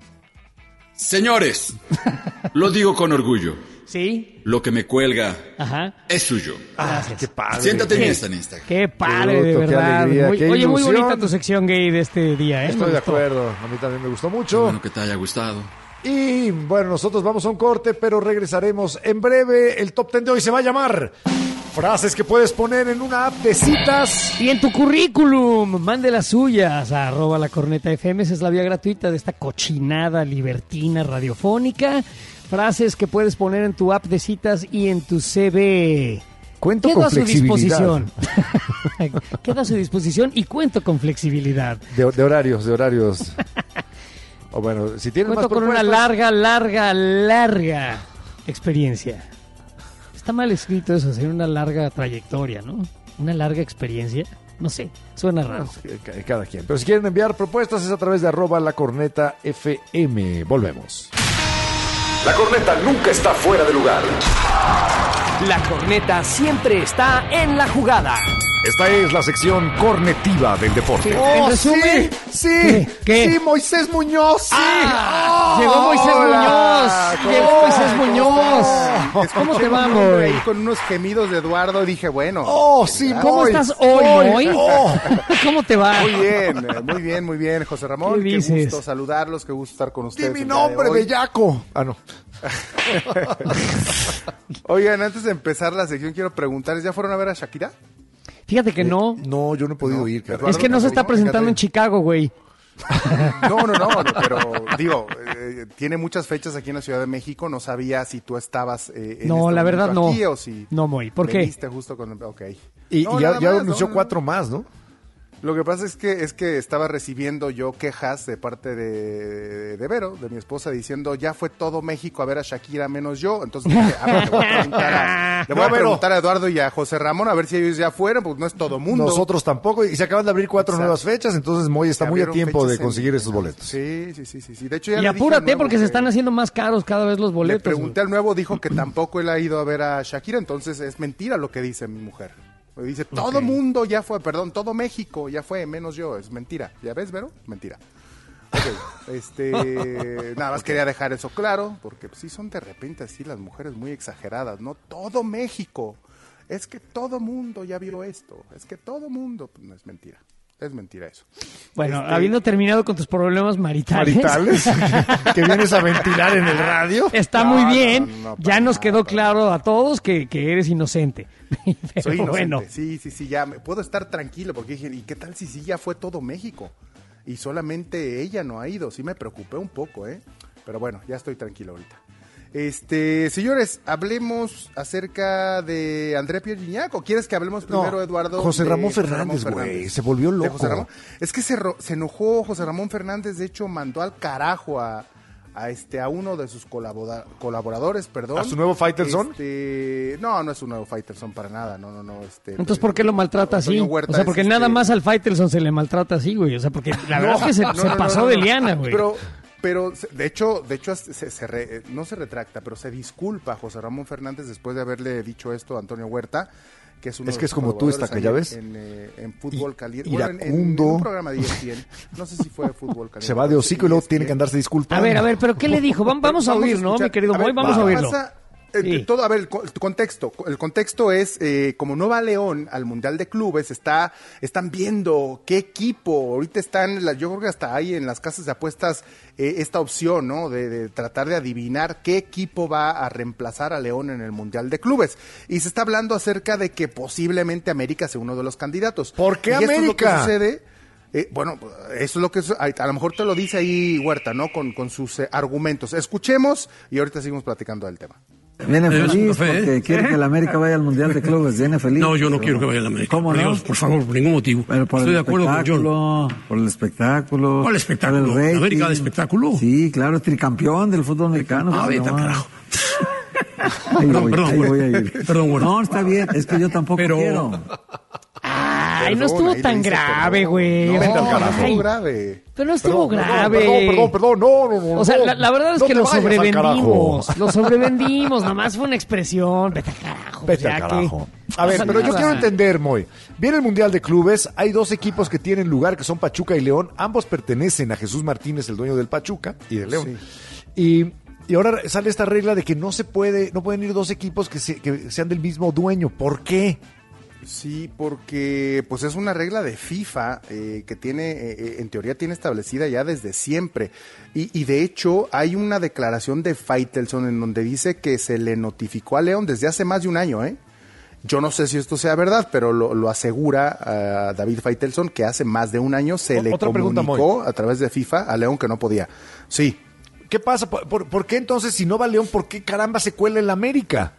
Speaker 13: Señores, lo digo con orgullo.
Speaker 1: ¿Sí?
Speaker 13: Lo que me cuelga
Speaker 1: Ajá.
Speaker 13: es suyo.
Speaker 1: Gracias.
Speaker 2: Qué padre.
Speaker 13: Siéntate en
Speaker 1: Qué-
Speaker 13: esta en Instagram.
Speaker 1: Qué padre,
Speaker 2: Qué
Speaker 1: de
Speaker 2: gusto, qué
Speaker 1: verdad.
Speaker 2: alegría,
Speaker 1: Muy-
Speaker 2: qué
Speaker 1: oye, muy
Speaker 2: ilusión.
Speaker 1: bonita tu sección gay de este día, ¿eh?
Speaker 2: Estoy
Speaker 1: Me
Speaker 2: de
Speaker 1: gustó.
Speaker 2: acuerdo. A mí también me gustó
Speaker 13: Qué
Speaker 2: mucho.
Speaker 13: bueno que te haya gustado.
Speaker 2: Y bueno, nosotros vamos a un corte, pero regresaremos en breve. El top ten de hoy se va a llamar frases que puedes poner en una app de citas.
Speaker 1: Y en tu currículum, mande las suyas a arroba la corneta F M. Esa es la vía gratuita de esta cochinada libertina radiofónica. Frases que puedes poner en tu app de citas y en tu C V.
Speaker 2: Cuento
Speaker 1: Quedo
Speaker 2: con
Speaker 1: a su
Speaker 2: flexibilidad.
Speaker 1: disposición. Quedo a su disposición y cuento con flexibilidad.
Speaker 2: De, de horarios, de horarios. O bueno, si tienes
Speaker 1: Cuento
Speaker 2: más
Speaker 1: con una
Speaker 2: propuestas,
Speaker 1: larga, larga, larga experiencia. Está mal escrito eso, sería una larga trayectoria, ¿no? Una larga experiencia. No sé, suena raro.
Speaker 2: eh, ca- cada quien. Pero si quieren enviar propuestas es a través de arroba la corneta F M. Volvemos.
Speaker 14: La corneta nunca está fuera de lugar.
Speaker 15: La corneta siempre está en la jugada.
Speaker 14: Esta es la sección cornetiva del deporte.
Speaker 1: En resumen,
Speaker 2: Sí,
Speaker 1: ¿Qué? ¿Qué?
Speaker 2: sí, Moisés Muñoz, sí.
Speaker 1: Ah,
Speaker 2: ¡Oh!
Speaker 1: llegó Moisés
Speaker 16: Hola,
Speaker 1: Muñoz.
Speaker 16: ¿cómo
Speaker 1: Llegó
Speaker 16: están?
Speaker 1: Moisés
Speaker 16: ¿Cómo
Speaker 1: Muñoz.
Speaker 16: están?
Speaker 1: ¿Cómo
Speaker 16: Escuché
Speaker 1: te va,
Speaker 16: un nombre
Speaker 1: Moy?
Speaker 16: ahí con unos gemidos de Eduardo y dije, bueno.
Speaker 2: Oh, sí,
Speaker 1: ¿Cómo
Speaker 2: Moy.
Speaker 1: estás hoy,
Speaker 2: Moy.
Speaker 1: Moy?
Speaker 2: Oh.
Speaker 1: ¿Cómo te va?
Speaker 16: Muy bien, eh, muy bien, muy bien, José Ramón.
Speaker 1: ¿Qué
Speaker 16: Qué,
Speaker 1: dices?
Speaker 16: gusto saludarlos, qué gusto estar con
Speaker 2: Di
Speaker 16: ustedes.
Speaker 2: mi
Speaker 16: el día de
Speaker 2: nombre,
Speaker 16: hoy.
Speaker 2: bellaco. Ah, no.
Speaker 16: Oigan, antes de empezar la sección, quiero preguntarles, ¿ya fueron a ver a Shakira?
Speaker 1: Fíjate que no.
Speaker 2: No, yo no he podido ir, cara.
Speaker 1: Es que no se está
Speaker 16: ¿no?
Speaker 1: presentando en
Speaker 16: Fíjate.
Speaker 1: Chicago, güey.
Speaker 16: No, no, no, no, pero digo, eh, tiene muchas fechas aquí en la Ciudad de México, no sabía si tú estabas eh, en
Speaker 1: No,
Speaker 16: este
Speaker 1: la verdad
Speaker 16: momento
Speaker 1: no.
Speaker 16: aquí o si
Speaker 1: No, Moy, ¿por qué?
Speaker 16: veniste justo con... Ok.
Speaker 2: Y,
Speaker 16: No,
Speaker 2: y ya,
Speaker 16: nada
Speaker 2: ya
Speaker 16: más,
Speaker 2: anunció
Speaker 16: no, no.
Speaker 2: cuatro más, ¿no?
Speaker 16: Lo que pasa es que es que estaba recibiendo yo quejas de parte de, de Vero, de mi esposa, diciendo ya fue todo México a ver a Shakira menos yo. Entonces dije, ah, pues, le voy a preguntar, a, le voy a
Speaker 2: No, Vero.
Speaker 16: preguntar a Eduardo y a José Ramón a ver si ellos ya fueron, pues no es todo mundo.
Speaker 2: Nosotros tampoco. Y se acaban de abrir cuatro
Speaker 16: Exacto.
Speaker 2: nuevas fechas, entonces Moy está
Speaker 16: Se
Speaker 2: muy a
Speaker 16: abrieron
Speaker 2: tiempo de
Speaker 16: fechas en-
Speaker 2: conseguir esos boletos.
Speaker 16: Sí, sí, sí, sí, sí. De hecho ya
Speaker 1: Y
Speaker 16: le dije al
Speaker 1: apúrate
Speaker 16: nuevo
Speaker 1: porque se
Speaker 16: que-
Speaker 1: están haciendo más caros cada vez los
Speaker 16: Le
Speaker 1: boletos.
Speaker 16: pregunté al nuevo, dijo que tampoco él ha ido a ver a Shakira, entonces es mentira lo que dice mi mujer. Me dice, todo
Speaker 1: Ok.
Speaker 16: mundo ya fue, perdón, todo México ya fue, menos yo, es mentira. ¿Ya ves, Vero? Mentira. Ok, este, nada más quería dejar eso claro, porque sí son de repente así las mujeres muy exageradas, ¿no? Todo México, es que todo mundo ya vio esto, es que todo mundo, pues no es mentira. Es mentira eso.
Speaker 1: Bueno,
Speaker 16: Este,
Speaker 1: habiendo terminado con tus problemas maritales.
Speaker 2: ¿Maritales? ¿Que vienes a ventilar en el radio?
Speaker 1: Está
Speaker 16: No,
Speaker 1: muy
Speaker 16: no,
Speaker 1: bien.
Speaker 16: no, no,
Speaker 1: ya
Speaker 16: para
Speaker 1: nos
Speaker 16: nada,
Speaker 1: quedó
Speaker 16: para
Speaker 1: claro a todos que, que eres inocente. Pero
Speaker 16: Soy inocente.
Speaker 1: bueno.
Speaker 16: Sí, sí, sí, ya me, puedo estar tranquilo porque dije, ¿y qué tal si sí ya fue todo México? Y solamente ella no ha ido. Sí me preocupé un poco, ¿eh? Pero bueno, ya estoy tranquilo ahorita. Este, señores, hablemos acerca de André Pierre Gignac, ¿o quieres que hablemos primero,
Speaker 2: No,
Speaker 16: Eduardo?
Speaker 2: José
Speaker 16: de
Speaker 2: Ramón
Speaker 16: José
Speaker 2: Fernández,
Speaker 16: Ramón
Speaker 2: güey, se volvió
Speaker 16: ¿De
Speaker 2: loco.
Speaker 16: José Ramón? Es que se, ro- se enojó José Ramón Fernández, de hecho mandó al carajo a, a este a uno de sus colabora- colaboradores, perdón.
Speaker 2: ¿A su nuevo Faitelson?
Speaker 16: Este, no, no es un nuevo Faitelson para nada, no, no, no. Este,
Speaker 1: Entonces, ¿por qué lo maltrata así?
Speaker 16: Antonio Huerta
Speaker 1: O sea,
Speaker 16: es,
Speaker 1: porque
Speaker 16: este-
Speaker 1: nada más al Faitelson se le maltrata así, güey. O sea, porque la verdad
Speaker 16: No,
Speaker 1: es que se,
Speaker 16: no,
Speaker 1: se
Speaker 16: no,
Speaker 1: pasó
Speaker 16: no, no,
Speaker 1: de
Speaker 16: no.
Speaker 1: liana, güey.
Speaker 16: Pero, pero se- de hecho, de hecho se, se re- no se retracta, pero se disculpa José Ramón Fernández después de haberle dicho esto a Antonio Huerta, que es uno
Speaker 2: Es
Speaker 16: de
Speaker 2: que
Speaker 16: los
Speaker 2: es como tú,
Speaker 16: colaboradores
Speaker 2: Estaca, ¿ya
Speaker 16: ahí
Speaker 2: ves?
Speaker 16: En, eh, en Fútbol
Speaker 2: I-
Speaker 16: Caliente. Bueno, en, en- en
Speaker 2: iracundo.
Speaker 16: un programa de E S P N. No sé si fue Fútbol Caliente.
Speaker 2: Se va de hocico y luego tiene que andarse disculpando.
Speaker 1: A ver, a ver, pero ¿qué le dijo? Vam- Vamos a oír, ¿no,
Speaker 16: escuchar.
Speaker 1: mi querido
Speaker 16: A ver,
Speaker 1: Moy? Vamos a
Speaker 16: lo que
Speaker 1: oírlo.
Speaker 16: pasa, eh,
Speaker 1: Sí.
Speaker 16: todo, a ver, el, co- el contexto. El contexto es, eh, como no va León al Mundial de Clubes, está, están viendo qué equipo. Ahorita están, la- yo creo que hasta hay en las casas de apuestas eh, esta opción, ¿no? De, de tratar de adivinar qué equipo va a reemplazar a León en el Mundial de Clubes. Y se está hablando acerca de que posiblemente América sea uno de los candidatos.
Speaker 2: ¿Por qué
Speaker 16: Y esto es lo que
Speaker 2: América?
Speaker 16: sucede. Eh, bueno, eso es lo que es- a, a lo mejor te lo dice ahí Huerta, ¿no? Con, con sus eh, argumentos. Escuchemos y ahorita seguimos platicando del tema.
Speaker 17: Viene
Speaker 18: Eh,
Speaker 17: feliz
Speaker 18: café, ¿eh?
Speaker 17: porque quiere que el América vaya al Mundial de Clubes. Viene feliz.
Speaker 18: No, yo no quiero que vaya a la América.
Speaker 17: ¿Cómo
Speaker 18: por
Speaker 17: no?
Speaker 18: Dios, por favor, por ningún motivo.
Speaker 17: Pero por
Speaker 18: Estoy
Speaker 17: el
Speaker 18: de acuerdo con John.
Speaker 17: espectáculo, por el espectáculo.
Speaker 18: ¿Cuál espectáculo?
Speaker 17: por el rating.
Speaker 18: ¿América de espectáculo?
Speaker 17: Sí, claro, tricampeón del fútbol mexicano.
Speaker 18: Ah,
Speaker 17: ¿cómo
Speaker 18: vete al
Speaker 17: no?
Speaker 18: carajo.
Speaker 17: Ahí
Speaker 18: Perdón,
Speaker 17: voy,
Speaker 18: perdón,
Speaker 17: ahí
Speaker 18: güey.
Speaker 17: voy a ir.
Speaker 18: Perdón, güey.
Speaker 17: No, está bien, es que yo tampoco
Speaker 18: Pero-
Speaker 17: quiero.
Speaker 1: Ay, no
Speaker 16: Perdón,
Speaker 1: estuvo
Speaker 16: ahí le
Speaker 1: tan
Speaker 16: dice
Speaker 1: grave,
Speaker 16: perdón.
Speaker 1: güey.
Speaker 16: No,
Speaker 1: Ay,
Speaker 16: no estuvo grave.
Speaker 1: Pero no estuvo
Speaker 2: Perdón,
Speaker 1: grave.
Speaker 2: Perdón, perdón, perdón, no, no, no.
Speaker 1: O sea,
Speaker 2: no.
Speaker 1: la, la verdad es
Speaker 2: No
Speaker 1: que
Speaker 2: te
Speaker 1: lo
Speaker 2: vayas al
Speaker 1: sobrevendimos.
Speaker 2: carajo.
Speaker 1: Lo sobrevendimos. Nomás fue una expresión. Vete al carajo.
Speaker 2: Vete
Speaker 1: ya
Speaker 2: al
Speaker 1: que-
Speaker 2: carajo. A ver,
Speaker 1: pasa
Speaker 2: pero yo
Speaker 1: nada.
Speaker 2: quiero entender, Moy. Viene el Mundial de Clubes, hay dos equipos que tienen lugar, que son Pachuca y León. Ambos pertenecen a Jesús Martínez, el dueño del Pachuca y del León. Y, y ahora sale esta regla de que no se puede, no pueden ir dos equipos que, se- que sean del mismo dueño. ¿Por qué?
Speaker 16: Sí, porque pues es una regla de FIFA eh, que tiene, eh, en teoría tiene establecida ya desde siempre. Y, y de hecho hay una declaración de Faitelson en donde dice que se le notificó a León desde hace más de un año, ¿eh? Yo no sé si esto sea verdad, pero lo, lo asegura uh, David Faitelson que hace más de un año se
Speaker 2: O-
Speaker 16: le
Speaker 2: otra pregunta,
Speaker 16: comunicó
Speaker 2: Moy.
Speaker 16: a través de FIFA a León que no podía. Sí.
Speaker 2: ¿Qué pasa? ¿Por, por, por qué entonces, si no va León, por qué caramba se cuela en la América?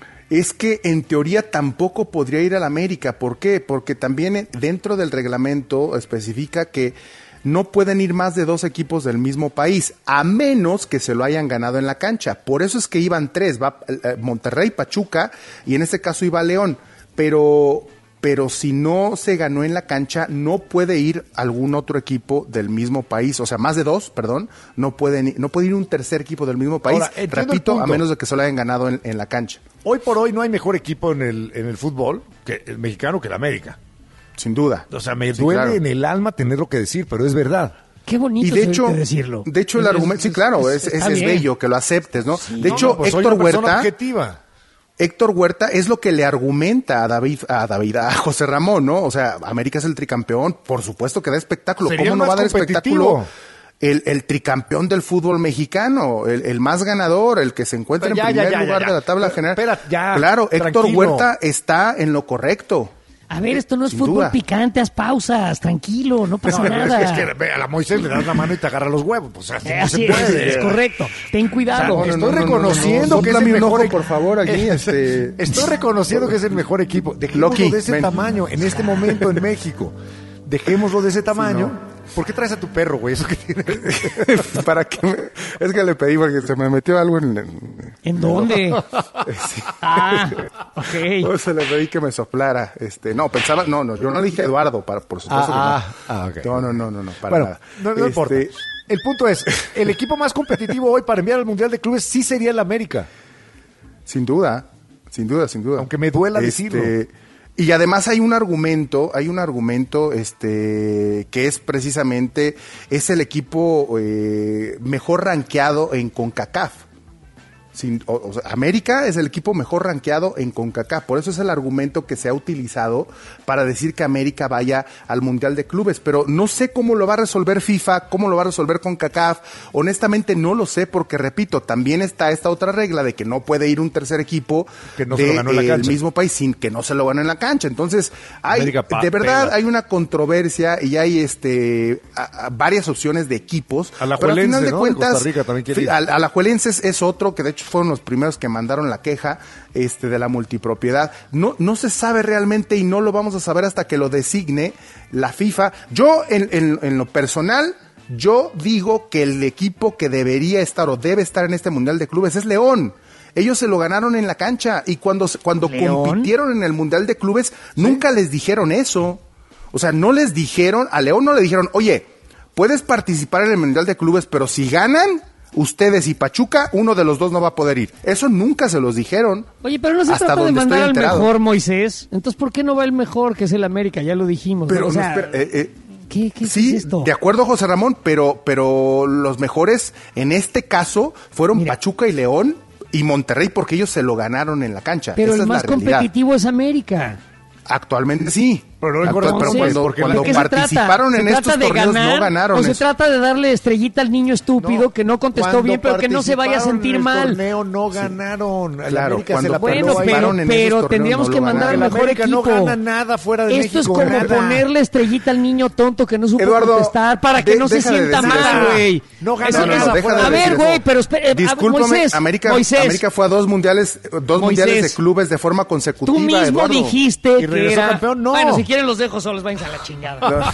Speaker 16: Es que en teoría tampoco podría ir a la América. ¿Por qué? Porque también eh, dentro del reglamento especifica que no pueden ir más de dos equipos del mismo país, a menos que se lo hayan ganado en la cancha. Por eso es que iban tres, va eh, Monterrey, Pachuca, y en este caso iba León. Pero, pero si no se ganó en la cancha, no puede ir algún otro equipo del mismo país. O sea, más de dos, perdón, no pueden ir, no puede ir un tercer equipo del mismo país.
Speaker 2: Ahora, entiendo el
Speaker 16: repito, a
Speaker 2: punto.
Speaker 16: menos de que se lo hayan ganado en, en la cancha.
Speaker 2: Hoy por hoy no hay mejor equipo en el, en el fútbol que el mexicano que el América.
Speaker 16: Sin duda.
Speaker 2: O sea, me
Speaker 16: Sí,
Speaker 2: duele
Speaker 16: claro.
Speaker 2: en el alma tenerlo que decir, pero es verdad.
Speaker 1: Qué bonito
Speaker 16: Y de
Speaker 1: es
Speaker 16: hecho,
Speaker 1: oírte decirlo.
Speaker 16: de hecho el
Speaker 1: Es-
Speaker 16: argumento, sí,
Speaker 1: es-
Speaker 16: claro,
Speaker 1: es-
Speaker 16: es, es,
Speaker 1: está
Speaker 16: es
Speaker 1: bien.
Speaker 16: bello que lo aceptes, ¿no? de
Speaker 2: No,
Speaker 16: hecho,
Speaker 2: pues soy
Speaker 16: Héctor
Speaker 2: una persona
Speaker 16: Huerta,
Speaker 2: objetiva.
Speaker 16: Héctor Huerta es lo que le argumenta a David, a David, a José Ramón, ¿no? O sea, América es el tricampeón, por supuesto que da espectáculo.
Speaker 2: Sería
Speaker 16: ¿Cómo no
Speaker 2: más
Speaker 16: va a dar
Speaker 2: competitivo.
Speaker 16: espectáculo? El, el tricampeón del fútbol mexicano, el, el más ganador, el que se encuentra
Speaker 2: Ya,
Speaker 16: en
Speaker 2: ya,
Speaker 16: primer
Speaker 2: ya, ya,
Speaker 16: lugar
Speaker 2: ya.
Speaker 16: de la tabla
Speaker 2: Pero,
Speaker 16: general.
Speaker 2: espera, ya,
Speaker 16: claro, Héctor
Speaker 2: tranquilo.
Speaker 16: Huerta está en lo correcto.
Speaker 1: A ver, esto no es
Speaker 16: Sin
Speaker 1: fútbol
Speaker 16: duda.
Speaker 1: picante, haz pausas, tranquilo, no pasa
Speaker 2: No, es,
Speaker 1: nada.
Speaker 2: que, es que ve, a la Moisés le das la mano y te agarra los huevos. Pues así
Speaker 1: Eh,
Speaker 2: no
Speaker 1: así
Speaker 2: se
Speaker 1: es,
Speaker 2: puede.
Speaker 1: es correcto. Ten cuidado.
Speaker 2: O sea,
Speaker 16: No, no,
Speaker 2: estoy
Speaker 16: no, no,
Speaker 2: reconociendo
Speaker 16: no, no.
Speaker 2: que es el
Speaker 16: Sóplame un
Speaker 2: mejor
Speaker 16: ojo,
Speaker 2: equi-
Speaker 16: por favor, aquí, este-
Speaker 2: Estoy reconociendo que es el mejor equipo. Dejémoslo
Speaker 16: Loki,
Speaker 2: de ese
Speaker 16: ven.
Speaker 2: tamaño en este momento en México. Dejémoslo de ese tamaño. ¿Por qué traes a tu perro, güey? Eso que tiene.
Speaker 16: Para que me- es que le pedí porque se me metió algo en, en-
Speaker 1: ¿En dónde?
Speaker 16: Sí.
Speaker 1: Ah, ok.
Speaker 16: Pues se le pedí que me soplara. Este, no, pensaba, no, no, yo no le dije Eduardo, para, por supuesto
Speaker 2: Ah,
Speaker 16: que no.
Speaker 2: ah, ok.
Speaker 16: No, no, no, no, no, para
Speaker 2: Bueno,
Speaker 16: nada.
Speaker 2: no, no
Speaker 16: Este,
Speaker 2: importa. El punto es, el equipo más competitivo hoy para enviar al Mundial de Clubes sí sería el América.
Speaker 16: Sin duda, sin duda, sin duda.
Speaker 2: Aunque me duela
Speaker 16: Este,
Speaker 2: decirlo.
Speaker 16: Y además hay un argumento, hay un argumento este que es precisamente, es el equipo eh, mejor rankeado en CONCACAF. Sin, o, o sea, América es el equipo mejor rankeado en CONCACAF, por eso es el argumento que se ha utilizado para decir que América vaya al Mundial de Clubes, pero no sé cómo lo va a resolver FIFA, cómo lo va a resolver CONCACAF, honestamente no lo sé porque, repito, también está esta otra regla de que no puede ir un tercer equipo
Speaker 2: Que no se lo
Speaker 16: de,
Speaker 2: ganó en la
Speaker 16: eh,
Speaker 2: cancha.
Speaker 16: el mismo país sin que no se lo gane en la cancha, entonces hay,
Speaker 2: América pa-
Speaker 16: de verdad
Speaker 2: pela.
Speaker 16: hay una controversia y hay este a- a varias opciones de equipos, pero al
Speaker 2: Alajuelense,
Speaker 16: final de
Speaker 2: ¿no? De
Speaker 16: cuentas
Speaker 2: Costa Rica también quiere ir.
Speaker 16: Al- Alajuelense es, es otro que de hecho fueron los primeros que mandaron la queja este, de la multipropiedad. No, no se sabe realmente y no lo vamos a saber hasta que lo designe la FIFA. Yo, en, en, en lo personal, yo digo que el equipo que debería estar o debe estar en este Mundial de Clubes es León. Ellos se lo ganaron en la cancha y cuando, cuando compitieron en el Mundial de Clubes, ¿sí? Nunca les dijeron eso. O sea, no les dijeron, a León no le dijeron, oye, puedes participar en el Mundial de Clubes, pero si ganan ustedes y Pachuca, uno de los dos no va a poder ir. Eso nunca se los dijeron.
Speaker 1: Oye, pero no se trata de mandar al mejor, Moisés. Entonces, ¿por qué no va el mejor, que es el América? Ya lo dijimos.
Speaker 16: Pero,
Speaker 1: ¿no? O sea,
Speaker 16: no, espera, eh, eh,
Speaker 1: ¿qué, qué
Speaker 16: sí,
Speaker 1: es esto?
Speaker 16: De acuerdo, José Ramón, pero, pero los mejores en este caso fueron Mira. Pachuca y León y Monterrey porque ellos se lo ganaron en la cancha.
Speaker 1: Pero
Speaker 16: Esa
Speaker 1: el
Speaker 16: es
Speaker 1: más
Speaker 16: la realidad.
Speaker 1: Competitivo es América.
Speaker 16: Actualmente sí.
Speaker 2: Pero, no
Speaker 16: Actual, pero cuando,
Speaker 2: porque
Speaker 16: cuando
Speaker 1: ¿de
Speaker 16: participaron
Speaker 1: se
Speaker 16: en
Speaker 1: trata?
Speaker 16: estos
Speaker 1: ¿Se trata de
Speaker 16: torneos
Speaker 1: ganar,
Speaker 16: no ganaron.
Speaker 1: O se
Speaker 16: eso.
Speaker 1: trata de darle estrellita al niño estúpido
Speaker 2: No,
Speaker 1: que no contestó bien, pero que no se vaya a sentir
Speaker 2: en el
Speaker 1: mal.
Speaker 2: torneo no ganaron.
Speaker 16: Sí. Claro,
Speaker 2: América
Speaker 16: cuando
Speaker 2: se la
Speaker 1: bueno, pero,
Speaker 16: en
Speaker 1: pero tendríamos
Speaker 16: no
Speaker 1: que mandar al mejor
Speaker 2: América
Speaker 1: equipo.
Speaker 2: no gana nada fuera de
Speaker 1: Esto
Speaker 2: México.
Speaker 1: es como
Speaker 2: nada.
Speaker 1: ponerle estrellita al niño tonto que no supo
Speaker 16: Eduardo,
Speaker 1: contestar para que
Speaker 16: de,
Speaker 1: no se sienta mal, güey.
Speaker 2: No gana
Speaker 1: Eso,
Speaker 2: nada.
Speaker 1: eso,
Speaker 2: Deja de
Speaker 1: a ver, güey, pero espera,
Speaker 16: Discúlpame,
Speaker 1: Moisés,
Speaker 16: América,
Speaker 1: Moisés,
Speaker 16: América fue a dos mundiales, dos
Speaker 1: Moisés,
Speaker 16: mundiales de clubes de forma consecutiva.
Speaker 1: Tú mismo
Speaker 16: Eduardo.
Speaker 1: dijiste
Speaker 2: ¿Y
Speaker 1: que era
Speaker 2: campeón? No.
Speaker 1: Bueno, si quieren los dejo solos, váyanse a la chingada.
Speaker 16: No.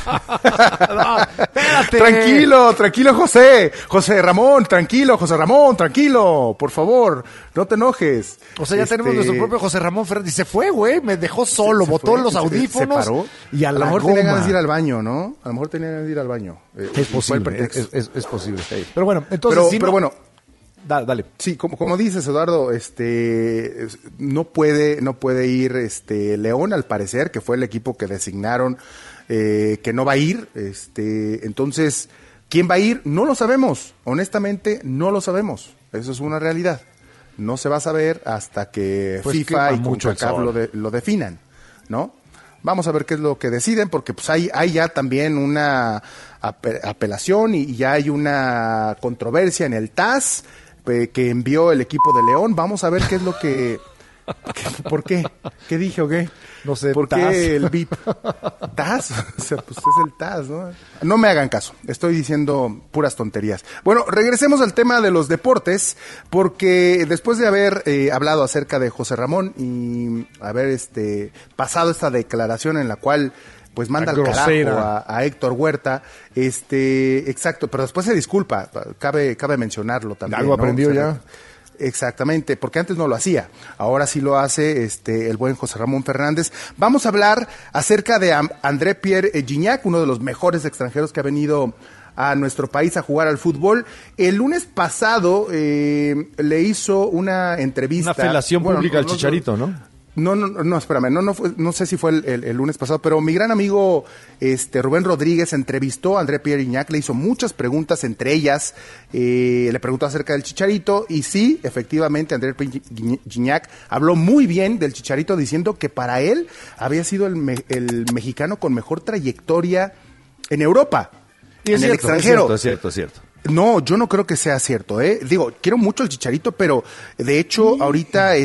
Speaker 2: No, espérate.
Speaker 16: Tranquilo, tranquilo, José. José Ramón, tranquilo, José Ramón, tranquilo. Por favor, no te enojes.
Speaker 2: O sea, ya
Speaker 16: Este,
Speaker 2: tenemos nuestro propio José Ramón Fernández. Y se fue, güey. Me dejó solo.
Speaker 16: se
Speaker 2: botó
Speaker 16: fue,
Speaker 2: los
Speaker 16: se-
Speaker 2: audífonos.
Speaker 16: Se paró.
Speaker 2: Y a,
Speaker 16: A
Speaker 2: la
Speaker 16: lo mejor
Speaker 2: goma.
Speaker 16: tenía ganas de ir al baño, ¿no? A lo mejor tenía ganas de ir al baño. Eh,
Speaker 2: Es
Speaker 16: y fue el
Speaker 2: posible.
Speaker 16: pretexto.
Speaker 2: Es, es- es posible. Pero bueno, entonces.
Speaker 16: pero,
Speaker 2: si
Speaker 16: pero
Speaker 2: no-
Speaker 16: bueno,
Speaker 2: Da- dale.
Speaker 16: sí, como, como dices, Eduardo, este, es- no puede, no puede ir, este, León, al parecer, que fue el equipo que designaron, eh, que no va a ir, este, entonces, ¿quién va a ir? No lo sabemos, honestamente, no lo sabemos, eso es una realidad, no se va a saber hasta que
Speaker 2: Pues
Speaker 16: FIFA
Speaker 2: quema
Speaker 16: y
Speaker 2: mucho el
Speaker 16: CONCACAF
Speaker 2: sol.
Speaker 16: lo, de- lo definan, ¿no? Vamos a ver qué es lo que deciden, porque pues hay, hay ya también una ape- apelación y, y ya hay una controversia en el T A S eh, que envió el equipo de León. Vamos a ver qué es lo que... que- ¿Por qué? ¿Qué dije o qué?
Speaker 2: No sé,
Speaker 16: ¿Por
Speaker 2: T A S.
Speaker 16: qué el B I P? ¿T A S? O sea, pues es el T A S, ¿no? No me hagan caso, estoy diciendo puras tonterías. Bueno, regresemos al tema de los deportes, porque después de haber eh, hablado acerca de José Ramón y haber este pasado esta declaración en la cual pues manda al
Speaker 2: La
Speaker 16: carajo
Speaker 2: grosera.
Speaker 16: a, a Héctor Huerta, este, exacto, pero después se disculpa, cabe, cabe mencionarlo también.
Speaker 2: Algo
Speaker 16: ¿no?
Speaker 2: aprendió
Speaker 16: O sea,
Speaker 2: ya.
Speaker 16: Exactamente, porque antes no lo hacía, ahora sí lo hace este el buen José Ramón Fernández. Vamos a hablar acerca de Am- André Pierre eh, Gignac, uno de los mejores extranjeros que ha venido a nuestro país a jugar al fútbol. El lunes pasado eh, le hizo una entrevista.
Speaker 2: Una felación
Speaker 16: Bueno,
Speaker 2: pública
Speaker 16: no,
Speaker 2: al
Speaker 16: no,
Speaker 2: Chicharito, ¿no?
Speaker 16: No, no, no, espérame, no, no, fue- no sé si fue el, el- el lunes pasado, pero mi gran amigo este Rubén Rodríguez entrevistó a André Pierre Gignac, le hizo muchas preguntas, entre ellas eh, le preguntó acerca del Chicharito, y sí, efectivamente, André Pierre Gign- Gignac habló muy bien del Chicharito, diciendo que para él había sido el, me- el mexicano con mejor trayectoria en Europa,
Speaker 2: Y es
Speaker 16: en el
Speaker 2: cierto, es
Speaker 16: extranjero.
Speaker 2: cierto, es cierto, es cierto.
Speaker 16: No, yo no creo que sea cierto, ¿eh? Digo, quiero mucho el Chicharito, pero de hecho, ahorita,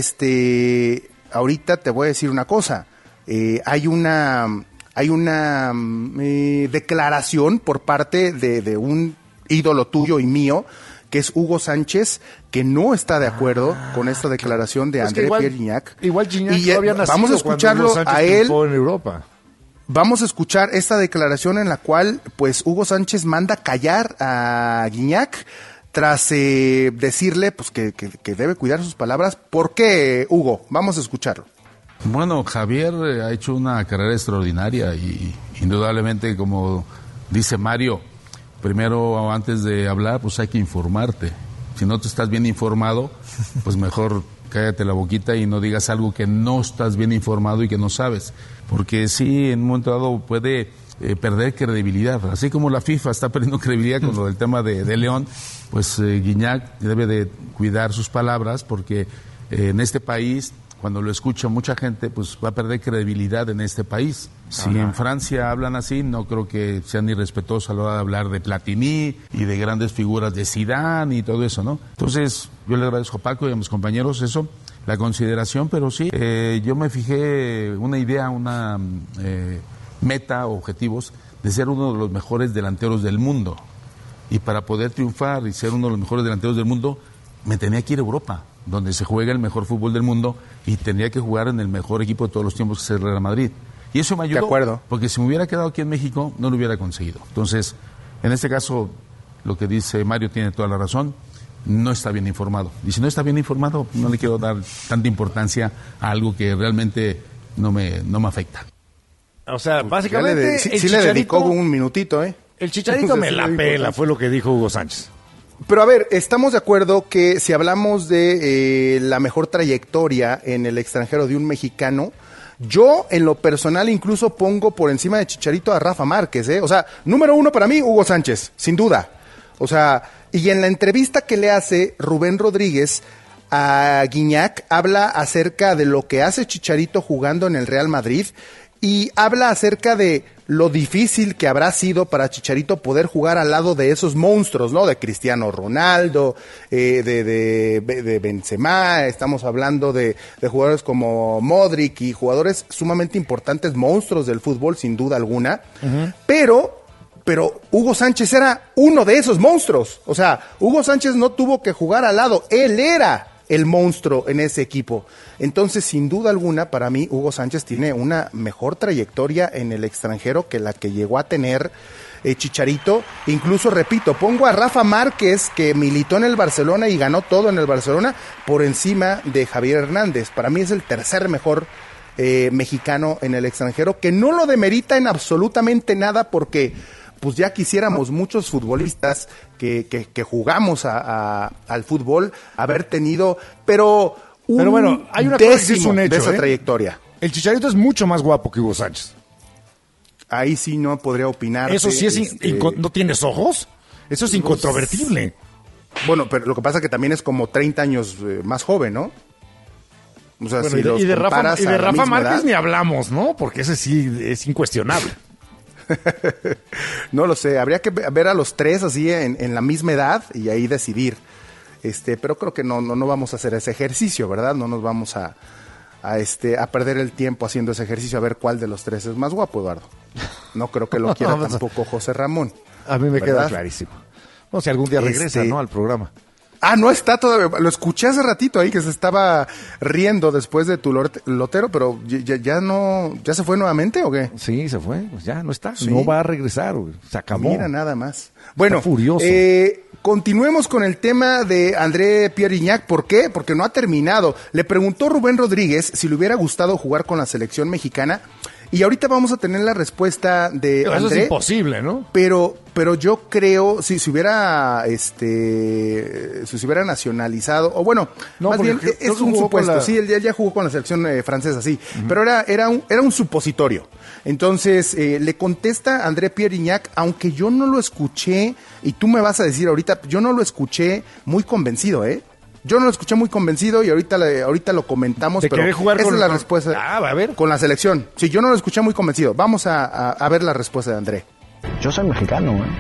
Speaker 16: este, ahorita te voy a decir una cosa. Eh, hay una, hay una mm, eh, declaración por parte de, de un ídolo tuyo y mío, que es Hugo Sánchez, que no está de acuerdo con esta declaración de
Speaker 2: Pues que
Speaker 16: André
Speaker 2: igual-
Speaker 16: Pierre Gignac.
Speaker 2: Igual Gignac
Speaker 16: Y,
Speaker 2: no
Speaker 16: eh,
Speaker 2: había nacido
Speaker 16: vamos a
Speaker 2: cuando
Speaker 16: escucharlo
Speaker 2: Hugo Sánchez
Speaker 16: a él.
Speaker 2: triunfó en Europa.
Speaker 16: Vamos a escuchar esta declaración en la cual, pues, Hugo Sánchez manda callar a Gignac tras eh, decirle, pues, que, que- que debe cuidar sus palabras. ¿Por qué, Hugo? Vamos a escucharlo.
Speaker 19: Bueno, Javier eh, ha hecho una carrera extraordinaria y indudablemente, como dice Mario, primero antes de hablar, pues hay que informarte. Si no te estás bien informado, pues mejor cállate la boquita y no digas algo que no estás bien informado y que no sabes. Porque sí, en un momento dado puede eh, perder credibilidad. Así como la FIFA está perdiendo credibilidad con lo del tema de, de León, pues eh, Gignac debe de cuidar sus palabras porque eh, en este país, cuando lo escucha mucha gente, pues va a perder credibilidad en este país. Si
Speaker 2: Ajá.
Speaker 19: en Francia hablan así, no creo que sean irrespetuosos a la hora de hablar de Platini y de grandes figuras de Zidane y todo eso, ¿no? Entonces, yo le agradezco a Paco y a mis compañeros eso, la consideración, pero sí, eh, yo me fijé una idea, una eh, meta, objetivos, de ser uno de los mejores delanteros del mundo. Y para poder triunfar y ser uno de los mejores delanteros del mundo, me tenía que ir a Europa. donde se juega el mejor fútbol del mundo y tendría que jugar en el mejor equipo de todos los tiempos, que es el Real Madrid. Y eso me ayudó,
Speaker 16: de acuerdo,
Speaker 19: porque si me hubiera quedado aquí en México, no lo hubiera conseguido. Entonces, en este caso, lo que dice Mario tiene toda la razón, no está bien informado. Y si no está bien informado, no le quiero dar tanta importancia a algo que realmente no me, no me afecta.
Speaker 2: O sea, básicamente...
Speaker 16: De, sí,
Speaker 2: el
Speaker 16: sí le dedicó un minutito, ¿eh?
Speaker 2: El Chicharito me la pela, fue lo que dijo Hugo Sánchez.
Speaker 16: Pero a ver, estamos de acuerdo que si hablamos de eh, la mejor trayectoria en el extranjero de un mexicano, yo en lo personal incluso pongo por encima de Chicharito a Rafa Márquez, ¿eh? O sea, número uno para mí, Hugo Sánchez, sin duda. O sea, y en la entrevista que le hace Rubén Rodríguez a Guiñac, habla acerca de lo que hace Chicharito jugando en el Real Madrid y habla acerca de lo difícil que habrá sido para Chicharito poder jugar al lado de esos monstruos, ¿no? De Cristiano Ronaldo, eh, de, de, de Benzema, estamos hablando de, de jugadores como Modric y jugadores sumamente importantes, monstruos del fútbol, sin duda alguna, uh-huh. pero... Pero Hugo Sánchez era uno de esos monstruos. O sea, Hugo Sánchez no tuvo que jugar al lado. Él era el monstruo en ese equipo. Entonces, sin duda alguna, para mí, Hugo Sánchez tiene una mejor trayectoria en el extranjero que la que llegó a tener eh, Chicharito. Incluso, repito, pongo a Rafa Márquez, que militó en el Barcelona y ganó todo en el Barcelona, por encima de Javier Hernández. Para mí es el tercer mejor eh, mexicano en el extranjero, que no lo demerita en absolutamente nada porque... pues ya quisiéramos muchos futbolistas que, que, que jugamos a, a, al fútbol haber tenido, pero un
Speaker 2: pero bueno, hay una
Speaker 16: décimo
Speaker 2: cosa que es un hecho,
Speaker 16: de esa
Speaker 2: ¿eh?
Speaker 16: trayectoria.
Speaker 2: El Chicharito es mucho más guapo que Hugo Sánchez.
Speaker 16: Ahí sí no podría opinar.
Speaker 2: Eso sí es,
Speaker 16: este...
Speaker 2: in, ¿no tienes ojos? Eso es incontrovertible.
Speaker 16: Bueno, pero lo que pasa es que también es como treinta años eh, más joven, ¿no? O sea,
Speaker 2: bueno,
Speaker 16: si
Speaker 2: y de,
Speaker 16: los
Speaker 2: y de Rafa, y de Rafa Márquez
Speaker 16: edad,
Speaker 2: ni hablamos, ¿no? Porque ese sí es incuestionable.
Speaker 16: No lo sé, habría que ver a los tres así en, en la misma edad y ahí decidir. Este, pero creo que no, no, no vamos a hacer ese ejercicio, ¿verdad? No nos vamos a, a este, a perder el tiempo haciendo ese ejercicio a ver cuál de los tres es más guapo, Eduardo. No creo que lo quiera no, tampoco José Ramón.
Speaker 2: A mí me
Speaker 16: ¿verdad?
Speaker 2: queda clarísimo. No, si algún día regresa,
Speaker 16: este...
Speaker 2: ¿no? Al programa.
Speaker 16: Ah, no está todavía. Lo escuché hace ratito ahí que se estaba riendo después de tu lotero, pero ya, ya no, ¿ya se fue nuevamente o qué?
Speaker 2: Sí, se fue, pues ya no está,
Speaker 16: ¿Sí?
Speaker 2: no va a regresar, se acabó.
Speaker 16: Mira nada más. Bueno,
Speaker 2: está furioso.
Speaker 16: Eh, continuemos con el tema de André Pierre Gignac. ¿Por qué? Porque no ha terminado. Le preguntó Rubén Rodríguez si le hubiera gustado jugar con la selección mexicana. Y ahorita vamos a tener la respuesta de
Speaker 2: pero
Speaker 16: André.
Speaker 2: Eso es imposible, ¿no?
Speaker 16: Pero, pero yo creo, si se hubiera, este, si se hubiera nacionalizado, o bueno,
Speaker 2: no,
Speaker 16: más bien es un supuesto. La... Sí, él ya, ya jugó con la selección eh, francesa, sí. Uh-huh. Pero era, era un, era un supositorio. Entonces, eh, le contesta André Pierre Gignac, aunque yo no lo escuché, y tú me vas a decir ahorita, yo no lo escuché muy convencido, ¿eh? Yo no lo escuché muy convencido y ahorita, ahorita lo comentamos,
Speaker 2: ¿De
Speaker 16: pero
Speaker 2: querer jugar
Speaker 16: esa
Speaker 2: con,
Speaker 16: es la
Speaker 2: con...
Speaker 16: respuesta.
Speaker 2: Ah, a ver.
Speaker 16: Con la selección. Sí, yo no lo escuché muy convencido. Vamos a, a, a ver la respuesta de André.
Speaker 20: Yo soy mexicano, ¿eh?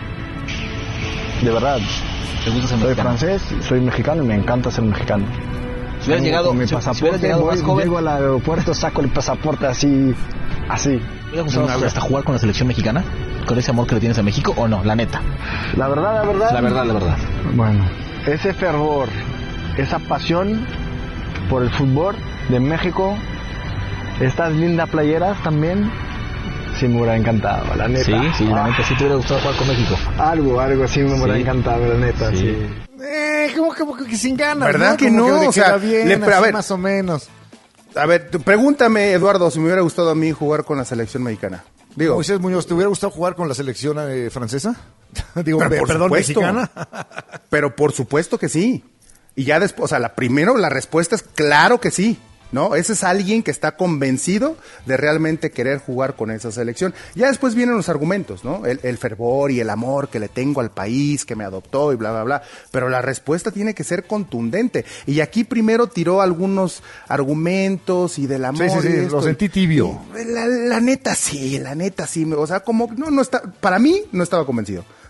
Speaker 20: De verdad.
Speaker 21: ¿Te gusta ser
Speaker 20: soy
Speaker 21: mexicano?
Speaker 20: francés, soy mexicano y me encanta ser mexicano.
Speaker 21: Si hubieras llegado,
Speaker 20: con mi
Speaker 21: si,
Speaker 20: pasaporte,
Speaker 21: si hubieras llegado
Speaker 20: voy,
Speaker 21: más joven...
Speaker 20: llego al aeropuerto, saco el pasaporte así, así.
Speaker 21: ¿Te gustado hasta jugar con la selección mexicana? ¿Con ese amor que le tienes a México o no? La neta.
Speaker 20: La verdad, la verdad.
Speaker 21: La verdad, la verdad.
Speaker 20: Bueno, ese fervor, esa pasión por el fútbol de México, estas lindas playeras también, sí me hubiera encantado, la neta.
Speaker 21: Sí, sí, la neta, sí te hubiera gustado jugar con México.
Speaker 20: Algo, algo así me hubiera
Speaker 21: sí.
Speaker 20: encantado, la neta, sí. sí.
Speaker 2: Eh, como, como que sin ganas,
Speaker 16: ¿verdad
Speaker 2: ¿no?
Speaker 16: que
Speaker 2: como
Speaker 16: no?
Speaker 2: Que
Speaker 16: o sea,
Speaker 2: bien,
Speaker 16: le, a ver,
Speaker 2: más o menos.
Speaker 16: A ver, pregúntame, Eduardo, si me hubiera gustado a mí jugar con la selección mexicana. Digo,
Speaker 2: Moisés Muñoz, ¿te hubiera gustado jugar con la selección eh, francesa? Digo,
Speaker 16: pero
Speaker 2: be,
Speaker 16: por
Speaker 2: perdón,
Speaker 16: supuesto,
Speaker 2: mexicana.
Speaker 16: Pero por supuesto que sí. Y ya después, o sea, la primero la respuesta es claro que sí, ¿no? Ese es alguien que está convencido de realmente querer jugar con esa selección. Ya después vienen los argumentos, ¿no? El, el fervor y el amor que le tengo al país, que me adoptó y bla, bla, bla. Pero la respuesta tiene que ser contundente. Y aquí primero tiró algunos argumentos y del amor.
Speaker 2: Sí, sí, sí, lo sentí tibio.
Speaker 16: La, la neta sí, la neta sí. O sea, como, no, no está, para mí no estaba convencido.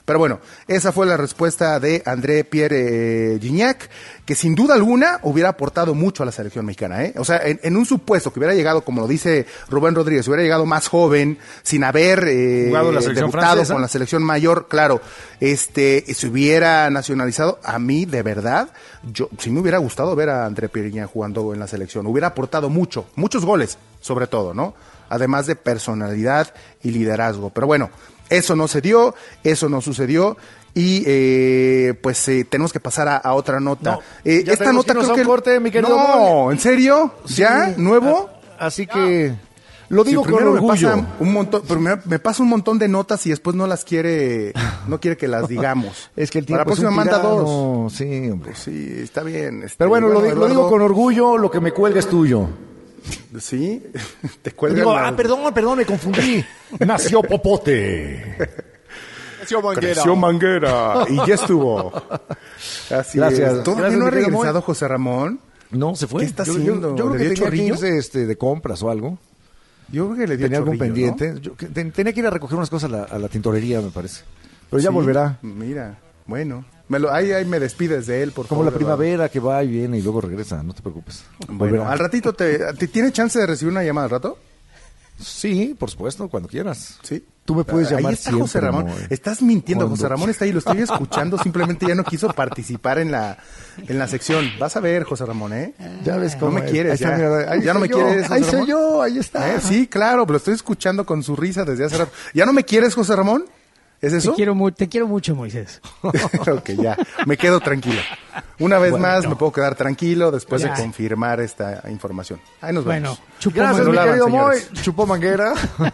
Speaker 16: Pero bueno, esa fue la respuesta de André Pierre eh, Gignac, que sin duda alguna hubiera aportado mucho a la selección mexicana, ¿eh? O sea, en, en un supuesto que hubiera llegado, como lo dice Rubén Rodríguez, hubiera llegado más joven, sin haber eh,
Speaker 2: Jugado la selección
Speaker 16: debutado
Speaker 2: francesa.
Speaker 16: con la selección mayor, claro, este, se hubiera nacionalizado, a mí, de verdad, yo sí me hubiera gustado ver a André Pierre Gignac jugando en la selección, hubiera aportado mucho, muchos goles, sobre todo, ¿no? Además de personalidad y liderazgo. Pero bueno, eso no se dio, eso no sucedió y eh, pues eh, tenemos que pasar a, a otra nota.
Speaker 2: No,
Speaker 16: eh,
Speaker 2: ya
Speaker 16: esta
Speaker 2: tenemos
Speaker 16: nota
Speaker 2: que irnos
Speaker 16: creo
Speaker 2: a un
Speaker 16: que
Speaker 2: corte, mi querido
Speaker 16: no,
Speaker 2: Moy.
Speaker 16: ¿en serio?
Speaker 2: Sí.
Speaker 16: ¿Ya? ¿Nuevo?
Speaker 2: A- Así que lo digo
Speaker 16: Sí,
Speaker 2: con
Speaker 16: primero me
Speaker 2: orgullo.
Speaker 16: pasa un montón, primero me pasa un montón de notas y después no las quiere, no quiere que las digamos.
Speaker 2: Es que el
Speaker 16: Para
Speaker 2: tiempo
Speaker 16: la
Speaker 2: es un
Speaker 16: próxima manda
Speaker 2: tirano.
Speaker 16: dos.
Speaker 2: Sí, hombre.
Speaker 16: Pues sí, está bien. este,
Speaker 2: Pero bueno, lo, di- lo
Speaker 16: Eduardo,
Speaker 2: digo con orgullo, lo que me cuelga es tuyo.
Speaker 16: Sí, te cuelgan
Speaker 2: Digo,
Speaker 16: la-
Speaker 2: ah, perdón, perdón, me confundí. Nació Popote.
Speaker 8: Creció Manguera.
Speaker 16: Creció Manguera y ya estuvo. Así
Speaker 2: Gracias.
Speaker 16: es. ¿Todavía
Speaker 2: Gracias,
Speaker 16: no ha
Speaker 2: mi querido
Speaker 16: regresado
Speaker 2: Moy.
Speaker 16: José Ramón?
Speaker 2: No, se fue.
Speaker 16: ¿Qué está
Speaker 2: Yo- yo-
Speaker 16: haciendo?
Speaker 2: Yo, creo
Speaker 16: ¿Le
Speaker 2: que
Speaker 16: dio
Speaker 2: tenía que
Speaker 16: chorrillo?
Speaker 2: irse este, de compras o algo.
Speaker 16: Yo creo que le dio
Speaker 2: Tenía algún
Speaker 16: chorrillo,
Speaker 2: pendiente.
Speaker 16: ¿no?
Speaker 2: Yo que- ten- tenía que ir a recoger unas cosas a la, a la tintorería, me parece. Pero ya
Speaker 16: Sí,
Speaker 2: volverá.
Speaker 16: Mira, bueno. Me lo, ahí, ahí me despides de él, por
Speaker 2: Como
Speaker 16: favor.
Speaker 2: la primavera que va y viene y luego regresa, no te preocupes.
Speaker 16: Bueno,
Speaker 2: Volverá.
Speaker 16: al ratito, te, ¿te tiene chance de recibir una llamada al rato?
Speaker 2: Sí, por supuesto, cuando quieras.
Speaker 16: Sí.
Speaker 2: Tú me puedes llamar
Speaker 16: Ahí está
Speaker 2: siempre,
Speaker 16: José Ramón.
Speaker 2: Moy.
Speaker 16: Estás mintiendo,
Speaker 2: Cuando-
Speaker 16: José Ramón está ahí, lo estoy escuchando, simplemente ya no quiso participar en la en la sección. Vas a ver, José Ramón, ¿eh?
Speaker 2: Ya ves
Speaker 16: No
Speaker 2: cómo
Speaker 16: me
Speaker 2: es.
Speaker 16: quieres,
Speaker 2: Ahí está,
Speaker 16: ya.
Speaker 2: mira, ahí
Speaker 16: Ya no
Speaker 2: soy
Speaker 16: me
Speaker 2: yo,
Speaker 16: quieres, José
Speaker 2: ahí soy
Speaker 16: Ramón.
Speaker 2: yo, ahí está.
Speaker 16: Eh, Sí, claro, pero lo estoy escuchando con su risa desde hace rato. ¿Ya no me quieres, José Ramón? ¿Es eso?
Speaker 1: Te quiero, mu- te quiero mucho, Moisés.
Speaker 16: Ok, ya, me quedo tranquilo. Una vez
Speaker 1: Bueno,
Speaker 16: más
Speaker 1: no.
Speaker 16: me puedo quedar tranquilo después
Speaker 1: Ya.
Speaker 16: de confirmar esta información. Ahí nos
Speaker 1: Bueno,
Speaker 16: vemos.
Speaker 1: chupó
Speaker 2: Gracias,
Speaker 16: Lo
Speaker 2: mi
Speaker 16: lavan,
Speaker 2: querido Moy.
Speaker 16: señores.
Speaker 2: Chupó manguera.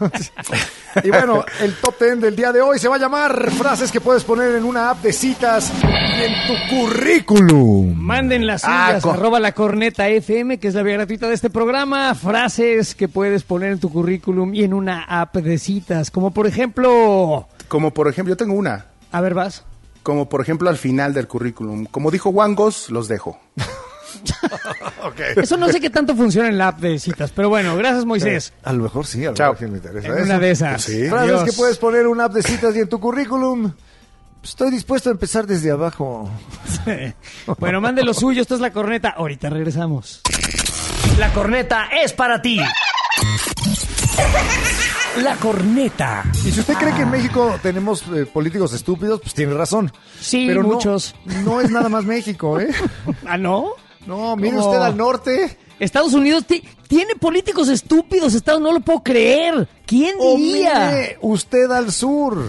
Speaker 2: Y bueno, el top ten del día de hoy se va a llamar frases que puedes poner en una app de citas y en tu currículum.
Speaker 1: Manden las
Speaker 16: Ah,
Speaker 1: suyas,
Speaker 16: co-
Speaker 1: arroba la corneta F M, que es la vía gratuita de este programa. Frases que puedes poner en tu currículum y en una app de citas. Como por ejemplo...
Speaker 16: Como por ejemplo, yo tengo una.
Speaker 1: A ver, vas.
Speaker 16: Como por ejemplo al final del currículum. Como dijo Wangos, los dejo.
Speaker 1: Eso no sé qué tanto funciona en la app de citas, pero bueno, gracias, Moisés.
Speaker 2: A lo mejor sí, a lo
Speaker 16: Chao.
Speaker 2: mejor sí me interesa
Speaker 1: En
Speaker 2: eso.
Speaker 1: una de esas.
Speaker 16: Sí.
Speaker 2: Frases
Speaker 1: Adiós.
Speaker 2: que puedes poner en una app de citas y en tu currículum. Estoy dispuesto a empezar desde abajo.
Speaker 1: Bueno, mande lo suyo, esto es La Corneta. Ahorita regresamos.
Speaker 15: La corneta es para ti. La corneta.
Speaker 2: Y si usted cree que en México tenemos eh, políticos estúpidos, pues tiene razón.
Speaker 1: Sí,
Speaker 2: Pero no-
Speaker 1: muchos.
Speaker 2: No, es nada más México, ¿eh?
Speaker 1: ¿Ah, no?
Speaker 2: No, mire
Speaker 1: ¿Cómo?
Speaker 2: usted al norte.
Speaker 1: Estados Unidos ti- tiene políticos estúpidos, Estados, no lo puedo creer. ¿Quién
Speaker 2: O
Speaker 1: diría?
Speaker 2: mire usted al sur.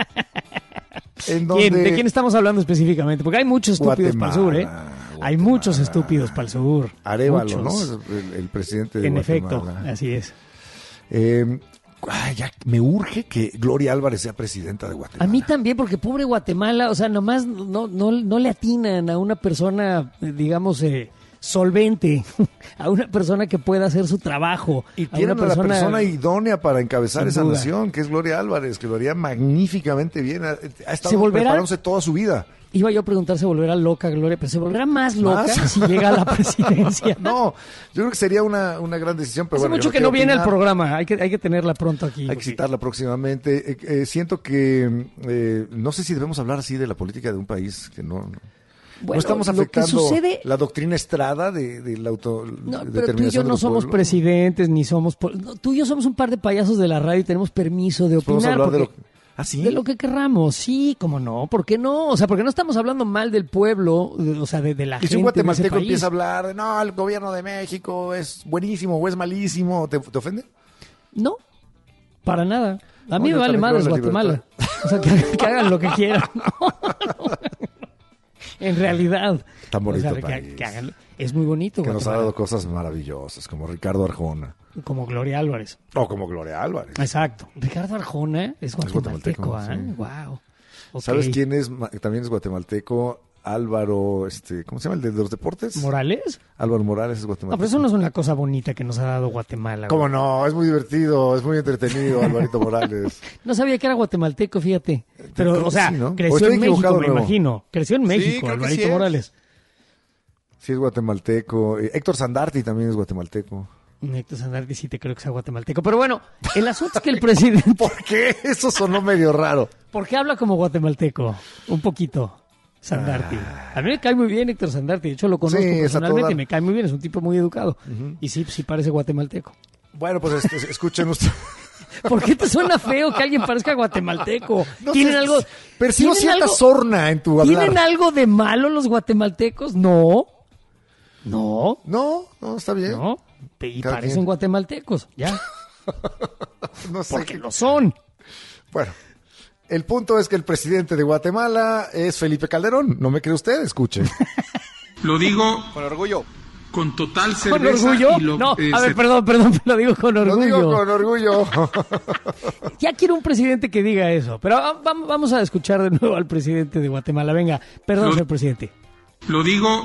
Speaker 2: En donde...
Speaker 1: ¿Quién? ¿De quién estamos hablando específicamente? Porque hay muchos estúpidos para el sur, ¿eh?
Speaker 2: Guatemala,
Speaker 1: Hay muchos estúpidos para el sur.
Speaker 2: Arévalo,
Speaker 1: Muchos.
Speaker 2: ¿no? El, el presidente de
Speaker 1: En
Speaker 2: Guatemala.
Speaker 1: efecto, así es.
Speaker 2: Eh, ay, ya, me urge que Gloria Álvarez sea presidenta de Guatemala.
Speaker 1: A mí también, porque pobre Guatemala, o sea, nomás no, no, no le atinan a una persona, eh, digamos, eh, solvente, a una persona que pueda hacer su trabajo.
Speaker 2: Y
Speaker 1: a
Speaker 2: tienen
Speaker 1: una
Speaker 2: a la
Speaker 1: persona-
Speaker 2: persona idónea para encabezar
Speaker 1: Sin
Speaker 2: esa
Speaker 1: duda.
Speaker 2: nación, que es Gloria Álvarez, que lo haría magníficamente bien. Ha, ha estado
Speaker 1: ¿Se volverá?
Speaker 2: preparándose toda su vida.
Speaker 1: Iba yo a preguntar, ¿se volverá loca Gloria? Pero se volverá más loca
Speaker 2: ¿Más?
Speaker 1: si llega a la presidencia.
Speaker 2: No, yo creo que sería una, una gran decisión. Pero
Speaker 1: Hace
Speaker 2: bueno, yo
Speaker 1: mucho que
Speaker 2: quiero
Speaker 1: no viene al
Speaker 2: opinar.
Speaker 1: programa, hay que, hay que tenerla pronto aquí.
Speaker 2: Hay que
Speaker 1: porque-
Speaker 2: citarla próximamente. Eh, eh, siento que eh, no sé si debemos hablar así de la política de un país que no. no-
Speaker 1: Bueno,
Speaker 2: no estamos
Speaker 1: lo que
Speaker 2: afectando
Speaker 1: sucede-
Speaker 2: la doctrina Estrada de, de la auto.
Speaker 1: No, pero tú y
Speaker 2: determinación
Speaker 1: yo
Speaker 2: de
Speaker 1: no
Speaker 2: los
Speaker 1: somos
Speaker 2: pueblos.
Speaker 1: presidentes, ni somos... po- no, tú y yo somos un par de payasos de la radio y tenemos permiso de
Speaker 2: Podemos
Speaker 1: opinar.
Speaker 2: hablar de
Speaker 1: porque-
Speaker 2: lo- ¿Ah, sí?
Speaker 1: De lo que querramos, sí, cómo no, ¿por qué no? O sea, porque no estamos hablando mal del pueblo, de- o sea, de, de la
Speaker 2: Y
Speaker 1: gente
Speaker 2: si un
Speaker 1: de ese
Speaker 2: guatemalteco
Speaker 1: país.
Speaker 2: empieza a hablar de, no, el gobierno de México es buenísimo o es malísimo, ¿te, te ofende?
Speaker 1: No, para nada. A mí
Speaker 2: No,
Speaker 1: me
Speaker 2: yo
Speaker 1: vale
Speaker 2: también
Speaker 1: madres
Speaker 2: creo en la
Speaker 1: Guatemala. O sea, que, que hagan lo que quieran. No, no. En realidad.
Speaker 2: Tan bonito
Speaker 1: O sea, que,
Speaker 2: país.
Speaker 1: que hagan- es muy bonito
Speaker 2: Que nos ha
Speaker 1: Guatemala.
Speaker 2: dado cosas maravillosas, como Ricardo Arjona.
Speaker 1: Como Gloria Álvarez.
Speaker 2: O como Gloria Álvarez.
Speaker 1: Exacto. Ricardo Arjona es guatemalteco,
Speaker 2: guatemalteco,
Speaker 1: ¿ah?
Speaker 2: sí.
Speaker 1: Wow. Ok.
Speaker 2: ¿Sabes quién es? ma- También es guatemalteco. Álvaro, este, ¿cómo se llama el de los deportes?
Speaker 1: ¿Morales?
Speaker 2: Álvaro Morales es
Speaker 1: No,
Speaker 2: guatemalteco.
Speaker 1: pero eso no es una cosa bonita que nos ha dado Guatemala.
Speaker 2: ¿Cómo
Speaker 1: güey.
Speaker 2: no? Es muy divertido, es muy entretenido, Alvarito Morales.
Speaker 1: No sabía que era guatemalteco, fíjate.
Speaker 2: Creo
Speaker 1: Pero,
Speaker 2: que
Speaker 1: o sea,
Speaker 2: sí, ¿no? O
Speaker 1: creció
Speaker 2: estoy
Speaker 1: en México,
Speaker 2: equivocado,
Speaker 1: me
Speaker 2: nuevo.
Speaker 1: imagino. Creció en México,
Speaker 8: creo que
Speaker 1: Alvarito
Speaker 8: sí es.
Speaker 1: Morales.
Speaker 2: Sí, es guatemalteco. Eh, Héctor Sandarti también es guatemalteco.
Speaker 1: Héctor Sandarti sí te creo que sea guatemalteco. Pero bueno, el asunto es que el presidente...
Speaker 2: ¿Por qué? Eso sonó medio raro.
Speaker 1: ¿Por qué habla como guatemalteco? Un poquito. Sandarti. A mí me cae muy bien Héctor Sandarti. De hecho, lo conozco
Speaker 2: Sí, es a
Speaker 1: personalmente
Speaker 2: todo
Speaker 1: y me cae muy bien. Es un tipo muy educado.
Speaker 2: Ujú.
Speaker 1: Y sí, sí parece guatemalteco.
Speaker 2: Bueno, pues este, escuchen ustedes.
Speaker 1: ¿Por qué te suena feo que alguien parezca guatemalteco?
Speaker 2: No
Speaker 1: ¿Tienen
Speaker 2: sé,
Speaker 1: algo?
Speaker 2: percibo
Speaker 1: ¿tienen
Speaker 2: cierta
Speaker 1: algo-
Speaker 2: sorna en tu hablar.
Speaker 1: ¿Tienen algo de malo los guatemaltecos? No. No.
Speaker 2: No, no, está bien.
Speaker 1: No. Y
Speaker 2: Cada
Speaker 1: parecen
Speaker 2: quien.
Speaker 1: guatemaltecos, ya.
Speaker 2: No sé
Speaker 1: Porque
Speaker 2: qué-
Speaker 1: lo son.
Speaker 2: Bueno, el punto es que el presidente de Guatemala es Felipe Calderón. ¿No me cree usted? Escuche.
Speaker 3: Lo digo
Speaker 16: Con orgullo.
Speaker 3: con total
Speaker 1: ¿Con
Speaker 3: cerveza
Speaker 1: orgullo?
Speaker 3: y lo,
Speaker 1: No,
Speaker 3: eh,
Speaker 1: a ver,
Speaker 3: cer-
Speaker 1: perdón, perdón, lo digo con
Speaker 2: Lo
Speaker 1: orgullo.
Speaker 2: digo con orgullo.
Speaker 1: Ya quiero un presidente que diga eso. Pero ah, vam- vamos a escuchar de nuevo al presidente de Guatemala. Venga, perdón,
Speaker 3: Lo-
Speaker 1: señor presidente.
Speaker 3: Lo digo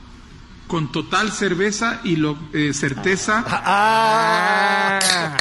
Speaker 3: con total cerveza y lo, eh, certeza.
Speaker 1: Ah,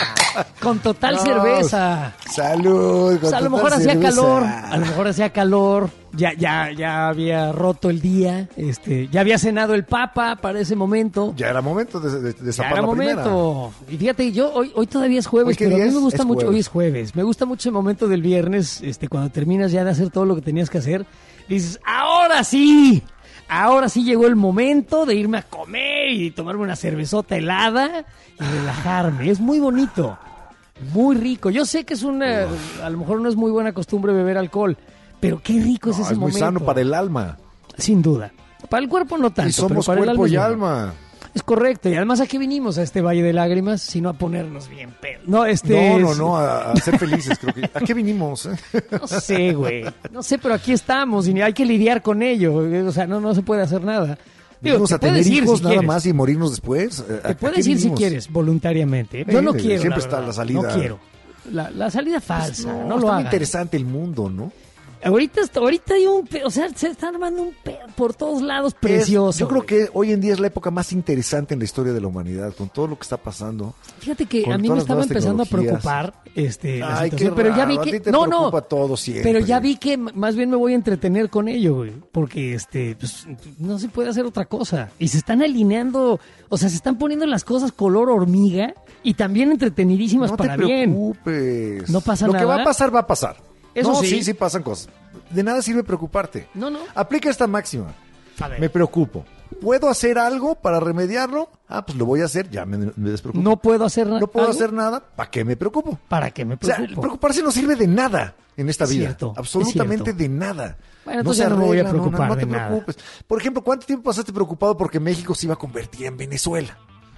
Speaker 1: con total
Speaker 2: No,
Speaker 1: cerveza.
Speaker 2: Salud.
Speaker 1: O
Speaker 2: con
Speaker 1: sea, a lo
Speaker 2: total
Speaker 1: mejor hacía
Speaker 2: cerveza.
Speaker 1: calor, a lo mejor hacía calor, ya, ya, ya había roto el día, este, ya había cenado el Papa para ese momento.
Speaker 2: Ya era momento de, de, de
Speaker 1: Ya
Speaker 2: zapar
Speaker 1: era
Speaker 2: la primera.
Speaker 1: momento. Y fíjate, yo hoy, hoy todavía es jueves,
Speaker 2: ¿Hoy qué
Speaker 1: pero a
Speaker 2: día
Speaker 1: mí me
Speaker 2: es?
Speaker 1: gusta
Speaker 2: Es
Speaker 1: mucho,
Speaker 2: jueves.
Speaker 1: hoy es jueves, me gusta mucho el momento del viernes, este, cuando terminas ya de hacer todo lo que tenías que hacer, dices, ahora sí, ahora sí llegó el momento de irme a comer y tomarme una cervezota helada y relajarme. Es muy bonito, muy rico. Yo sé que es una, a lo mejor no es muy buena costumbre beber alcohol, pero qué rico es
Speaker 2: No,
Speaker 1: ese
Speaker 2: es muy
Speaker 1: momento.
Speaker 2: sano para el alma.
Speaker 1: Sin duda. Para el cuerpo no tanto,
Speaker 2: Y somos
Speaker 1: pero para el
Speaker 2: cuerpo
Speaker 1: alma es
Speaker 2: y
Speaker 1: bueno.
Speaker 2: alma.
Speaker 1: Es correcto, y además aquí vinimos a este Valle de Lágrimas, sino a ponernos bien pedo. No, este
Speaker 2: No, no,
Speaker 1: es-
Speaker 2: no, a, a ser felices, creo que. ¿A qué vinimos? eh?
Speaker 1: No sé, güey. No sé, pero aquí estamos y hay que lidiar con ello. O sea, no, no se puede hacer nada. Digo,
Speaker 2: Vinimos
Speaker 1: te
Speaker 2: a tener
Speaker 1: puedes ir
Speaker 2: hijos
Speaker 1: si
Speaker 2: nada
Speaker 1: quieres.
Speaker 2: más y morirnos después. ¿A- a
Speaker 1: Te puedes
Speaker 2: qué
Speaker 1: ir si
Speaker 2: vinimos?
Speaker 1: quieres, voluntariamente. Yo
Speaker 2: Eh,
Speaker 1: no quiero.
Speaker 2: siempre
Speaker 1: la
Speaker 2: está
Speaker 1: verdad.
Speaker 2: la salida.
Speaker 1: No quiero. La, la salida falsa,
Speaker 2: No,
Speaker 1: no,
Speaker 2: está
Speaker 1: lo
Speaker 2: muy
Speaker 1: hagan.
Speaker 2: interesante el mundo, ¿no?
Speaker 1: Ahorita, está- ahorita hay un... pe- O sea, se está armando un pedo por todos lados precioso.
Speaker 2: Es- yo creo
Speaker 1: güey.
Speaker 2: que hoy en día es la época más interesante en la historia de la humanidad, con todo lo que está pasando.
Speaker 1: Fíjate que
Speaker 2: con
Speaker 1: a mí me
Speaker 2: todas las
Speaker 1: estaba
Speaker 2: nuevas
Speaker 1: empezando a
Speaker 2: tecnologías.
Speaker 1: preocupar este, la
Speaker 2: Ay, qué
Speaker 1: situación, pero ya vi
Speaker 2: raro, a
Speaker 1: que
Speaker 2: ti te
Speaker 1: no, no,
Speaker 2: preocupa todo siempre.
Speaker 1: pero ya vi que m- más bien me voy a entretener con ello, güey, porque este, pues, no se puede hacer otra cosa y se están alineando, o sea, se están poniendo las cosas color hormiga y también entretenidísimas
Speaker 2: No
Speaker 1: para
Speaker 2: te
Speaker 1: bien.
Speaker 2: preocupes.
Speaker 1: No pasa
Speaker 2: Lo
Speaker 1: nada.
Speaker 2: que va a pasar, va a pasar.
Speaker 1: Eso
Speaker 2: no,
Speaker 1: sí.
Speaker 2: sí, sí pasan cosas. De nada sirve preocuparte.
Speaker 1: No, no.
Speaker 2: Aplica esta máxima.
Speaker 1: A ver.
Speaker 2: Me preocupo. ¿Puedo hacer algo para remediarlo? Ah, pues lo voy a hacer, ya me, me despreocupo.
Speaker 1: No puedo hacer nada.
Speaker 2: No puedo hacer nada, ¿para qué me preocupo?
Speaker 1: ¿Para qué me
Speaker 2: O sea,
Speaker 1: preocupo?
Speaker 2: preocuparse no sirve de nada en esta
Speaker 1: Es
Speaker 2: vida.
Speaker 1: cierto,
Speaker 2: Absolutamente
Speaker 1: es cierto.
Speaker 2: de nada.
Speaker 1: Bueno, entonces ya no me voy a preocupar
Speaker 2: no, no
Speaker 1: de
Speaker 2: te
Speaker 1: nada.
Speaker 2: preocupes. Por ejemplo, ¿cuánto tiempo pasaste preocupado porque México se iba a convertir en Venezuela?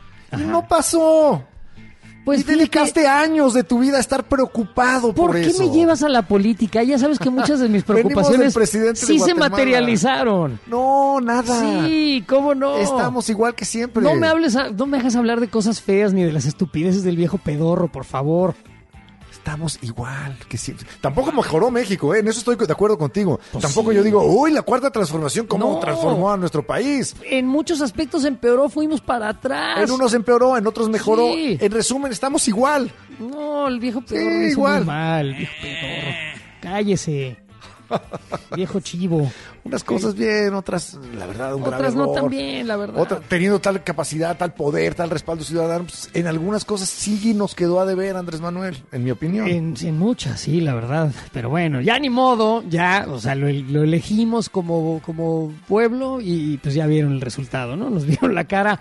Speaker 2: Y no pasó.
Speaker 1: Pues
Speaker 2: y dedicaste años de tu vida a estar preocupado por,
Speaker 1: ¿Por qué
Speaker 2: eso.
Speaker 1: me llevas a la política? Ya sabes que muchas de mis
Speaker 2: Venimos del
Speaker 1: preocupaciones
Speaker 2: presidente de
Speaker 1: sí se
Speaker 2: Guatemala.
Speaker 1: materializaron.
Speaker 2: No, nada.
Speaker 1: Sí, ¿cómo no?
Speaker 2: Estamos igual que siempre.
Speaker 1: No me hables, a- no me hagas hablar de cosas feas ni de las estupideces del viejo pedorro, por favor.
Speaker 2: Estamos igual que siempre. Tampoco mejoró México, ¿eh? En eso estoy de acuerdo contigo.
Speaker 1: Pues
Speaker 2: Tampoco
Speaker 1: sí.
Speaker 2: yo digo, uy, la cuarta transformación, ¿cómo
Speaker 1: No.
Speaker 2: transformó a nuestro país?
Speaker 1: En muchos aspectos empeoró, fuimos para atrás.
Speaker 2: En unos empeoró, en otros mejoró.
Speaker 1: Sí.
Speaker 2: En resumen, estamos igual.
Speaker 1: No, el viejo pedorro
Speaker 2: Sí,
Speaker 1: lo hizo
Speaker 2: igual.
Speaker 1: muy mal, el viejo pedorro. Cállese. Viejo chivo.
Speaker 2: Unas cosas bien, otras, la verdad, un grave
Speaker 1: Otras no
Speaker 2: error.
Speaker 1: tan bien, la verdad.
Speaker 2: Otra- teniendo tal capacidad, tal poder, tal respaldo ciudadano, pues, en algunas cosas sí nos quedó a deber Andrés Manuel, en mi opinión.
Speaker 1: En, en muchas, sí, la verdad. Pero bueno, ya ni modo, ya, o sea, lo, lo elegimos como, como pueblo y pues ya vieron el resultado, ¿no? Nos vieron la cara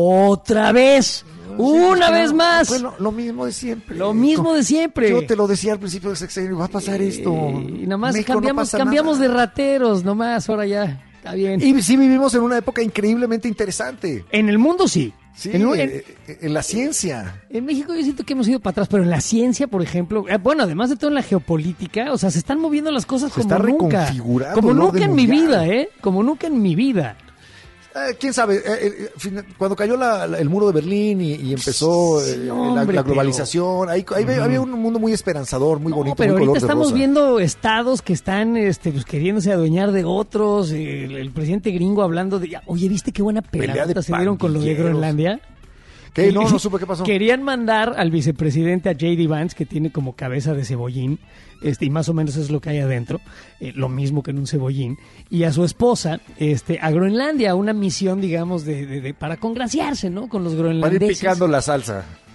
Speaker 1: otra vez, una
Speaker 2: Sí,
Speaker 1: vez
Speaker 2: no,
Speaker 1: más.
Speaker 2: fue lo, lo mismo de siempre.
Speaker 1: Lo mismo de siempre.
Speaker 2: Yo te lo decía al principio del sexenio, va a pasar esto.
Speaker 1: Y nada más
Speaker 2: México no
Speaker 1: cambiamos,
Speaker 2: pasa
Speaker 1: cambiamos
Speaker 2: nada.
Speaker 1: de rateros, nomás, ahora ya, está bien.
Speaker 2: Y sí vivimos en una época increíblemente interesante.
Speaker 1: En el mundo sí.
Speaker 2: Sí,
Speaker 1: En, en-
Speaker 2: eh, eh, en la ciencia.
Speaker 1: en México yo siento que hemos ido para atrás, pero en la ciencia, por ejemplo, eh, bueno, además de todo en la geopolítica, o sea, se están moviendo las cosas
Speaker 2: Se
Speaker 1: como
Speaker 2: está
Speaker 1: nunca.
Speaker 2: reconfigurando
Speaker 1: Como
Speaker 2: el
Speaker 1: nunca
Speaker 2: orden
Speaker 1: en mi
Speaker 2: mundial.
Speaker 1: vida, ¿eh? Como nunca en mi vida.
Speaker 2: Eh, ¿Quién sabe? Eh, eh, fin- cuando cayó la- la- el muro de Berlín y, y empezó
Speaker 1: Sí,
Speaker 2: eh, la-
Speaker 1: hombre,
Speaker 2: la,
Speaker 1: pero-
Speaker 2: globalización, ahí, ahí ve-
Speaker 1: Ujú.
Speaker 2: había un mundo muy esperanzador, muy bonito,
Speaker 1: Pero
Speaker 2: muy
Speaker 1: ahorita
Speaker 2: color de
Speaker 1: estamos
Speaker 2: rosa.
Speaker 1: viendo estados que están este, pues, queriéndose adueñar de otros. El, el presidente gringo hablando de... Oye, ¿viste qué buena
Speaker 2: Pelea
Speaker 1: pelea
Speaker 2: de
Speaker 1: se dieron con lo de
Speaker 2: pandilleros.
Speaker 1: Groenlandia?
Speaker 2: ¿Qué? No, no supe qué pasó.
Speaker 1: Querían mandar al vicepresidente, a J D Vance, que tiene como cabeza de cebollín, este, y más o menos es lo que hay adentro, eh, lo mismo que en un cebollín, y a su esposa este, a Groenlandia, una misión, digamos, de, de- de- para congraciarse, ¿no? Con los
Speaker 2: Para ir
Speaker 1: groenlandeses.
Speaker 2: picando la salsa.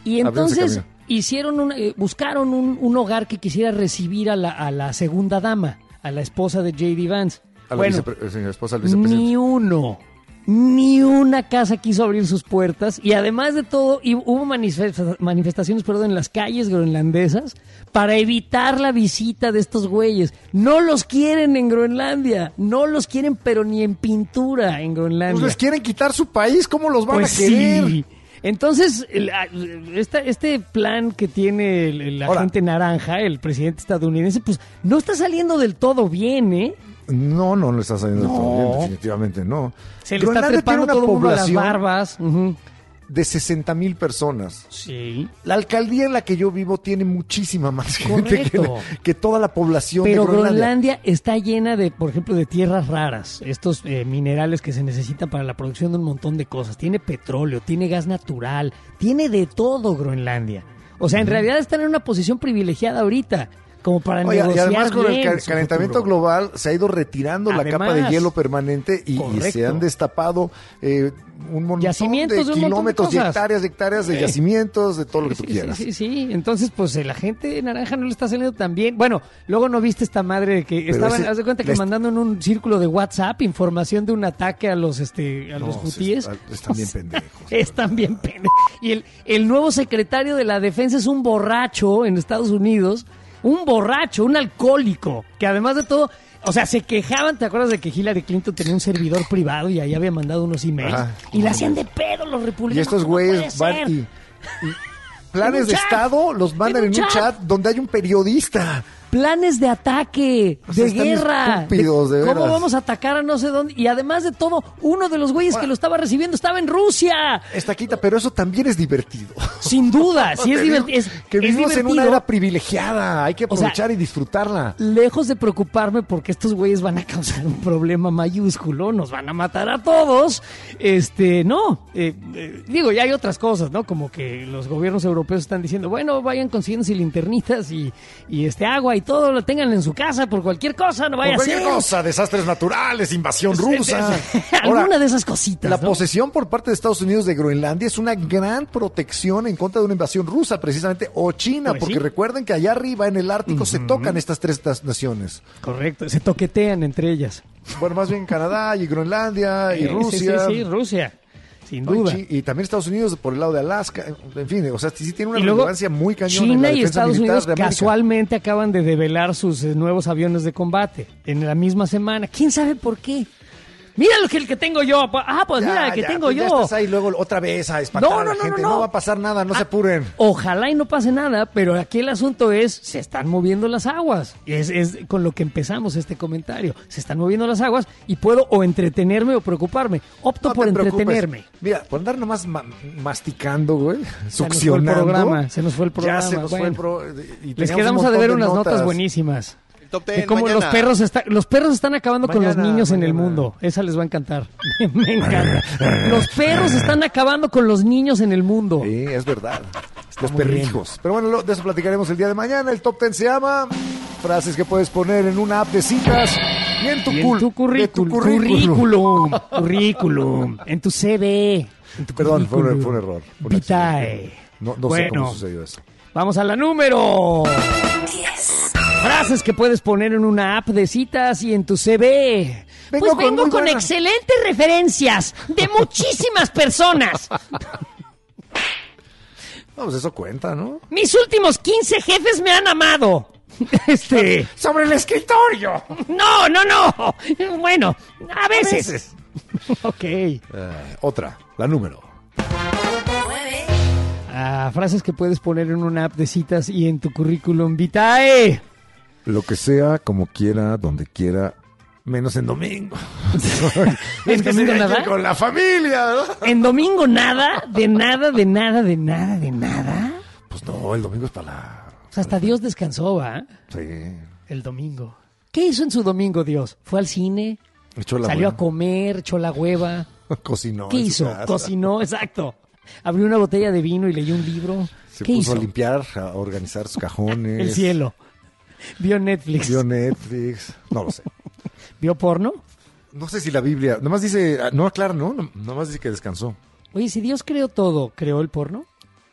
Speaker 1: Y
Speaker 2: Abriendo ese
Speaker 1: entonces
Speaker 2: camino.
Speaker 1: hicieron una, eh, buscaron un, un hogar que quisiera recibir a la, a la segunda dama, a la esposa de J D Vance.
Speaker 2: A la
Speaker 1: Bueno,
Speaker 2: vicepre- eh, esposa del vicepresidente.
Speaker 1: ni uno, ni una casa quiso abrir sus puertas y además de todo y hubo manifesta- manifestaciones perdón, en las calles groenlandesas para evitar la visita de estos güeyes. No los quieren en Groenlandia, no los quieren pero ni en pintura en Groenlandia.
Speaker 2: Pues les quieren quitar su país, ¿cómo los van
Speaker 1: Pues
Speaker 2: a querer?
Speaker 1: sí. Entonces, el- a- esta- este plan que tiene el, el
Speaker 2: Ahora.
Speaker 1: agente naranja, el presidente estadounidense, pues no está saliendo del todo bien, ¿eh?
Speaker 2: No, no le está saliendo
Speaker 1: No.
Speaker 2: del todo bien, definitivamente no.
Speaker 1: Se le está
Speaker 2: Groenlandia
Speaker 1: trepando
Speaker 2: tiene una
Speaker 1: todo el mundo a las
Speaker 2: población
Speaker 1: barbas. Ujú.
Speaker 2: de sesenta mil personas.
Speaker 1: Sí.
Speaker 2: La alcaldía en la que yo vivo tiene muchísima más gente que,
Speaker 1: Correcto.
Speaker 2: que toda la población
Speaker 1: Pero
Speaker 2: de Groenlandia.
Speaker 1: Groenlandia está llena de, por ejemplo, de tierras raras, estos eh, minerales que se necesitan para la producción de un montón de cosas. Tiene petróleo, tiene gas natural, tiene de todo Groenlandia. O sea, en realidad están en una posición privilegiada ahorita, como para
Speaker 2: Oye, y
Speaker 1: negociar
Speaker 2: además con el
Speaker 1: bien
Speaker 2: ca-
Speaker 1: su
Speaker 2: calentamiento
Speaker 1: futuro.
Speaker 2: global se ha ido retirando la capa de
Speaker 1: Además.
Speaker 2: hielo permanente y, y
Speaker 1: Correcto.
Speaker 2: se han destapado eh, un montón
Speaker 1: Yacimientos de
Speaker 2: de
Speaker 1: un montón de
Speaker 2: kilómetros y
Speaker 1: cosas.
Speaker 2: hectáreas de hectáreas de
Speaker 1: Sí.
Speaker 2: yacimientos, de todo lo que tú
Speaker 1: Sí,
Speaker 2: quieras.
Speaker 1: Sí, sí, sí. Entonces, pues la gente naranja no le está saliendo tan bien. Bueno, luego no viste esta madre de que
Speaker 2: Pero
Speaker 1: estaban,
Speaker 2: ese-
Speaker 1: haz de cuenta que
Speaker 2: les-
Speaker 1: mandando en un círculo de WhatsApp información de un ataque a los este a
Speaker 2: No,
Speaker 1: los
Speaker 2: sí,
Speaker 1: hutíes.
Speaker 2: está- están bien pendejos.
Speaker 1: Están bien pendejos. Y el, el nuevo secretario de la defensa es un borracho en Estados Unidos. Un borracho, un alcohólico, que además de todo, o sea, se quejaban, ¿te acuerdas de que Hillary Clinton tenía un servidor privado y ahí había mandado unos emails?
Speaker 2: Ajá.
Speaker 1: Y le hacían de pedo los republicanos.
Speaker 2: Y estos
Speaker 1: No
Speaker 2: güeyes
Speaker 1: puede
Speaker 2: van
Speaker 1: ser.
Speaker 2: y, y planes
Speaker 1: En un
Speaker 2: de
Speaker 1: chat.
Speaker 2: Estado los mandan
Speaker 1: En
Speaker 2: en
Speaker 1: un
Speaker 2: un
Speaker 1: chat.
Speaker 2: chat donde hay un periodista.
Speaker 1: Planes de ataque,
Speaker 2: O sea,
Speaker 1: de
Speaker 2: están
Speaker 1: guerra.
Speaker 2: estúpidos, de
Speaker 1: ¿Cómo
Speaker 2: veras.
Speaker 1: vamos a atacar a no sé dónde? Y además de todo, uno de los güeyes que lo estaba recibiendo estaba en Rusia.
Speaker 2: Estaquita, pero eso también es divertido.
Speaker 1: Sin duda, sí es
Speaker 2: Te digo
Speaker 1: divertido. Es,
Speaker 2: que
Speaker 1: es
Speaker 2: vivimos en una
Speaker 1: divertido.
Speaker 2: era privilegiada, hay que
Speaker 1: O sea,
Speaker 2: aprovechar y disfrutarla.
Speaker 1: Lejos de preocuparme porque estos güeyes van a causar un problema mayúsculo, nos van a matar a todos. Este, no, eh, eh, digo, ya hay otras cosas, ¿no? Como que los gobiernos europeos están diciendo, bueno, vayan consiguiéndose linternitas y, y este agua y todo, lo tengan en su casa por cualquier cosa, no vaya
Speaker 2: Por
Speaker 1: a ser.
Speaker 2: cualquier cosa, desastres naturales, invasión rusa.
Speaker 1: Alguna
Speaker 2: Ahora,
Speaker 1: de esas cositas,
Speaker 2: la
Speaker 1: ¿no?
Speaker 2: posesión por parte de Estados Unidos de Groenlandia es una gran protección en contra de una invasión rusa, precisamente, o China,
Speaker 1: Pues
Speaker 2: porque
Speaker 1: sí.
Speaker 2: recuerden que allá arriba en el Ártico se tocan estas tres tas- naciones.
Speaker 1: Correcto, se toquetean entre ellas.
Speaker 2: Bueno, más bien Canadá y Groenlandia y
Speaker 1: Eh,
Speaker 2: Rusia.
Speaker 1: Sí, sí, sí, Rusia, sin
Speaker 2: No, y
Speaker 1: duda.
Speaker 2: Chi- Y, también Estados Unidos por el lado de Alaska. En fin, o sea, sí, sí tiene una
Speaker 1: Y luego,
Speaker 2: relevancia muy cañona en la
Speaker 1: China y
Speaker 2: defensa
Speaker 1: Estados
Speaker 2: militar
Speaker 1: Unidos
Speaker 2: de América.
Speaker 1: casualmente acaban de develar sus eh, nuevos aviones de combate en la misma semana. ¿Quién sabe por qué? Mira lo que el que tengo yo. Ah, pues
Speaker 2: Ya,
Speaker 1: mira el que
Speaker 2: ya,
Speaker 1: tengo
Speaker 2: pues ya
Speaker 1: yo.
Speaker 2: estás ahí luego otra vez a espantar
Speaker 1: No,
Speaker 2: a la
Speaker 1: no, no,
Speaker 2: gente.
Speaker 1: no,
Speaker 2: No,
Speaker 1: no.
Speaker 2: va a pasar nada, no se apuren.
Speaker 1: Ojalá y no pase nada, pero aquí el asunto es, se están moviendo las aguas. Es, es con lo que empezamos este comentario. Se están moviendo las aguas y puedo o entretenerme o preocuparme. Opto
Speaker 2: No
Speaker 1: por
Speaker 2: te preocupes.
Speaker 1: entretenerme.
Speaker 2: Mira, por andar nomás ma- masticando, güey,
Speaker 1: Se nos fue el
Speaker 2: succionando.
Speaker 1: programa, se nos fue el programa.
Speaker 2: Ya se nos
Speaker 1: Bueno,
Speaker 2: fue el pro- y
Speaker 1: Les
Speaker 2: teníamos
Speaker 1: quedamos
Speaker 2: un
Speaker 1: a
Speaker 2: montón
Speaker 1: deber
Speaker 2: de
Speaker 1: unas notas, buenísimas.
Speaker 16: El top
Speaker 1: De
Speaker 16: ten,
Speaker 1: cómo
Speaker 16: mañana.
Speaker 1: los perros, está- los perros están acabando con los
Speaker 2: Mañana,
Speaker 1: niños en el
Speaker 2: mañana.
Speaker 1: mundo. Esa les va a encantar. Me encanta. Los perros están acabando con los niños en el mundo.
Speaker 2: Sí, es verdad. Los
Speaker 1: muy bien.
Speaker 2: perrijos. Pero bueno, lo- de eso platicaremos el día de mañana. El top ten se llama frases que puedes poner en una app de citas y en tu,
Speaker 1: Y
Speaker 2: cul-
Speaker 1: en tu
Speaker 2: de tu
Speaker 1: currículum.
Speaker 2: currículum.
Speaker 1: Currículum. Currículum. En tu C V. En tu
Speaker 2: Perdón, fue un,
Speaker 1: currículum.
Speaker 2: fue un error. Fue un
Speaker 1: Vitae.
Speaker 2: accidente. No, no sé
Speaker 1: Bueno.
Speaker 2: cómo sucedió eso.
Speaker 1: Vamos a la número diez. Frases que puedes poner en una app de citas y en tu C V.
Speaker 2: Vengo
Speaker 1: pues
Speaker 2: con
Speaker 1: vengo
Speaker 2: muy
Speaker 1: con
Speaker 2: buena-
Speaker 1: excelentes referencias de muchísimas personas.
Speaker 2: No, pues eso cuenta, ¿no?
Speaker 1: Mis últimos quince jefes me han amado. Este.
Speaker 2: Sobre el escritorio.
Speaker 1: No, no, no. Bueno, a veces.
Speaker 2: veces.
Speaker 1: Ok.
Speaker 2: Eh, otra, la número.
Speaker 1: Ah, frases que puedes poner en una app de citas y en tu currículum vitae.
Speaker 2: Lo que sea, como quiera, donde quiera, menos en domingo.
Speaker 1: ¿En
Speaker 2: Es que
Speaker 1: domingo
Speaker 2: se
Speaker 1: nada?
Speaker 2: con la familia, ¿no?
Speaker 1: En domingo nada, de nada, de nada, de nada, de nada.
Speaker 2: Pues no, el domingo es para la...
Speaker 1: O sea, hasta Dios descansó, ¿va?
Speaker 2: Sí.
Speaker 1: El domingo. ¿Qué hizo en su domingo Dios? ¿Fue al cine?
Speaker 2: Echó la
Speaker 1: ¿Salió a
Speaker 2: buena.
Speaker 1: comer? ¿Echó la hueva?
Speaker 2: Cocinó.
Speaker 1: ¿Qué
Speaker 2: en su
Speaker 1: hizo?
Speaker 2: casa.
Speaker 1: Cocinó, exacto. Abrió una botella de vino y leyó un libro.
Speaker 2: Se
Speaker 1: ¿Qué
Speaker 2: puso
Speaker 1: hizo?
Speaker 2: a limpiar, a organizar sus cajones.
Speaker 1: El cielo. Vio Netflix.
Speaker 2: Vio Netflix. No lo sé.
Speaker 1: ¿Vio porno?
Speaker 2: No sé si la Biblia... Nomás dice... No aclara, ¿no? Nomás dice que descansó.
Speaker 1: Oye, si Dios creó todo, ¿creó el porno?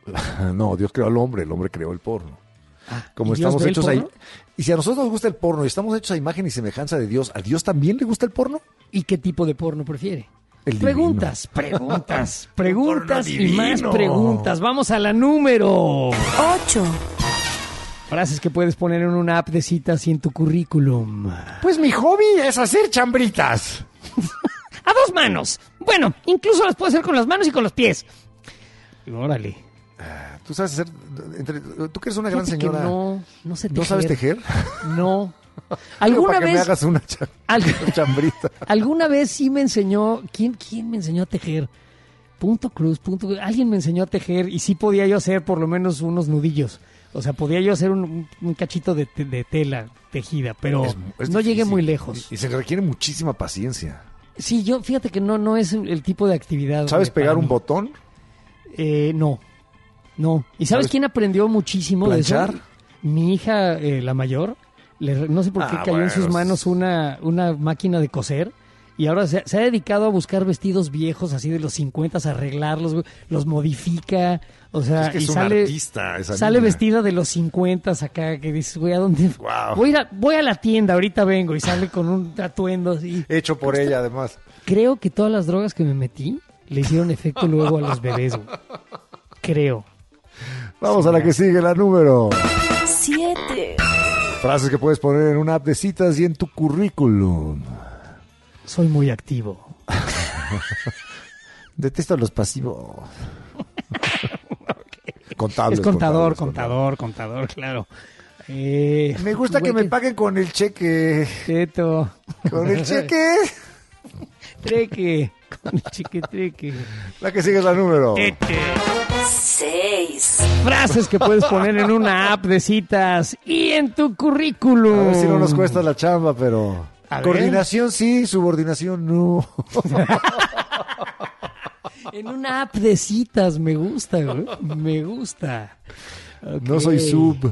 Speaker 2: No, Dios creó al hombre, el hombre creó el porno.
Speaker 1: Ah,
Speaker 2: Como
Speaker 1: ¿y Dios
Speaker 2: estamos
Speaker 1: ve el
Speaker 2: hechos ahí.
Speaker 1: porno?
Speaker 2: Y si a nosotros nos gusta el porno y estamos hechos a imagen y semejanza de Dios, ¿a Dios también le gusta el porno?
Speaker 1: ¿Y qué tipo de porno prefiere?
Speaker 2: El
Speaker 1: Preguntas, preguntas, preguntas y
Speaker 2: divino.
Speaker 1: más preguntas. Vamos a la número
Speaker 6: ocho.
Speaker 1: Frases que puedes poner en una app de citas y en tu currículum.
Speaker 2: Pues mi hobby es hacer chambritas.
Speaker 1: A dos manos. Bueno, incluso las puedes hacer con las manos y con los pies. Órale.
Speaker 2: Tú sabes hacer. Entre, tú que eres una gran
Speaker 1: Fíjate que
Speaker 2: señora.
Speaker 1: no, no sé tejer.
Speaker 2: ¿No sabes tejer?
Speaker 1: No. ¿Alguna
Speaker 2: Para que
Speaker 1: vez
Speaker 2: me hagas una cha-
Speaker 1: Al-
Speaker 2: chambrita.
Speaker 1: alguna vez sí me enseñó? ¿Quién, quién me enseñó a tejer? Punto cruz, punto. Alguien me enseñó a tejer y sí podía yo hacer por lo menos unos nudillos. O sea, podía yo hacer un, un cachito de, te- de tela tejida, pero
Speaker 2: Es- es
Speaker 1: no llegué
Speaker 2: difícil.
Speaker 1: muy lejos.
Speaker 2: Y, y se requiere muchísima paciencia.
Speaker 1: Sí, yo, fíjate que no, no es el tipo de actividad.
Speaker 2: ¿Sabes
Speaker 1: eh, para
Speaker 2: pegar un
Speaker 1: mí.
Speaker 2: botón?
Speaker 1: Eh, no, no. ¿Y sabes,
Speaker 2: ¿Sabes
Speaker 1: quién aprendió muchísimo de
Speaker 2: planchar?
Speaker 1: eso? Mi hija, eh, la mayor, le- no sé por qué
Speaker 2: Ah,
Speaker 1: cayó en
Speaker 2: bueno,
Speaker 1: sus
Speaker 2: es-
Speaker 1: manos una, una máquina de coser y ahora se, se ha dedicado a buscar vestidos viejos así de los cincuenta, a arreglarlos, güey, los modifica, o sea,
Speaker 2: Es que es
Speaker 1: y
Speaker 2: un
Speaker 1: sale,
Speaker 2: artista esa
Speaker 1: sale
Speaker 2: niña.
Speaker 1: vestida de los cincuenta acá, que dices, güey, ¿a dónde?
Speaker 2: Guau.
Speaker 1: Voy, a ir a, voy a la tienda, ahorita vengo y sale con un atuendo así.
Speaker 2: Hecho por ella, además.
Speaker 1: Creo que todas las drogas que me metí le hicieron efecto luego a los bebés, güey. Creo.
Speaker 2: Vamos a la que sigue, la número.
Speaker 6: siete.
Speaker 2: Frases que puedes poner en una app de citas y en tu currículum.
Speaker 1: Soy muy activo.
Speaker 2: Detesto los pasivos. Contables.
Speaker 1: Es contador,
Speaker 2: contables,
Speaker 1: contador, contador, claro. Eh,
Speaker 2: Me gusta que
Speaker 1: güey,
Speaker 2: me paguen con el cheque.
Speaker 1: Teto.
Speaker 2: Con el cheque.
Speaker 1: Treque. Con el cheque treque.
Speaker 2: La que sigue es la número.
Speaker 6: seis.
Speaker 1: Frases que puedes poner en una app de citas y en tu currículum.
Speaker 2: A ver si no nos cuesta la chamba, pero...
Speaker 1: A ver.
Speaker 2: Coordinación sí, subordinación no.
Speaker 1: En una app de citas, me gusta, güey. Me gusta.
Speaker 2: No
Speaker 1: Ok.
Speaker 2: soy sub,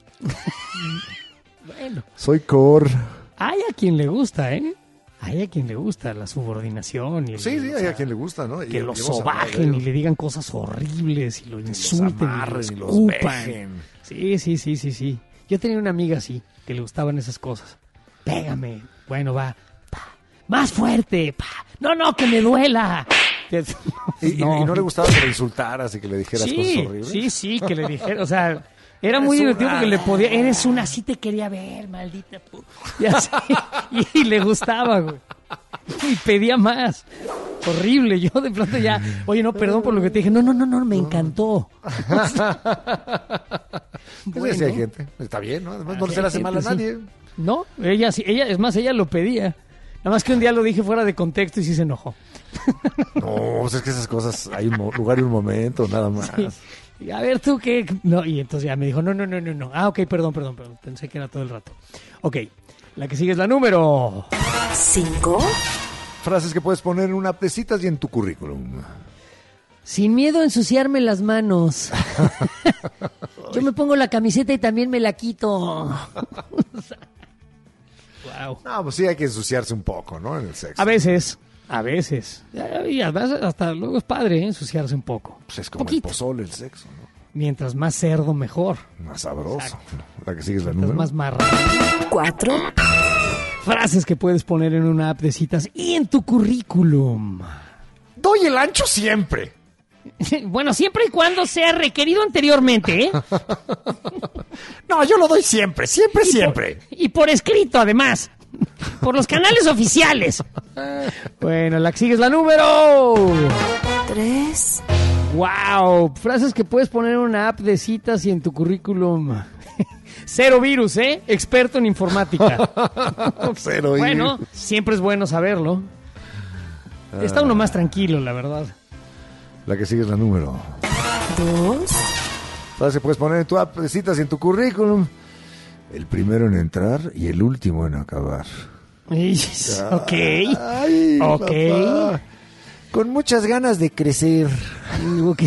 Speaker 1: Bueno,
Speaker 2: soy core.
Speaker 1: hay a quien le gusta, ¿eh? Hay a quien le gusta la subordinación. Y el-
Speaker 2: Sí, sí,
Speaker 1: o
Speaker 2: hay
Speaker 1: sea,
Speaker 2: a quien le gusta, ¿no? Y-
Speaker 1: que lo
Speaker 2: y hemos hablado
Speaker 1: sobajen
Speaker 2: de
Speaker 1: y le digan cosas horribles y lo insulten
Speaker 2: amarren
Speaker 1: y
Speaker 2: y
Speaker 1: lo
Speaker 2: los
Speaker 1: escupan.
Speaker 2: vejen.
Speaker 1: Sí, sí, sí, sí, sí. Yo tenía una amiga así, que le gustaban esas cosas. Pégame. Bueno, va. Pa. Más fuerte. Pa. No, no, que me duela.
Speaker 2: Y, y- y no le gustaba que le insultaras y que le dijeras
Speaker 1: Sí,
Speaker 2: cosas horribles.
Speaker 1: sí, sí, que le dijera, o sea, era muy
Speaker 2: Eres
Speaker 1: divertido
Speaker 2: una-
Speaker 1: porque le podía, eres una, así te quería ver, maldita pu-". Y así, y, le gustaba, güey. Y pedía más. Horrible, yo de pronto ya, oye, no, perdón por lo que te dije, no, no, no, no, me encantó.
Speaker 2: Pues así hay gente. Está bien, ¿no? Además no
Speaker 1: Así
Speaker 2: se le
Speaker 1: hay
Speaker 2: hace mal a
Speaker 1: gente, sí.
Speaker 2: nadie.
Speaker 1: No, ella sí, ella, es más, ella lo pedía. Nada más que un día lo dije fuera de contexto y sí se enojó.
Speaker 2: No, pues es que esas cosas hay un mo- lugar y un momento, nada más.
Speaker 1: Sí. Y a ver, tú qué. No, y entonces ya me dijo, no, no, no, no, no. Ah, ok, perdón, perdón, perdón. Pensé que era todo el rato. Ok, la que sigue es la número
Speaker 6: cinco.
Speaker 2: Frases que puedes poner en una app de citas y en tu currículum.
Speaker 1: Sin miedo a ensuciarme las manos. Yo me pongo la camiseta y también me la quito. Wow.
Speaker 2: No, pues sí hay que ensuciarse un poco, ¿no? En el sexo.
Speaker 1: A veces, a veces. Y además hasta luego es padre, ¿eh? Ensuciarse un poco.
Speaker 2: Pues es como
Speaker 1: Poquito.
Speaker 2: el pozole, el sexo, ¿no?
Speaker 1: Mientras más cerdo, mejor.
Speaker 2: Más sabroso.
Speaker 1: Exacto.
Speaker 2: La que sigue es la
Speaker 1: Mientras
Speaker 2: número.
Speaker 1: más marrano.
Speaker 6: cuatro.
Speaker 1: Frases que puedes poner en una app de citas y en tu currículum.
Speaker 2: Doy el ancho siempre.
Speaker 1: Bueno, siempre y cuando sea requerido anteriormente, ¿eh?
Speaker 2: No, yo lo doy siempre, siempre,
Speaker 1: Y por-
Speaker 2: siempre.
Speaker 1: y por escrito, además. Por los canales oficiales. Bueno, la que sigue es la número
Speaker 6: tres.
Speaker 1: Wow, frases que puedes poner en una app de citas y en tu currículum. Cero virus, ¿eh? Experto en informática.
Speaker 2: Cero
Speaker 1: Bueno,
Speaker 2: virus.
Speaker 1: siempre es bueno saberlo. Está uno más tranquilo, la verdad.
Speaker 2: La que sigue es la número.
Speaker 6: dos.
Speaker 2: Frases que puedes poner en tu app de citas y en tu currículum. El primero en entrar y el último en acabar.
Speaker 1: Is- Ok.
Speaker 2: Ay,
Speaker 1: Ok.
Speaker 2: papá. Con muchas ganas de crecer.
Speaker 1: Ok.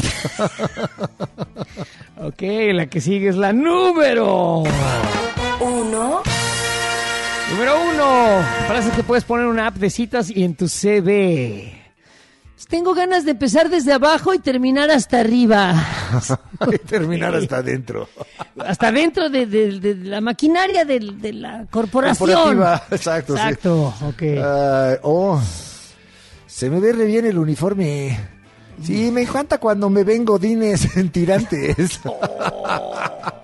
Speaker 1: Ok, la que sigue es la número.
Speaker 6: uno.
Speaker 1: Número uno. Frases que puedes poner en una app de citas y en tu C V. Tengo ganas de empezar desde abajo y terminar hasta arriba.
Speaker 2: Y terminar hasta adentro.
Speaker 1: Hasta adentro de, de, de la maquinaria de, de la corporación.
Speaker 2: Corporativa, exacto.
Speaker 1: Exacto,
Speaker 2: sí.
Speaker 1: ok.
Speaker 2: Uh, oh, se me ve re bien el uniforme. Sí, me encanta cuando me ven godines en tirantes.
Speaker 1: Oh,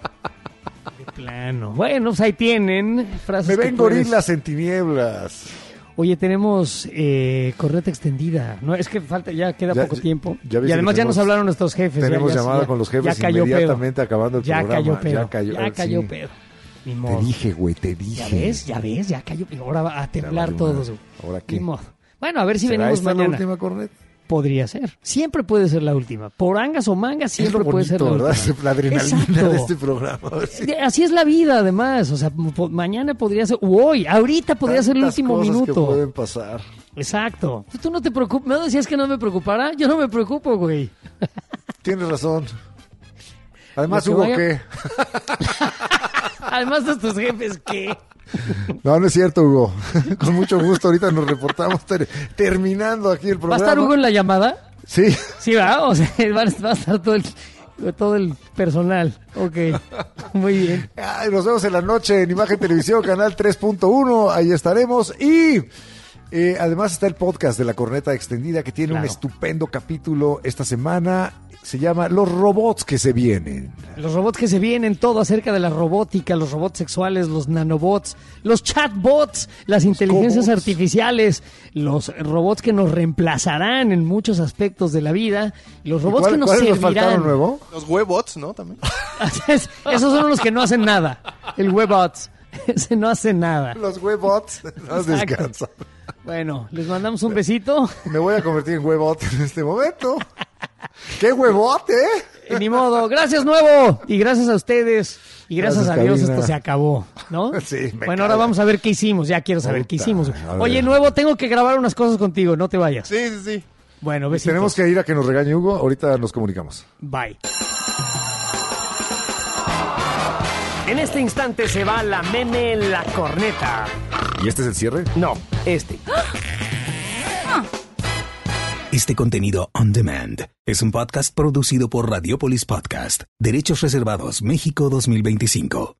Speaker 1: de plano. Bueno, pues ahí tienen frases.
Speaker 2: Me
Speaker 1: que
Speaker 2: ven
Speaker 1: puedes...
Speaker 2: gorilas en tinieblas.
Speaker 1: Oye, tenemos eh, corneta extendida. No, es que falta, ya queda
Speaker 2: Ya-
Speaker 1: poco tiempo.
Speaker 2: ya ves
Speaker 1: Y
Speaker 2: que
Speaker 1: además ya
Speaker 2: tenemos-
Speaker 1: nos hablaron nuestros jefes. ya-
Speaker 2: Tenemos
Speaker 1: ya-
Speaker 2: llamada
Speaker 1: ya-
Speaker 2: con los jefes
Speaker 1: ya cayó
Speaker 2: inmediatamente
Speaker 1: pedo.
Speaker 2: acabando el
Speaker 1: ya
Speaker 2: programa.
Speaker 1: Cayó pedo.
Speaker 2: Ya cayó,
Speaker 1: Ya cayó
Speaker 2: sí.
Speaker 1: pedo. Ni
Speaker 2: Te
Speaker 1: modo.
Speaker 2: dije, güey, te dije.
Speaker 1: Ya ves, ya ves, ya cayó. Y ahora va a temblar
Speaker 2: valió
Speaker 1: todos.
Speaker 2: madre. ¿Ahora qué?
Speaker 1: Ni modo. Bueno, a ver si
Speaker 2: ¿Será
Speaker 1: venimos
Speaker 2: esta
Speaker 1: mañana.
Speaker 2: la última corneta?
Speaker 1: Podría ser. Siempre puede ser la última. Por angas o mangas, siempre
Speaker 2: Es lo
Speaker 1: puede ser la
Speaker 2: bonito, ¿verdad?
Speaker 1: última.
Speaker 2: La adrenalina
Speaker 1: Exacto.
Speaker 2: de este programa. A ver si-
Speaker 1: De- Así es la vida, además. O sea, po- mañana podría ser, o hoy, ahorita podría ser el
Speaker 2: Tantas
Speaker 1: último
Speaker 2: cosas
Speaker 1: minuto.
Speaker 2: que pueden pasar.
Speaker 1: Exacto. Tú no te preocupas. ¿No decías que no me preocupara? Yo no me preocupo, güey.
Speaker 2: Tienes razón. Además,
Speaker 1: Lo que
Speaker 2: Hugo,
Speaker 1: vaya-
Speaker 2: ¿qué?
Speaker 1: Además de tus jefes, ¿qué?
Speaker 2: No, no es cierto, Hugo. Con mucho gusto, ahorita nos reportamos ter- terminando aquí el
Speaker 1: ¿Va a
Speaker 2: programa.
Speaker 1: estar Hugo en la llamada?
Speaker 2: Sí.
Speaker 1: Sí, va. O sea, va a va a estar todo el, todo el personal. Ok. Muy bien.
Speaker 2: Ay, nos vemos en la noche en Imagen Televisión, canal tres punto uno. Ahí estaremos. Y eh, además está el podcast de La Corneta Extendida, que tiene
Speaker 1: Claro.
Speaker 2: un estupendo capítulo esta semana. Se llama Los robots que se vienen.
Speaker 1: Los robots que se vienen, todo acerca de la robótica, los robots sexuales, los nanobots, los chatbots, las inteligencias
Speaker 2: cobots.
Speaker 1: artificiales, los robots que nos reemplazarán en muchos aspectos de la vida, los robots
Speaker 2: ¿Cuál-
Speaker 1: que nos
Speaker 2: cuáles nos
Speaker 1: servirán.
Speaker 2: faltaron nuevo?
Speaker 16: Los webots, ¿no? También.
Speaker 1: Esos son los que no hacen nada. El webots. Ese no hace nada.
Speaker 2: Los webots. No
Speaker 1: Exacto.
Speaker 2: descansan.
Speaker 1: Bueno, les mandamos un besito.
Speaker 2: Me voy a convertir en huevot en este momento. ¡Qué huevote!
Speaker 1: Eh, Ni modo. Gracias, Nuevo. Y gracias a ustedes. Y gracias,
Speaker 2: Gracias,
Speaker 1: a Dios
Speaker 2: cabina.
Speaker 1: esto se acabó, ¿no?
Speaker 2: Sí, me
Speaker 1: Bueno, ahora
Speaker 2: caga.
Speaker 1: vamos a ver qué hicimos. Ya quiero saber qué
Speaker 2: Puta,
Speaker 1: hicimos.
Speaker 2: a ver.
Speaker 1: Oye, Nuevo, tengo que grabar unas cosas contigo. No te vayas.
Speaker 16: Sí, sí, sí.
Speaker 1: Bueno, besitos.
Speaker 2: Tenemos que ir a que nos regañe Hugo. Ahorita nos comunicamos.
Speaker 1: Bye.
Speaker 15: En este instante se va la meme La Corneta.
Speaker 2: ¿Y este es el cierre?
Speaker 15: No, este.
Speaker 5: Este contenido on demand es un podcast producido por Radiopolis Podcast, Derechos Reservados México dos mil veinticinco.